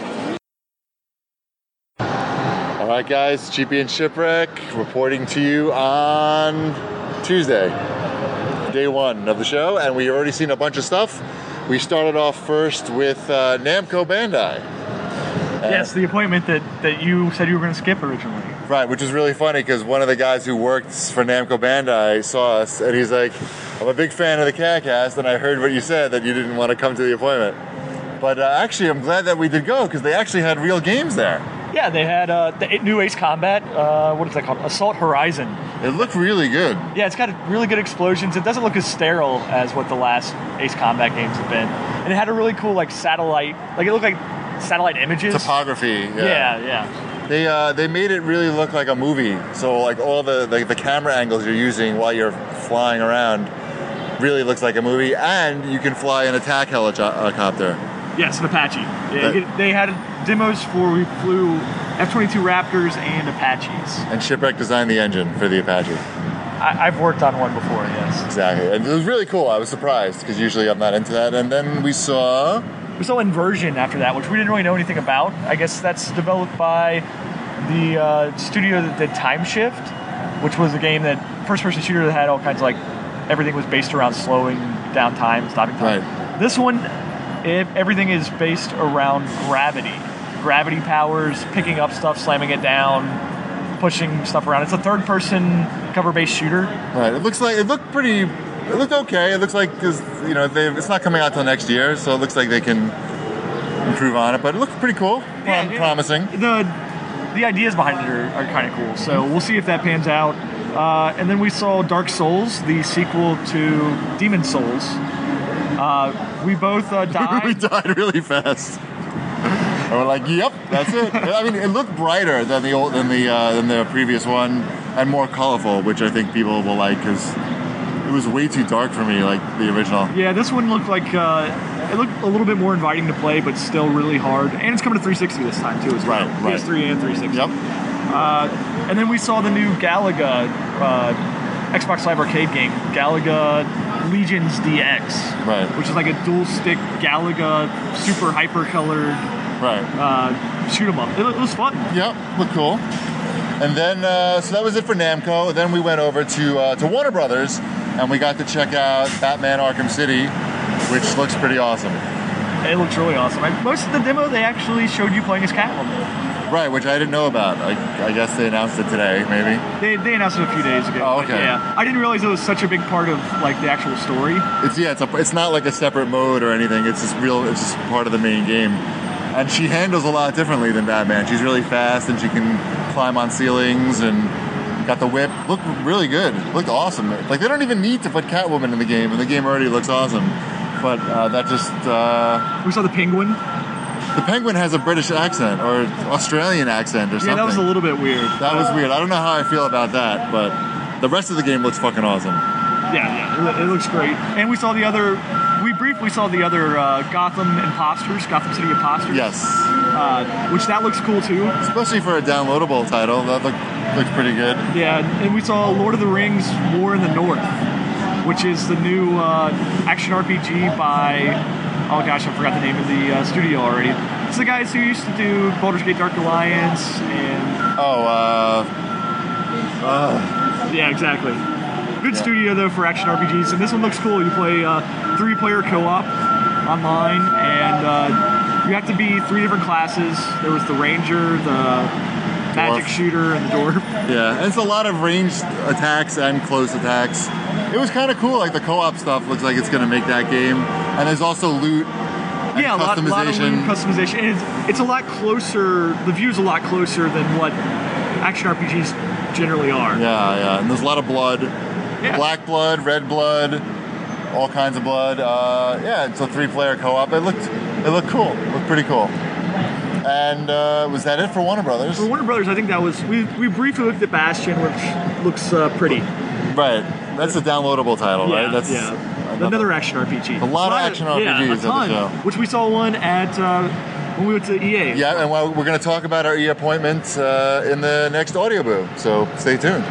All right, guys, GP and Shipwreck reporting to you on Tuesday, day one of the show, and we've already seen a bunch of stuff. We started off first with Namco Bandai. Yes, the appointment that you said you were going to skip originally. Right, which is really funny because one of the guys who works for Namco Bandai saw us, and he's like, I'm a big fan of the CADcast, and I heard what you said, that you didn't want to come to the appointment. But actually, I'm glad that we did go because they actually had real games there. Yeah, they had the new Ace Combat. What is that called? Assault Horizon. It looked really good. Yeah, it's got really good explosions. It doesn't look as sterile as what the last Ace Combat games have been. And it had a really cool satellite. It looked like satellite images. Topography. Yeah. They made it really look like a movie. So all the camera angles you're using while you're flying around really looks like a movie, and you can fly an attack helicopter. Yes, an Apache. Yeah, they had demos for we flew F-22 Raptors and Apaches. And Shipwreck designed the engine for the Apache. I've worked on one before, yes. Exactly. And it was really cool. I was surprised because usually I'm not into that. And then we saw Inversion after that, which we didn't really know anything about. I guess that's developed by the studio that did Time Shift, which was a game that first-person shooter that had all kinds of everything was based around slowing down time, stopping time. Right. This one, everything is based around gravity. Gravity powers, picking up stuff, slamming it down, pushing stuff around. It's a third-person cover-based shooter. Right. It looked okay. It looks like it's not coming out till next year, so it looks like they can improve on it. But it looks pretty cool, promising. The ideas behind it are kind of cool. So we'll see if that pans out. And then we saw Dark Souls, the sequel to Demon Souls. We both died. We died really fast. And we're like, "Yep, that's it." I mean, it looked brighter than the previous one, and more colorful, which I think people will like because it was way too dark for me, like the original. Yeah, this one looked like it looked a little bit more inviting to play, but still really hard. And it's coming to 360 this time too, as well. Right. PS3 and 360. Yep. And then we saw the new Galaga Xbox Live Arcade game, Galaga Legions DX, right? Which is like a dual stick Galaga, super hyper colored, right? Shoot 'em up. It was fun. Yep, looked cool. And then so that was it for Namco. Then we went over to Warner Brothers, and we got to check out Batman Arkham City, which looks pretty awesome. It looks really awesome. Most of the demo they actually showed you playing as Catwoman. Right, which I didn't know about. I guess they announced it today, maybe. They announced it a few days ago. Oh, okay. Yeah, I didn't realize it was such a big part of the actual story. It's not like a separate mode or anything. It's just part of the main game. And she handles a lot differently than Batman. She's really fast and she can climb on ceilings and got the whip. Looked really good. Looked awesome. They don't even need to put Catwoman in the game, and the game already looks awesome. But that just... We saw the Penguin. The Penguin has a British accent or Australian accent or something. Yeah, that was a little bit weird. That was weird. I don't know how I feel about that, but the rest of the game looks fucking awesome. Yeah, it looks great. And we briefly saw the other Gotham City Imposters. Yes. Which that looks cool too. Especially for a downloadable title, that looks pretty good. Yeah, and we saw Lord of the Rings War in the North, which is the new action RPG by... Oh gosh, I forgot the name of the studio already. It's the guys who used to do Baldur's Gate Dark Alliance and... Yeah, exactly. Good studio, though, for action RPGs. And this one looks cool. You play 3-player co-op online, and you have to be 3 different classes. There was the Ranger, the Magic Shooter, and the Dwarf. Yeah, and it's a lot of ranged attacks and close attacks. It was kind of cool. The co-op stuff looks like it's going to make that game. And there's also loot and customization. A lot of loot customization. And it's a lot closer, the view's a lot closer than what action RPGs generally are. Yeah. And there's a lot of blood. Yeah. Black blood, red blood, all kinds of blood. It's a 3-player co-op. It looked cool. It looked pretty cool. And was that it for Warner Brothers? For Warner Brothers, I think that was... We briefly looked at Bastion, which looks pretty. Right. That's a downloadable title, right? That's another action RPG. A lot of action RPGs at the show. Which we saw one at when we went to EA. Yeah, and we're going to talk about our EA appointment in the next Audio Boo, so stay tuned.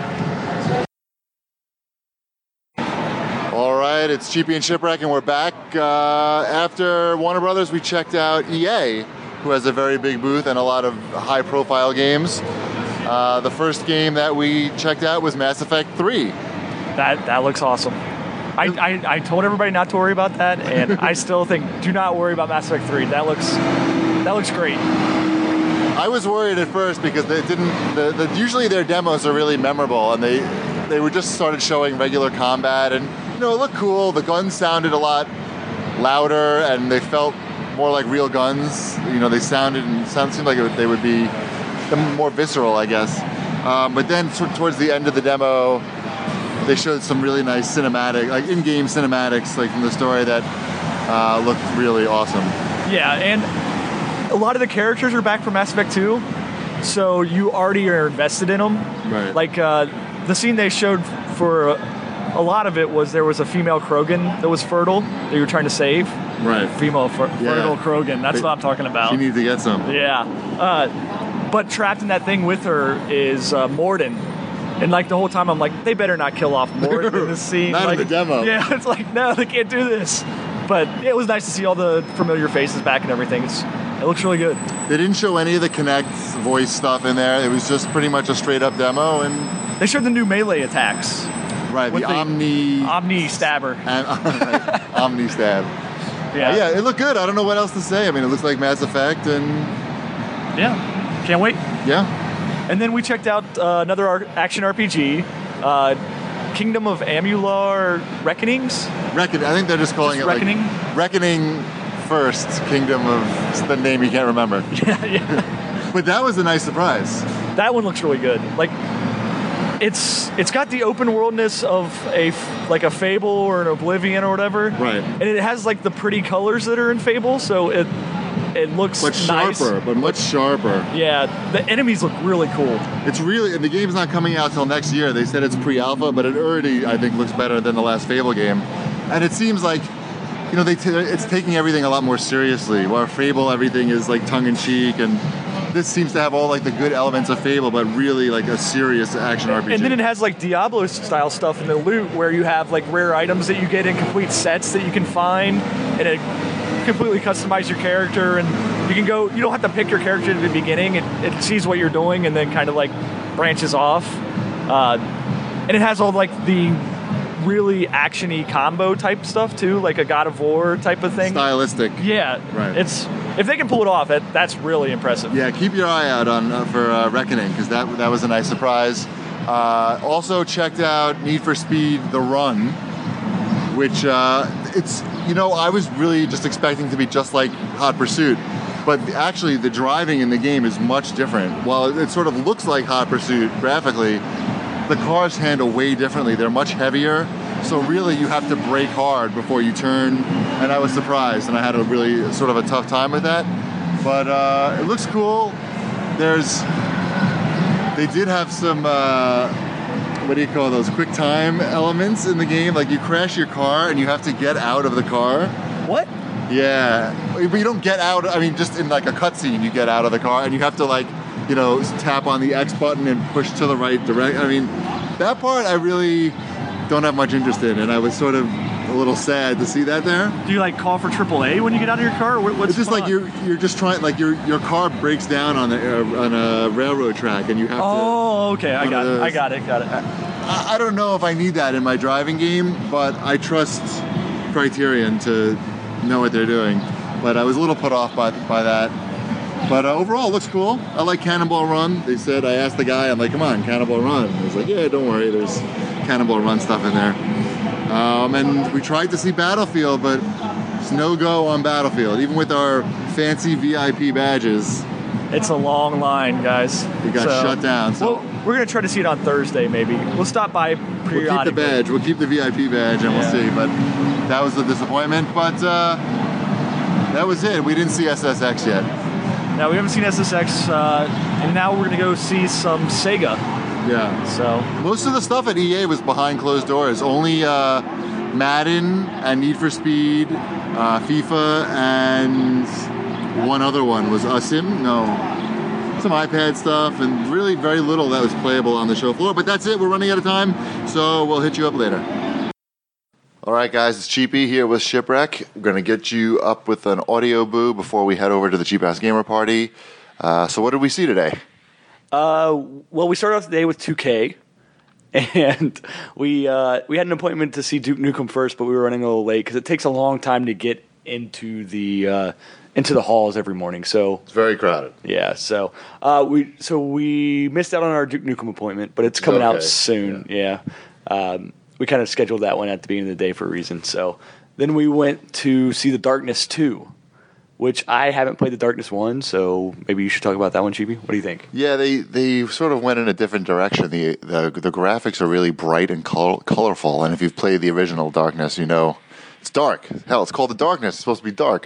All right, it's Cheapy and Shipwreck, and we're back. After Warner Brothers, we checked out EA, who has a very big booth and a lot of high-profile games. The first game that we checked out was Mass Effect 3. That looks awesome. I told everybody not to worry about that, and I still think do not worry about Mass Effect 3. That looks great. I was worried at first because they didn't. Usually their demos are really memorable, and they were just started showing regular combat, and it looked cool. The guns sounded a lot louder, and they felt more like real guns. They seemed like they would be more visceral, I guess. But then towards the end of the demo, they showed some really nice cinematic, like in-game cinematics, like from the story that looked really awesome. Yeah, and a lot of the characters are back from Mass Effect 2, so you already are invested in them. Right. Like the scene they showed for a lot of it was there was a female Krogan that was fertile that you were trying to save. Right. Fertile Krogan. That's what I'm talking about. She needs to get some. Yeah. But trapped in that thing with her is Mordin. And like the whole time I'm like, they better not kill off Mordin in this scene. Not like, in the demo. Yeah, it's like, no, they can't do this. But it was nice to see all the familiar faces back and everything. It looks really good. They didn't show any of the Kinect voice stuff in there. It was just pretty much a straight up demo. And they showed the new melee attacks. Right, the Omni Stabber. Omni Stab. Yeah, it looked good. I don't know what else to say. I mean, it looks like Mass Effect, and yeah, can't wait. Yeah. And then we checked out another action RPG, Kingdom of Amalur Reckonings. I think they're just calling it Reckoning. Like Reckoning First, Kingdom of the name you can't remember. Yeah. But that was a nice surprise. That one looks really good. Like, it's got the open worldness of a Fable or an Oblivion or whatever. Right. And it has like the pretty colors that are in Fable, so it looks much sharper. Yeah, the enemies look really cool. And the game's not coming out till next year. They said it's pre-alpha, but it already, I think, looks better than the last Fable game. And it seems like, it's taking everything a lot more seriously. While Fable, everything is like tongue-in-cheek, and this seems to have all like the good elements of Fable, but really like a serious action RPG. And then it has like Diablo-style stuff in the loot, where you have like rare items that you get in complete sets that you can find, and it completely customize your character, and you don't have to pick your character at the beginning. It sees what you're doing and then kind of like branches off. And it has all like the really actiony combo type stuff too, like a God of War type of thing. Stylistic. Yeah. Right. If they can pull it off, that's really impressive. Yeah, keep your eye out for Reckoning, because that was a nice surprise. Also checked out Need for Speed The Run, which I was really just expecting to be just like Hot Pursuit, but actually the driving in the game is much different. While it sort of looks like Hot Pursuit graphically, the cars handle way differently. They're much heavier, so really you have to brake hard before you turn, and I was surprised, and I had a really sort of a tough time with that. But it looks cool. They did have some what do you call those, quick time elements in the game. Like you crash your car and you have to get out of the car. What? Yeah, but you don't get out. I mean, just in like a cutscene, you get out of the car and you have to like, tap on the X button and push to the right direction. I mean, that part I really don't have much interest in, and I was sort of a little sad to see that there. Do you like call for AAA when you get out of your car? What's it's just like you're just trying, like your car breaks down on a railroad track, and you have to. Oh, okay, I got it. I don't know if I need that in my driving game, but I trust Criterion to know what they're doing. But I was a little put off by that. But overall, it looks cool. I like Cannonball Run. They said, I asked the guy, I'm like, come on, Cannonball Run. He was like, yeah, don't worry, there's Cannonball Run stuff in there. And we tried to see Battlefield, but it's no go on Battlefield. Even with our fancy VIP badges. It's a long line, guys. It got shut down. So we're going to try to see it on Thursday, maybe. We'll stop by periodically. We'll keep the badge. We'll keep the VIP badge, and we'll see. But that was a disappointment. But that was it. We didn't see SSX yet. Now, we haven't seen SSX, and now we're going to go see some Sega. Yeah. So most of the stuff at EA was behind closed doors. Only Madden and Need for Speed, FIFA, and one other one was Sim. No, some iPad stuff, and really very little that was playable on the show floor. But that's it. We're running out of time, so we'll hit you up later. All right, guys, it's Cheapy here with Shipwreck. We're going to get you up with an audio boo before we head over to the Cheap Ass Gamer Party. So what did we see today? Well, we started off the day with 2K, and we had an appointment to see Duke Nukem first, but we were running a little late because it takes a long time to get into the halls every morning. So it's very crowded. Yeah, so we missed out on our Duke Nukem appointment, but it's coming out soon. Yeah. We kind of scheduled that one at the beginning of the day for a reason. So then we went to see The Darkness 2, which I haven't played the Darkness 1, so maybe you should talk about that one, Chibi. What do you think? Yeah, they sort of went in a different direction. The graphics are really bright and colorful, and if you've played the original Darkness, you know it's dark. Hell, it's called the Darkness. It's supposed to be dark.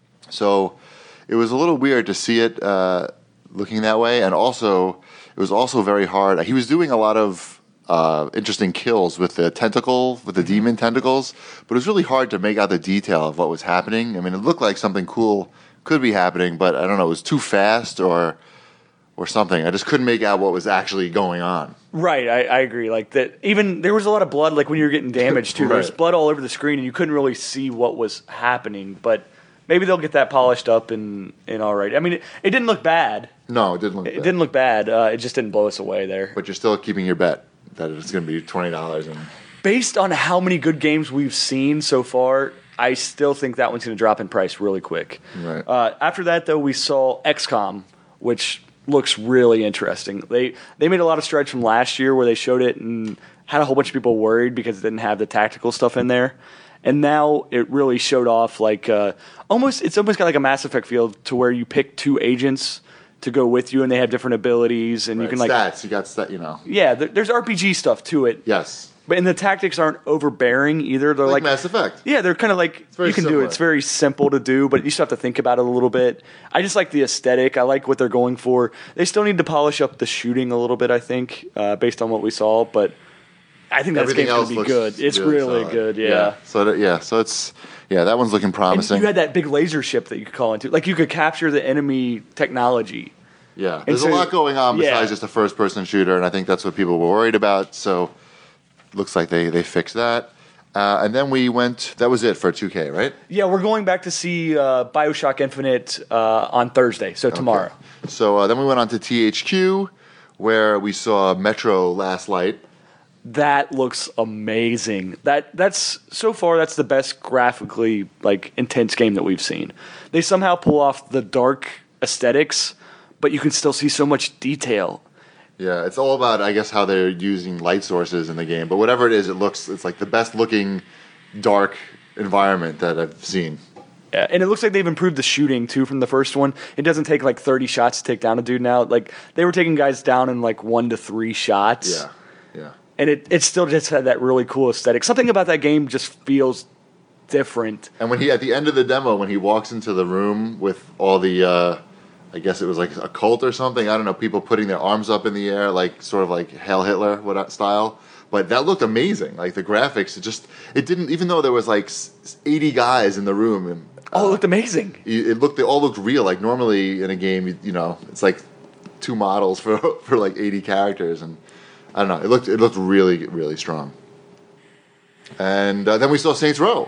So it was a little weird to see it looking that way, and also it was also very hard. He was doing a lot of interesting kills with the demon tentacles, but it was really hard to make out the detail of what was happening. I mean, it looked like something cool could be happening, but I don't know, it was too fast or something. I just couldn't make out what was actually going on. Right, I agree. Like that, even there was a lot of blood. Like when you were getting damaged too, Right. There was blood all over the screen, and you couldn't really see what was happening. But maybe they'll get that polished up and all right. I mean, it didn't look bad. No, it didn't look bad. It didn't look bad. It just didn't blow us away there. But you're still keeping your bet that it's going to be $20. And Based on how many good games we've seen so far, I still think that one's going to drop in price really quick. Right. After that, though, we saw XCOM, which looks really interesting. They made a lot of strides from last year where they showed it and had a whole bunch of people worried because it didn't have the tactical stuff in there. And now it really showed off like it's almost got like a Mass Effect feel to where you pick 2 agents to go with you and they have different abilities and right, you can stats, you got stat, you know. Yeah, there's RPG stuff to it. Yes. And the tactics aren't overbearing either. They're Like Mass Effect. Yeah, they're kind of like you can do it. It's very simple to do, but you still have to think about it a little bit. I just like the aesthetic. I like what they're going for. They still need to polish up the shooting a little bit, I think, based on what we saw. But I think that game's going to be good. It's really good. Yeah. So that one's looking promising. And you had that big laser ship that you could call into. Like you could capture the enemy technology. Yeah, there's a lot going on besides just a first-person shooter, and I think that's what people were worried about. So looks like they fixed that. And then we went. That was it for 2K, right? Yeah, we're going back to see BioShock Infinite on Thursday, so tomorrow. Okay. So then we went on to THQ, where we saw Metro Last Light. That looks amazing. That's so far that's the best graphically like intense game that we've seen. They somehow pull off the dark aesthetics, but you can still see so much detail. Yeah, it's all about, I guess, how they're using light sources in the game. But whatever it is, it's like the best looking dark environment that I've seen. Yeah, and it looks like they've improved the shooting too from the first one. It doesn't take like 30 shots to take down a dude now. Like they were taking guys down in like 1 to 3 shots. Yeah. And it still just had that really cool aesthetic. Something about that game just feels different. And when at the end of the demo, when he walks into the room with all the, I guess it was like a cult or something. I don't know, people putting their arms up in the air, like sort of like Hail Hitler style. But that looked amazing. Like the graphics, it didn't, even though there was like 80 guys in the room. And, it looked amazing. They all looked real. Like normally in a game, you know, it's like 2 models for like 80 characters. And I don't know, it looked really, really strong. And then we saw Saints Row.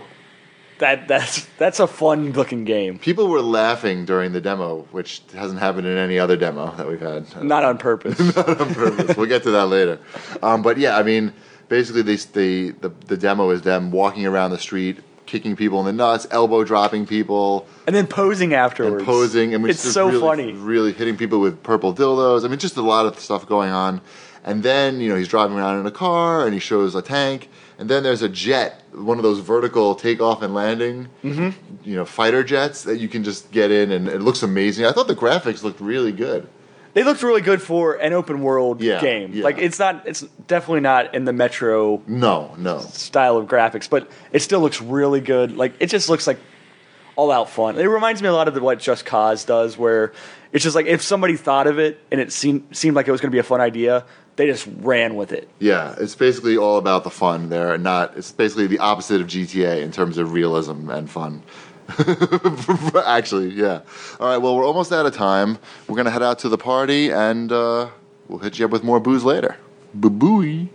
That's a fun looking game. People were laughing during the demo, which hasn't happened in any other demo that we've had. Not on purpose. Not on purpose. We'll get to that later. But yeah, I mean, basically, the demo is them walking around the street, kicking people in the nuts, elbow dropping people, and then posing afterwards. And it's so really, funny. Really hitting people with purple dildos. I mean, just a lot of stuff going on. And then he's driving around in a car, and he shows a tank. And then there's a jet, one of those vertical takeoff and landing, fighter jets that you can just get in, and it looks amazing. I thought the graphics looked really good. They looked really good for an open world game. Yeah. Like it's definitely not in the Metro style of graphics, but it still looks really good. Like it just looks like all out fun. It reminds me a lot of what Just Cause does, where it's just like if somebody thought of it and it seemed like it was going to be a fun idea, they just ran with it. Yeah, it's basically all about the fun there, and it's basically the opposite of GTA in terms of realism and fun. Actually, yeah. All right, well, we're almost out of time. We're going to head out to the party, and we'll hit you up with more booze later. Boo-booey.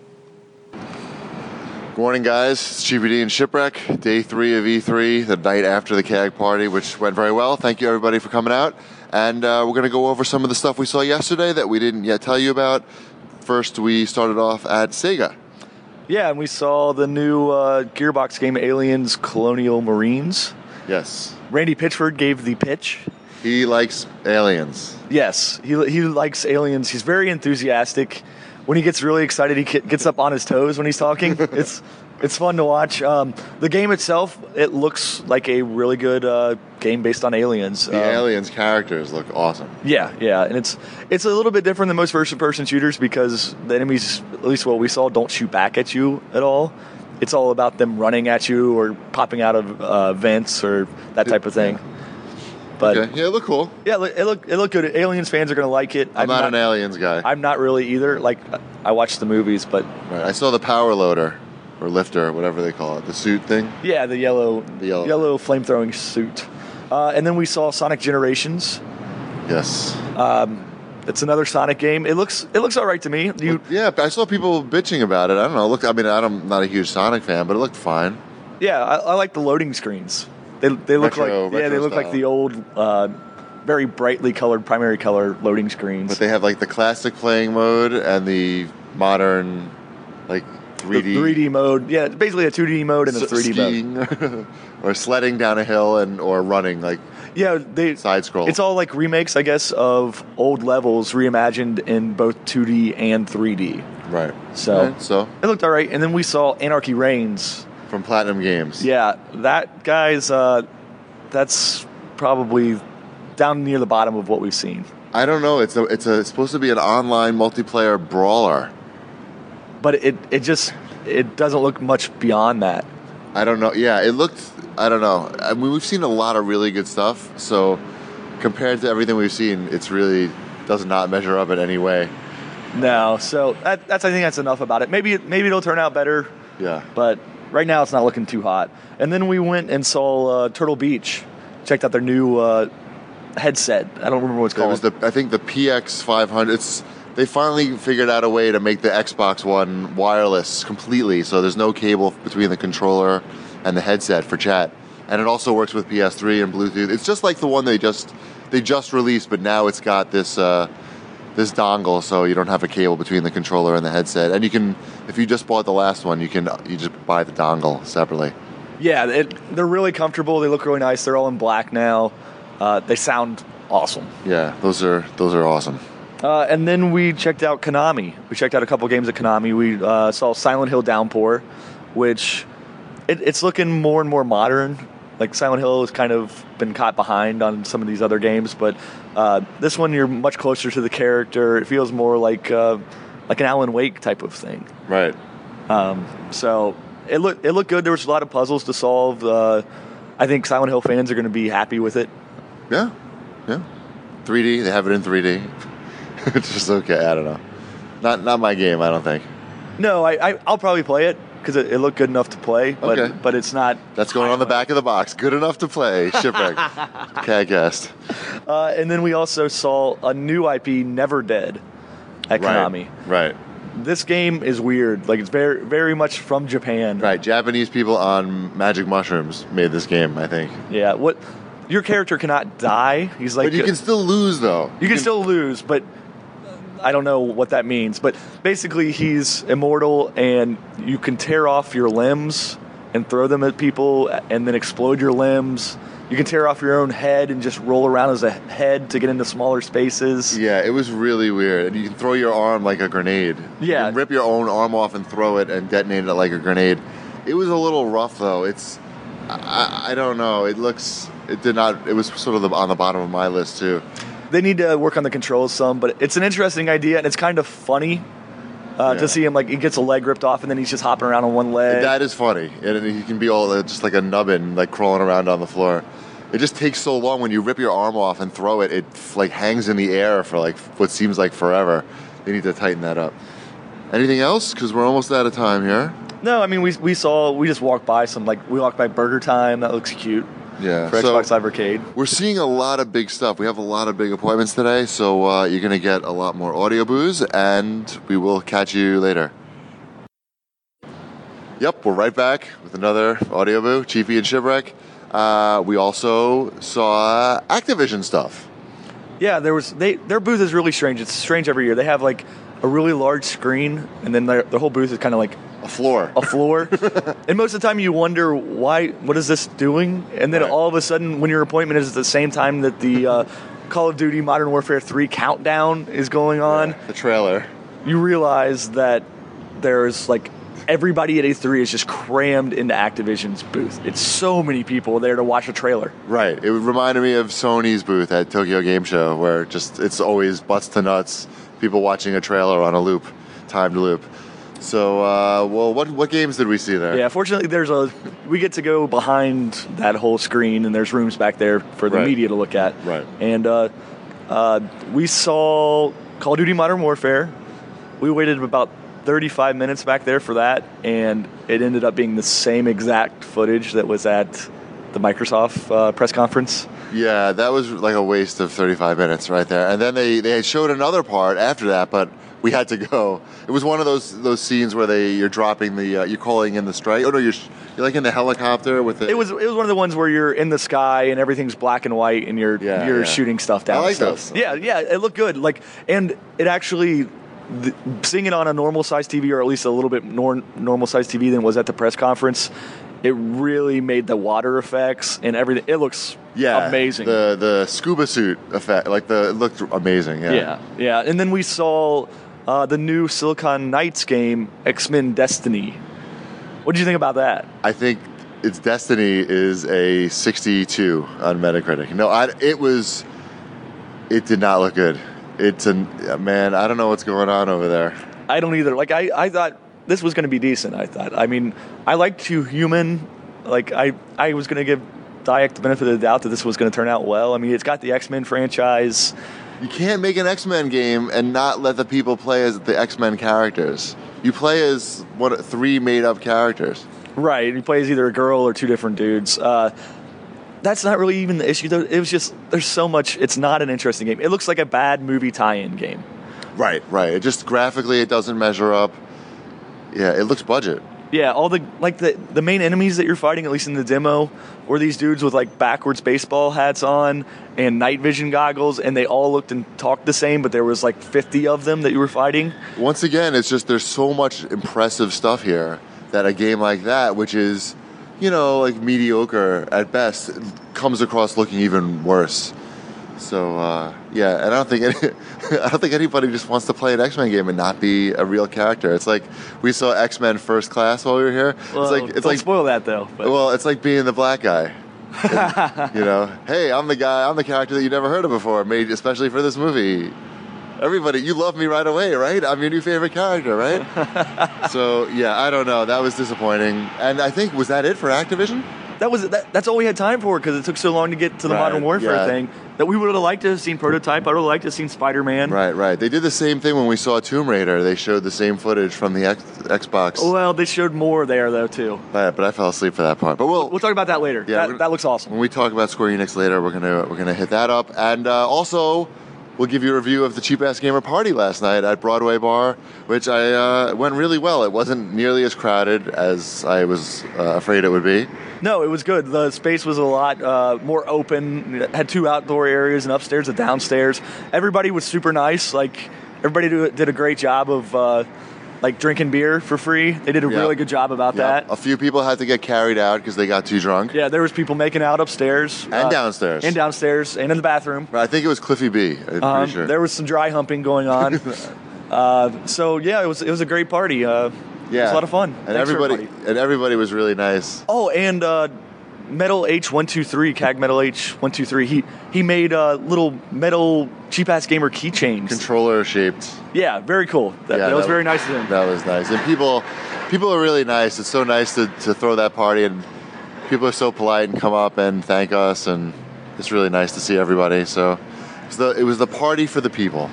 Good morning, guys. It's GPD and Shipwreck, day 3 of E3, the night after the CAG party, which went very well. Thank you, everybody, for coming out. And we're going to go over some of the stuff we saw yesterday that we didn't yet tell you about. First, we started off at Sega. Yeah, and we saw the new Gearbox game, Aliens Colonial Marines. Yes. Randy Pitchford gave the pitch. He likes aliens. Yes, he likes aliens. He's very enthusiastic, when he gets really excited, he gets up on his toes when he's talking. It's fun to watch. The game itself, it looks like a really good game based on Aliens. The Aliens characters look awesome. Yeah, and it's a little bit different than most first-person shooters because the enemies, at least what we saw, don't shoot back at you at all. It's all about them running at you or popping out of vents or that type of thing. Yeah. But Okay. Yeah, it looked cool. yeah, it looked good. Aliens fans are going to like it. I'm not an Aliens guy. I'm not really either. Like, I watched the movies, but Right. I saw the power loader or lifter, whatever they call it, the suit thing. yeah, the yellow flame-throwing suit. And then we saw Sonic Generations. Yes. It's another Sonic game. It looks all right to me. Yeah, I saw people bitching about it. I don't know. I'm not a huge Sonic fan, but it looked fine. Yeah, I like the loading screens. They look Retro like style. the old, very brightly colored primary color loading screens. But they have like the classic playing mode and the modern, like 3D. The 3D mode. Yeah, it's basically a 2D mode and a 3D mode. skiing or sledding down a hill or running like Yeah, side scroll. It's all like remakes, I guess, of old levels reimagined in both 2D and 3D. right. So Yeah, so it looked all right. And then we saw Anarchy Reigns. from Platinum Games. Yeah, that guy's that's probably down near the bottom of what we've seen. I don't know. It's supposed to be an online multiplayer brawler. But it doesn't look much beyond that. I don't know. Yeah, it looked. I don't know. I mean, we've seen a lot of really good stuff. So compared to everything we've seen, it's really does not measure up in any way. No, so I think that's enough about it. Maybe it'll turn out better. Yeah. But right now it's not looking too hot. And then we went and saw Turtle Beach. Checked out their new headset. I don't remember what it's It called. was I think the PX500. They finally figured out a way to make the Xbox One wireless completely, so there's no cable between the controller and the headset for chat. And it also works with PS3 and Bluetooth. It's just like the one they just released, but now it's got this this dongle, so you don't have a cable between the controller and the headset. And you can, if you just bought the last one, you just buy the dongle separately. Yeah, they're really comfortable. They look really nice. They're all in black now. They sound awesome. Yeah, those are awesome. And then we checked out Konami. We checked out a couple games at Konami. We saw Silent Hill Downpour, which it's looking more and more modern. Like Silent Hill has kind of been caught behind on some of these other games, but this one you're much closer to the character. It feels more like an Alan Wake type of thing. Right. So it looked good. There was a lot of puzzles to solve. I think Silent Hill fans are going to be happy with it. Yeah. 3D. They have it in 3D. It's just okay. I don't know. Not my game. I don't think. No, I'll probably play it because it looked good enough to play. But Okay. but it's not. That's going on the back of the box. Good enough to play. Shipwreck. CADcast. And then we also saw a new IP, Never Dead, at Konami. Right. This game is weird. Like it's very very much from Japan. Right. Japanese people on magic mushrooms made this game, I think. Yeah. What? Your character cannot die. He's like. But you can still lose, though. You can still lose, but I don't know what that means. But basically, he's immortal, and you can tear off your limbs and throw them at people, and then explode your limbs. You can tear off your own head and just roll around as a head to get into smaller spaces. Yeah, it was really weird. And you can throw your arm like a grenade. Yeah. You can rip your own arm off and throw it and detonate it like a grenade. It was a little rough, though. I don't know. It was sort of on the bottom of my list, too. They need to work on the controls some, but it's an interesting idea, and it's kind of funny to see him, like, he gets a leg ripped off, and then he's just hopping around on one leg. That is funny. And he can be all just like a nubbin, like crawling around on the floor. It just takes so long when you rip your arm off and throw it. It like hangs in the air for like what seems like forever. They need to tighten that up. Anything else? Because we're almost out of time here. No, I mean, we just walked by we walked by Burger Time. That looks cute. Yeah. For Xbox Live Arcade. We're seeing a lot of big stuff. We have a lot of big appointments today, so you're going to get a lot more audio booze, and we will catch you later. Yep, we're right back with another audio boo, Chiefy and Shipwreck. We also saw Activision stuff. Yeah, their booth is really strange. It's strange every year. They have like a really large screen, and then their whole booth is kind of like A floor. And most of the time you wonder, what is this doing? And then all of a sudden, when your appointment is at the same time that the Call of Duty Modern Warfare 3 countdown is going on. Yeah, the trailer. you realize that there's like everybody at E3 is just crammed into Activision's booth. It's so many people there to watch a trailer. Right. It reminded me of Sony's booth at Tokyo Game Show, where it's always butts to nuts, people watching a trailer on a loop, timed loop. So, well, what games did we see there? Yeah, fortunately, we get to go behind that whole screen, and there's rooms back there for the media to look at. Right. And we saw Call of Duty Modern Warfare. We waited about 35 minutes back there for that, and it ended up being the same exact footage that was at the Microsoft press conference. Yeah, that was like a waste of 35 minutes right there. And then they showed another part after that, but we had to go. It was one of those scenes where you're dropping you're calling in the strike. Oh no, you're like in the helicopter with the. It was one of the ones where you're in the sky and everything's black and white and you're shooting stuff down. I like stuff. those. Yeah, it looked good. And it actually. Seeing it on a normal size TV, or at least a little bit more normal size TV than was at the press conference, it really made the water effects and everything. It looks amazing. The scuba suit effect, it looked amazing. Yeah. And then we saw the new Silicon Knights game, X-Men Destiny. What did you think about that? I think its Destiny is a 62 on Metacritic. No, it did not look good. Man, I don't know what's going on over there. I don't either. I thought this was going to be decent, I mean, I liked Hugh Human. I was going to give Dyack the benefit of the doubt that this was going to turn out well. I mean, it's got the X-Men franchise. You can't make an X-Men game and not let the people play as the X-Men characters. You play as 3 made-up characters. Right. You play as either a girl or 2 different dudes. That's not really even the issue, though. It was just, there's so much, it's not an interesting game. It looks like a bad movie tie-in game. Right. It just graphically, it doesn't measure up. Yeah, it looks budget. Yeah, all the main enemies that you're fighting, at least in the demo, were these dudes with backwards baseball hats on and night vision goggles, and they all looked and talked the same, but there was 50 of them that you were fighting. Once again, it's just there's so much impressive stuff here that a game like that, which is, mediocre at best, comes across looking even worse. So and I don't think anybody just wants to play an X-Men game and not be a real character. It's like we saw X-Men First Class while we were here. Well, don't spoil that though. But. Well, it's like being the black guy. And, hey, I'm the character that you never heard of before, made especially for this movie. Everybody, you love me right away, right? I'm your new favorite character, right? So, yeah, I don't know. That was disappointing. And I think, was that it for Activision? That's all we had time for, because it took so long to get to the Modern Warfare thing that we would have liked to have seen Prototype. I would have liked to have seen Spider-Man. Right. They did the same thing when we saw Tomb Raider. They showed the same footage from the Xbox. Well, they showed more there, though, too. But I fell asleep for that part. But we'll talk about that later. Yeah, that looks awesome. When we talk about Square Enix later, we're gonna hit that up. And also, we'll give you a review of the Cheap Ass Gamer party last night at Broadway Bar, which went really well. It wasn't nearly as crowded as I was afraid it would be. No, it was good. The space was a lot more open. It had 2 outdoor areas, and upstairs and downstairs. Everybody was super nice. Everybody did a great job of drinking beer for free. They did a really good job about that. A few people had to get carried out because they got too drunk. Yeah, there was people making out upstairs. And downstairs. And in the bathroom. I think it was Cliffy B. I'm pretty sure. There was some dry humping going on. It was a great party. It was a lot of fun. And everybody was really nice. Oh, and Metal H123, CAG Metal H123, he made little metal Cheap Ass Gamer keychains. Controller shaped. Yeah, very cool. That was very nice of him. That was nice. And people are really nice. It's so nice to throw that party, and people are so polite and come up and thank us, and it's really nice to see everybody. So it was the party for the people.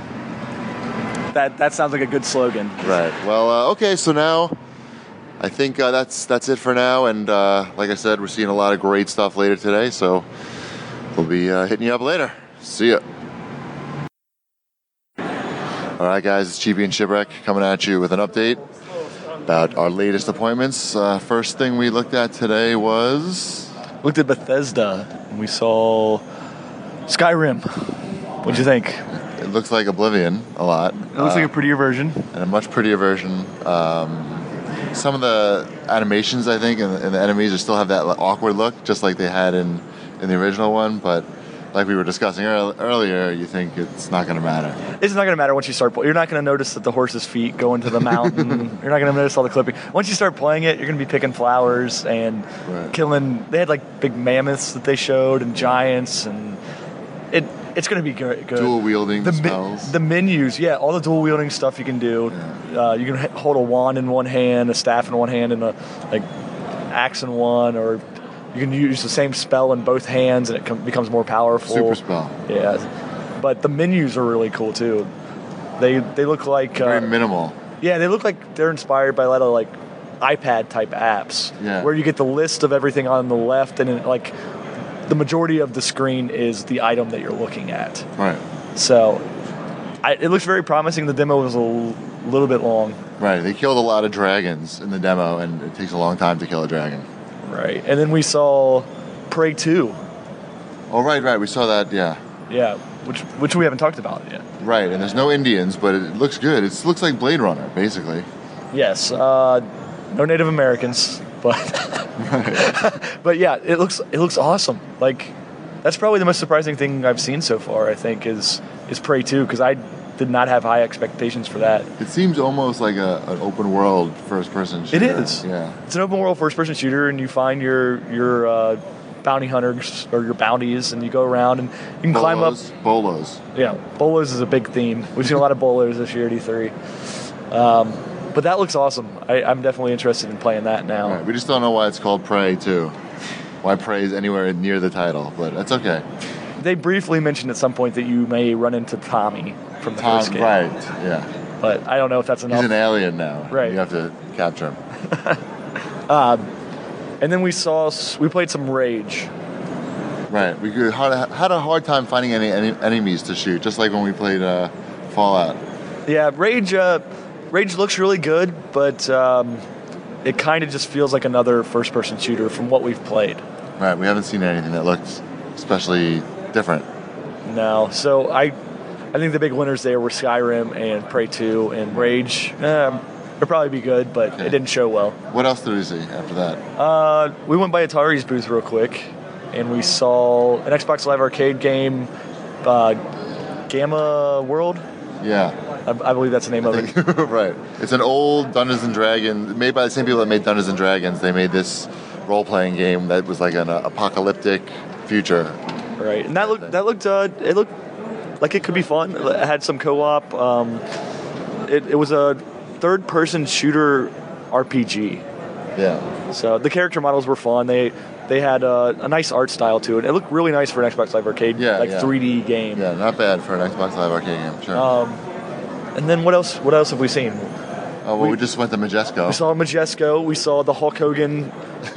That sounds like a good slogan. Right. Well, okay, so now I think that's it for now. And like I said, we're seeing a lot of great stuff later today, so we'll be hitting you up later. See ya. All right, guys, it's Cheapy and Shipwreck coming at you with an update about our latest appointments. First thing we looked at today was... Looked at Bethesda, and we saw Skyrim. What'd you think? It looks like Oblivion a lot. It looks like a prettier version. And a much prettier version. Some of the animations, I think, and the enemies still have that awkward look, just like they had in the original one. But like we were discussing earlier, you think it's not going to matter. It's not going to matter once you start. You're not going to notice that the horse's feet go into the mountain. You're not going to notice all the clipping. Once you start playing it, you're going to be picking flowers and killing. They had like big mammoths that they showed and giants, and it's going to be good. Dual wielding spells. The menus, all the dual wielding stuff you can do. Yeah. You can hold a wand in one hand, a staff in one hand, and a axe in one, or you can use the same spell in both hands, and it becomes more powerful. Super spell. Yeah, but the menus are really cool too. They look like very minimal. Yeah, they look like they're inspired by a lot of like iPad type apps, where you get the list of everything on the left, and like the majority of the screen is the item that you're looking at. Right. So it looks very promising. The demo was a little bit long. Right. They killed a lot of dragons in the demo, and it takes a long time to kill a dragon. Right. And then we saw Prey 2. Oh, right. We saw that, yeah. Yeah, which we haven't talked about yet. Right, and there's no Indians, but it looks good. It looks like Blade Runner, basically. Yes. No Native Americans, but but yeah, it looks awesome. Like, that's probably the most surprising thing I've seen so far, I think, is Prey 2, because I did not have high expectations for that. It seems almost like an open world first-person shooter. It is. Yeah. It's an open world first-person shooter, and you find your bounty hunters or your bounties, and you go around and you can climb up. Bolos. Yeah, bolos is a big theme. We've seen a lot of bolos this year at E3. But that looks awesome. I'm definitely interested in playing that now. Right. We just don't know why it's called Prey 2. Why Prey is anywhere near the title, but that's okay. They briefly mentioned at some point that you may run into Tommy from the first game. Right, yeah. But I don't know if that's enough. He's an alien now. Right. You have to capture him. And then we played some Rage. Right. We had a hard time finding any enemies to shoot, just like when we played Fallout. Yeah, Rage looks really good, but it kind of just feels like another first-person shooter from what we've played. Right. We haven't seen anything that looks especially different. No. So I think the big winners there were Skyrim and Prey 2, and Rage would probably be good, but it didn't show well. What else did we see after that? We went by Atari's booth real quick, and we saw an Xbox Live Arcade game, Gamma World. Yeah. I believe that's the name of it. Right. It's an old Dungeons & Dragons, made by the same people that made Dungeons & Dragons. They made this role-playing game that was like an apocalyptic future. Right. And it looked like it could be fun. It had some co-op. It was a third-person shooter RPG. Yeah. So the character models were fun. They had a nice art style to it. It looked really nice for an Xbox Live Arcade, 3D game. Yeah, not bad for an Xbox Live Arcade game, sure. And then what else have we seen? We just went to Majesco. We saw Majesco. We saw the Hulk Hogan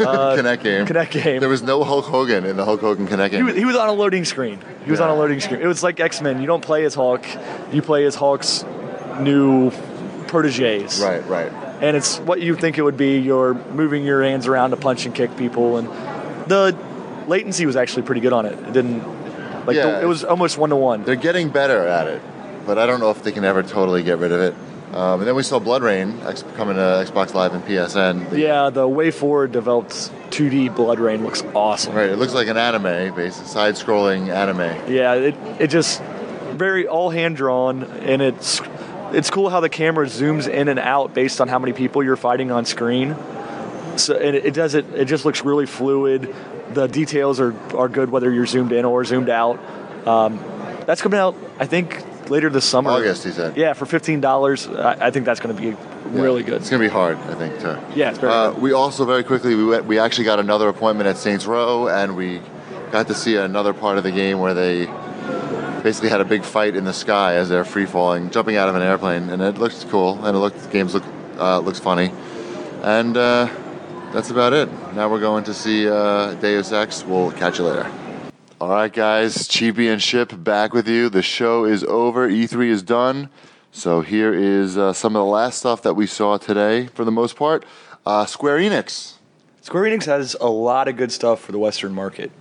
Kinect game. There was no Hulk Hogan in the Hulk Hogan Kinect game. He was on a loading screen. It was like X-Men. You don't play as Hulk. You play as Hulk's new proteges. Right. And it's what you think it would be. You're moving your hands around to punch and kick people, and the latency was actually pretty good on it. It didn't it was almost 1-to-1. They're getting better at it, but I don't know if they can ever totally get rid of it. And then we saw Blood Rain coming to Xbox Live and PSN. The WayForward developed 2D Blood Rain looks awesome. Right, it looks like an anime, based side-scrolling anime. Yeah, it just very all hand drawn, and it's cool how the camera zooms in and out based on how many people you're fighting on screen. So and it just looks really fluid. The details are good whether you're zoomed in or zoomed out. That's coming out, I think, later this summer. August, he said. Yeah, for $15. I think that's going to be really good. It's going to be hard, I think, too. Yeah, it's very good. We also, very quickly, we actually got another appointment at Saints Row, and we got to see another part of the game where they basically had a big fight in the sky as they're free-falling, jumping out of an airplane, and it looks cool, and the game looks funny. And that's about it. Now we're going to see Deus Ex. We'll catch you later. All right, guys, Cheapy and Ship back with you. The show is over. E3 is done. So here is some of the last stuff that we saw today, for the most part. Square Enix. Square Enix has a lot of good stuff for the Western market.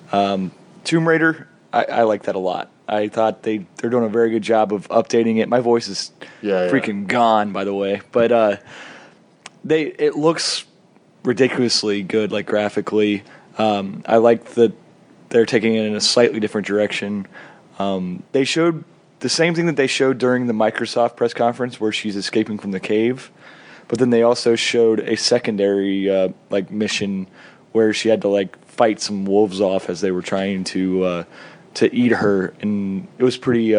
Tomb Raider, I like that a lot. I thought they're doing a very good job of updating it. My voice is freaking gone, by the way. But it looks ridiculously good, like graphically. I like the they're taking it in a slightly different direction. They showed the same thing that they showed during the Microsoft press conference where she's escaping from the cave, but then they also showed a secondary mission where she had to fight some wolves off as they were trying to eat her, and it was pretty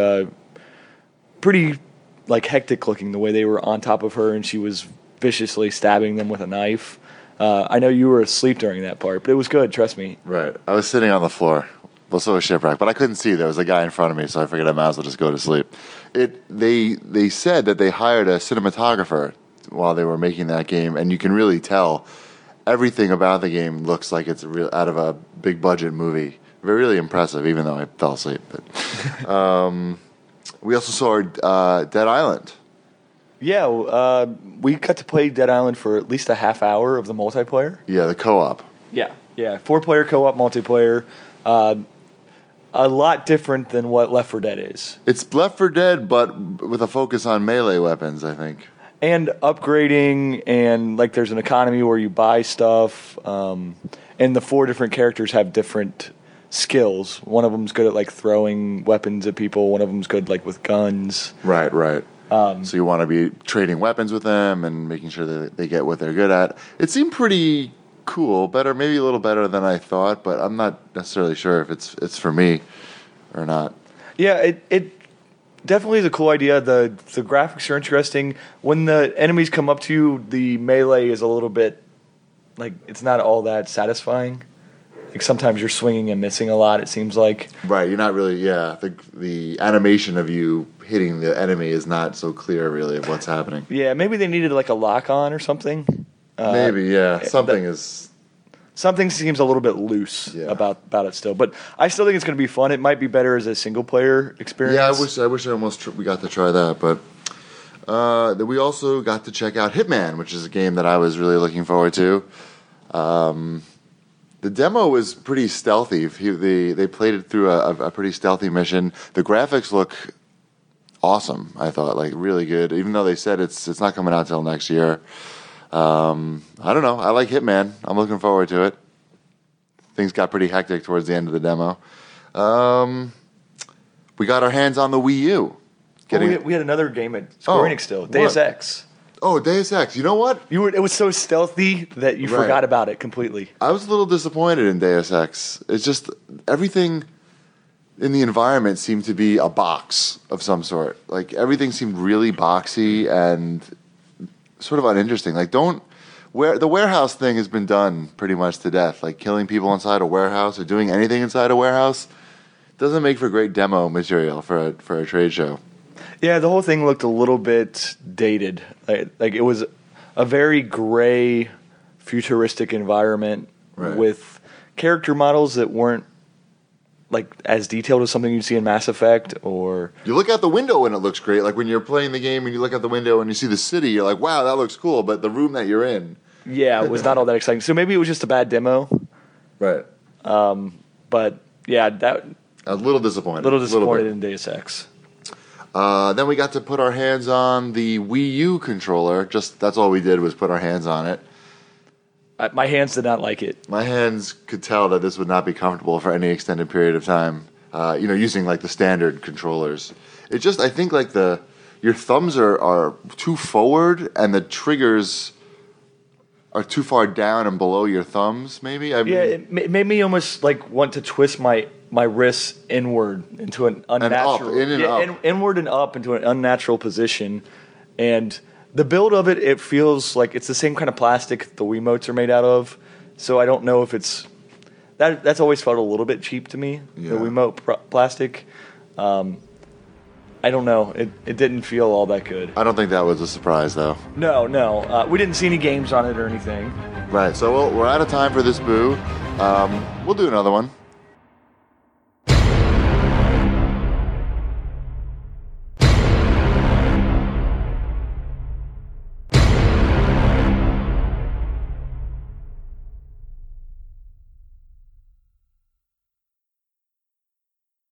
hectic looking the way they were on top of her, and she was viciously stabbing them with a knife. I know you were asleep during that part, but it was good, trust me. Right. I was sitting on the floor. Well, so was Shipwreck, but I couldn't see. There was a guy in front of me, so I figured I might as well just go to sleep. They said that they hired a cinematographer while they were making that game, and you can really tell everything about the game looks like it's out of a big budget movie. Really impressive, even though I fell asleep. But, we also saw Dead Island. Yeah, we got to play Dead Island for at least a half hour of the multiplayer. Yeah, the co-op. Yeah, 4-player co-op multiplayer. A lot different than what Left 4 Dead is. It's Left 4 Dead, but with a focus on melee weapons, I think. And upgrading, and there's an economy where you buy stuff, and the 4 different characters have different skills. One of them's good at throwing weapons at people. One of them's good with guns. Right. So you want to be trading weapons with them and making sure that they get what they're good at. It seemed pretty cool, maybe a little better than I thought, but I'm not necessarily sure if it's for me or not. Yeah, it definitely is a cool idea. The graphics are interesting. When the enemies come up to you, the melee is a little bit it's not all that satisfying. Sometimes you're swinging and missing a lot, it seems like. Right, you're not really, the animation of you hitting the enemy is not so clear, really, of what's happening. Yeah, maybe they needed a lock-on or something. Maybe, yeah. Something seems a little bit loose about it still. But I still think it's going to be fun. It might be better as a single-player experience. Yeah, I wish we got to try that, but we also got to check out Hitman, which is a game that I was really looking forward to. The demo was pretty stealthy. They played it through a pretty stealthy mission. The graphics look awesome, I thought, really good, even though they said it's not coming out till next year. I don't know. I like Hitman. I'm looking forward to it. Things got pretty hectic towards the end of the demo. We got our hands on the Wii U. We had another game at Square Enix still, Deus Ex. Oh, Deus Ex. You know what? It was so stealthy that you forgot about it completely. I was a little disappointed in Deus Ex. It's just everything in the environment seemed to be a box of some sort. Everything seemed really boxy and sort of uninteresting. The warehouse thing has been done pretty much to death. Killing people inside a warehouse or doing anything inside a warehouse doesn't make for great demo material for a trade show. Yeah, the whole thing looked a little bit dated. It was a very gray, futuristic environment with character models that weren't as detailed as something you'd see in Mass Effect. Or you look out the window and it looks great. When you're playing the game and you look out the window and you see the city, you're like, wow, that looks cool. But the room that you're in, it was not all that exciting. So maybe it was just a bad demo. Right. But yeah, that a little disappointed. In Deus Ex. Then we got to put our hands on the Wii U controller. That's all we did was put our hands on it. My hands did not like it. My hands could tell that this would not be comfortable for any extended period of time. Using the standard controllers. I think your thumbs are too forward and the triggers are too far down and below your thumbs. Maybe. It made me almost want to twist my wrists inward into an unnatural, inward and up into an unnatural position, and the build of it feels like it's the same kind of plastic the Wiimotes are made out of. So I don't know if it's that's always felt a little bit cheap to me. Yeah. The Wiimote plastic. I don't know. It didn't feel all that good. I don't think that was a surprise though. No. We didn't see any games on it or anything. Right. So we're out of time for this boo. We'll do another one.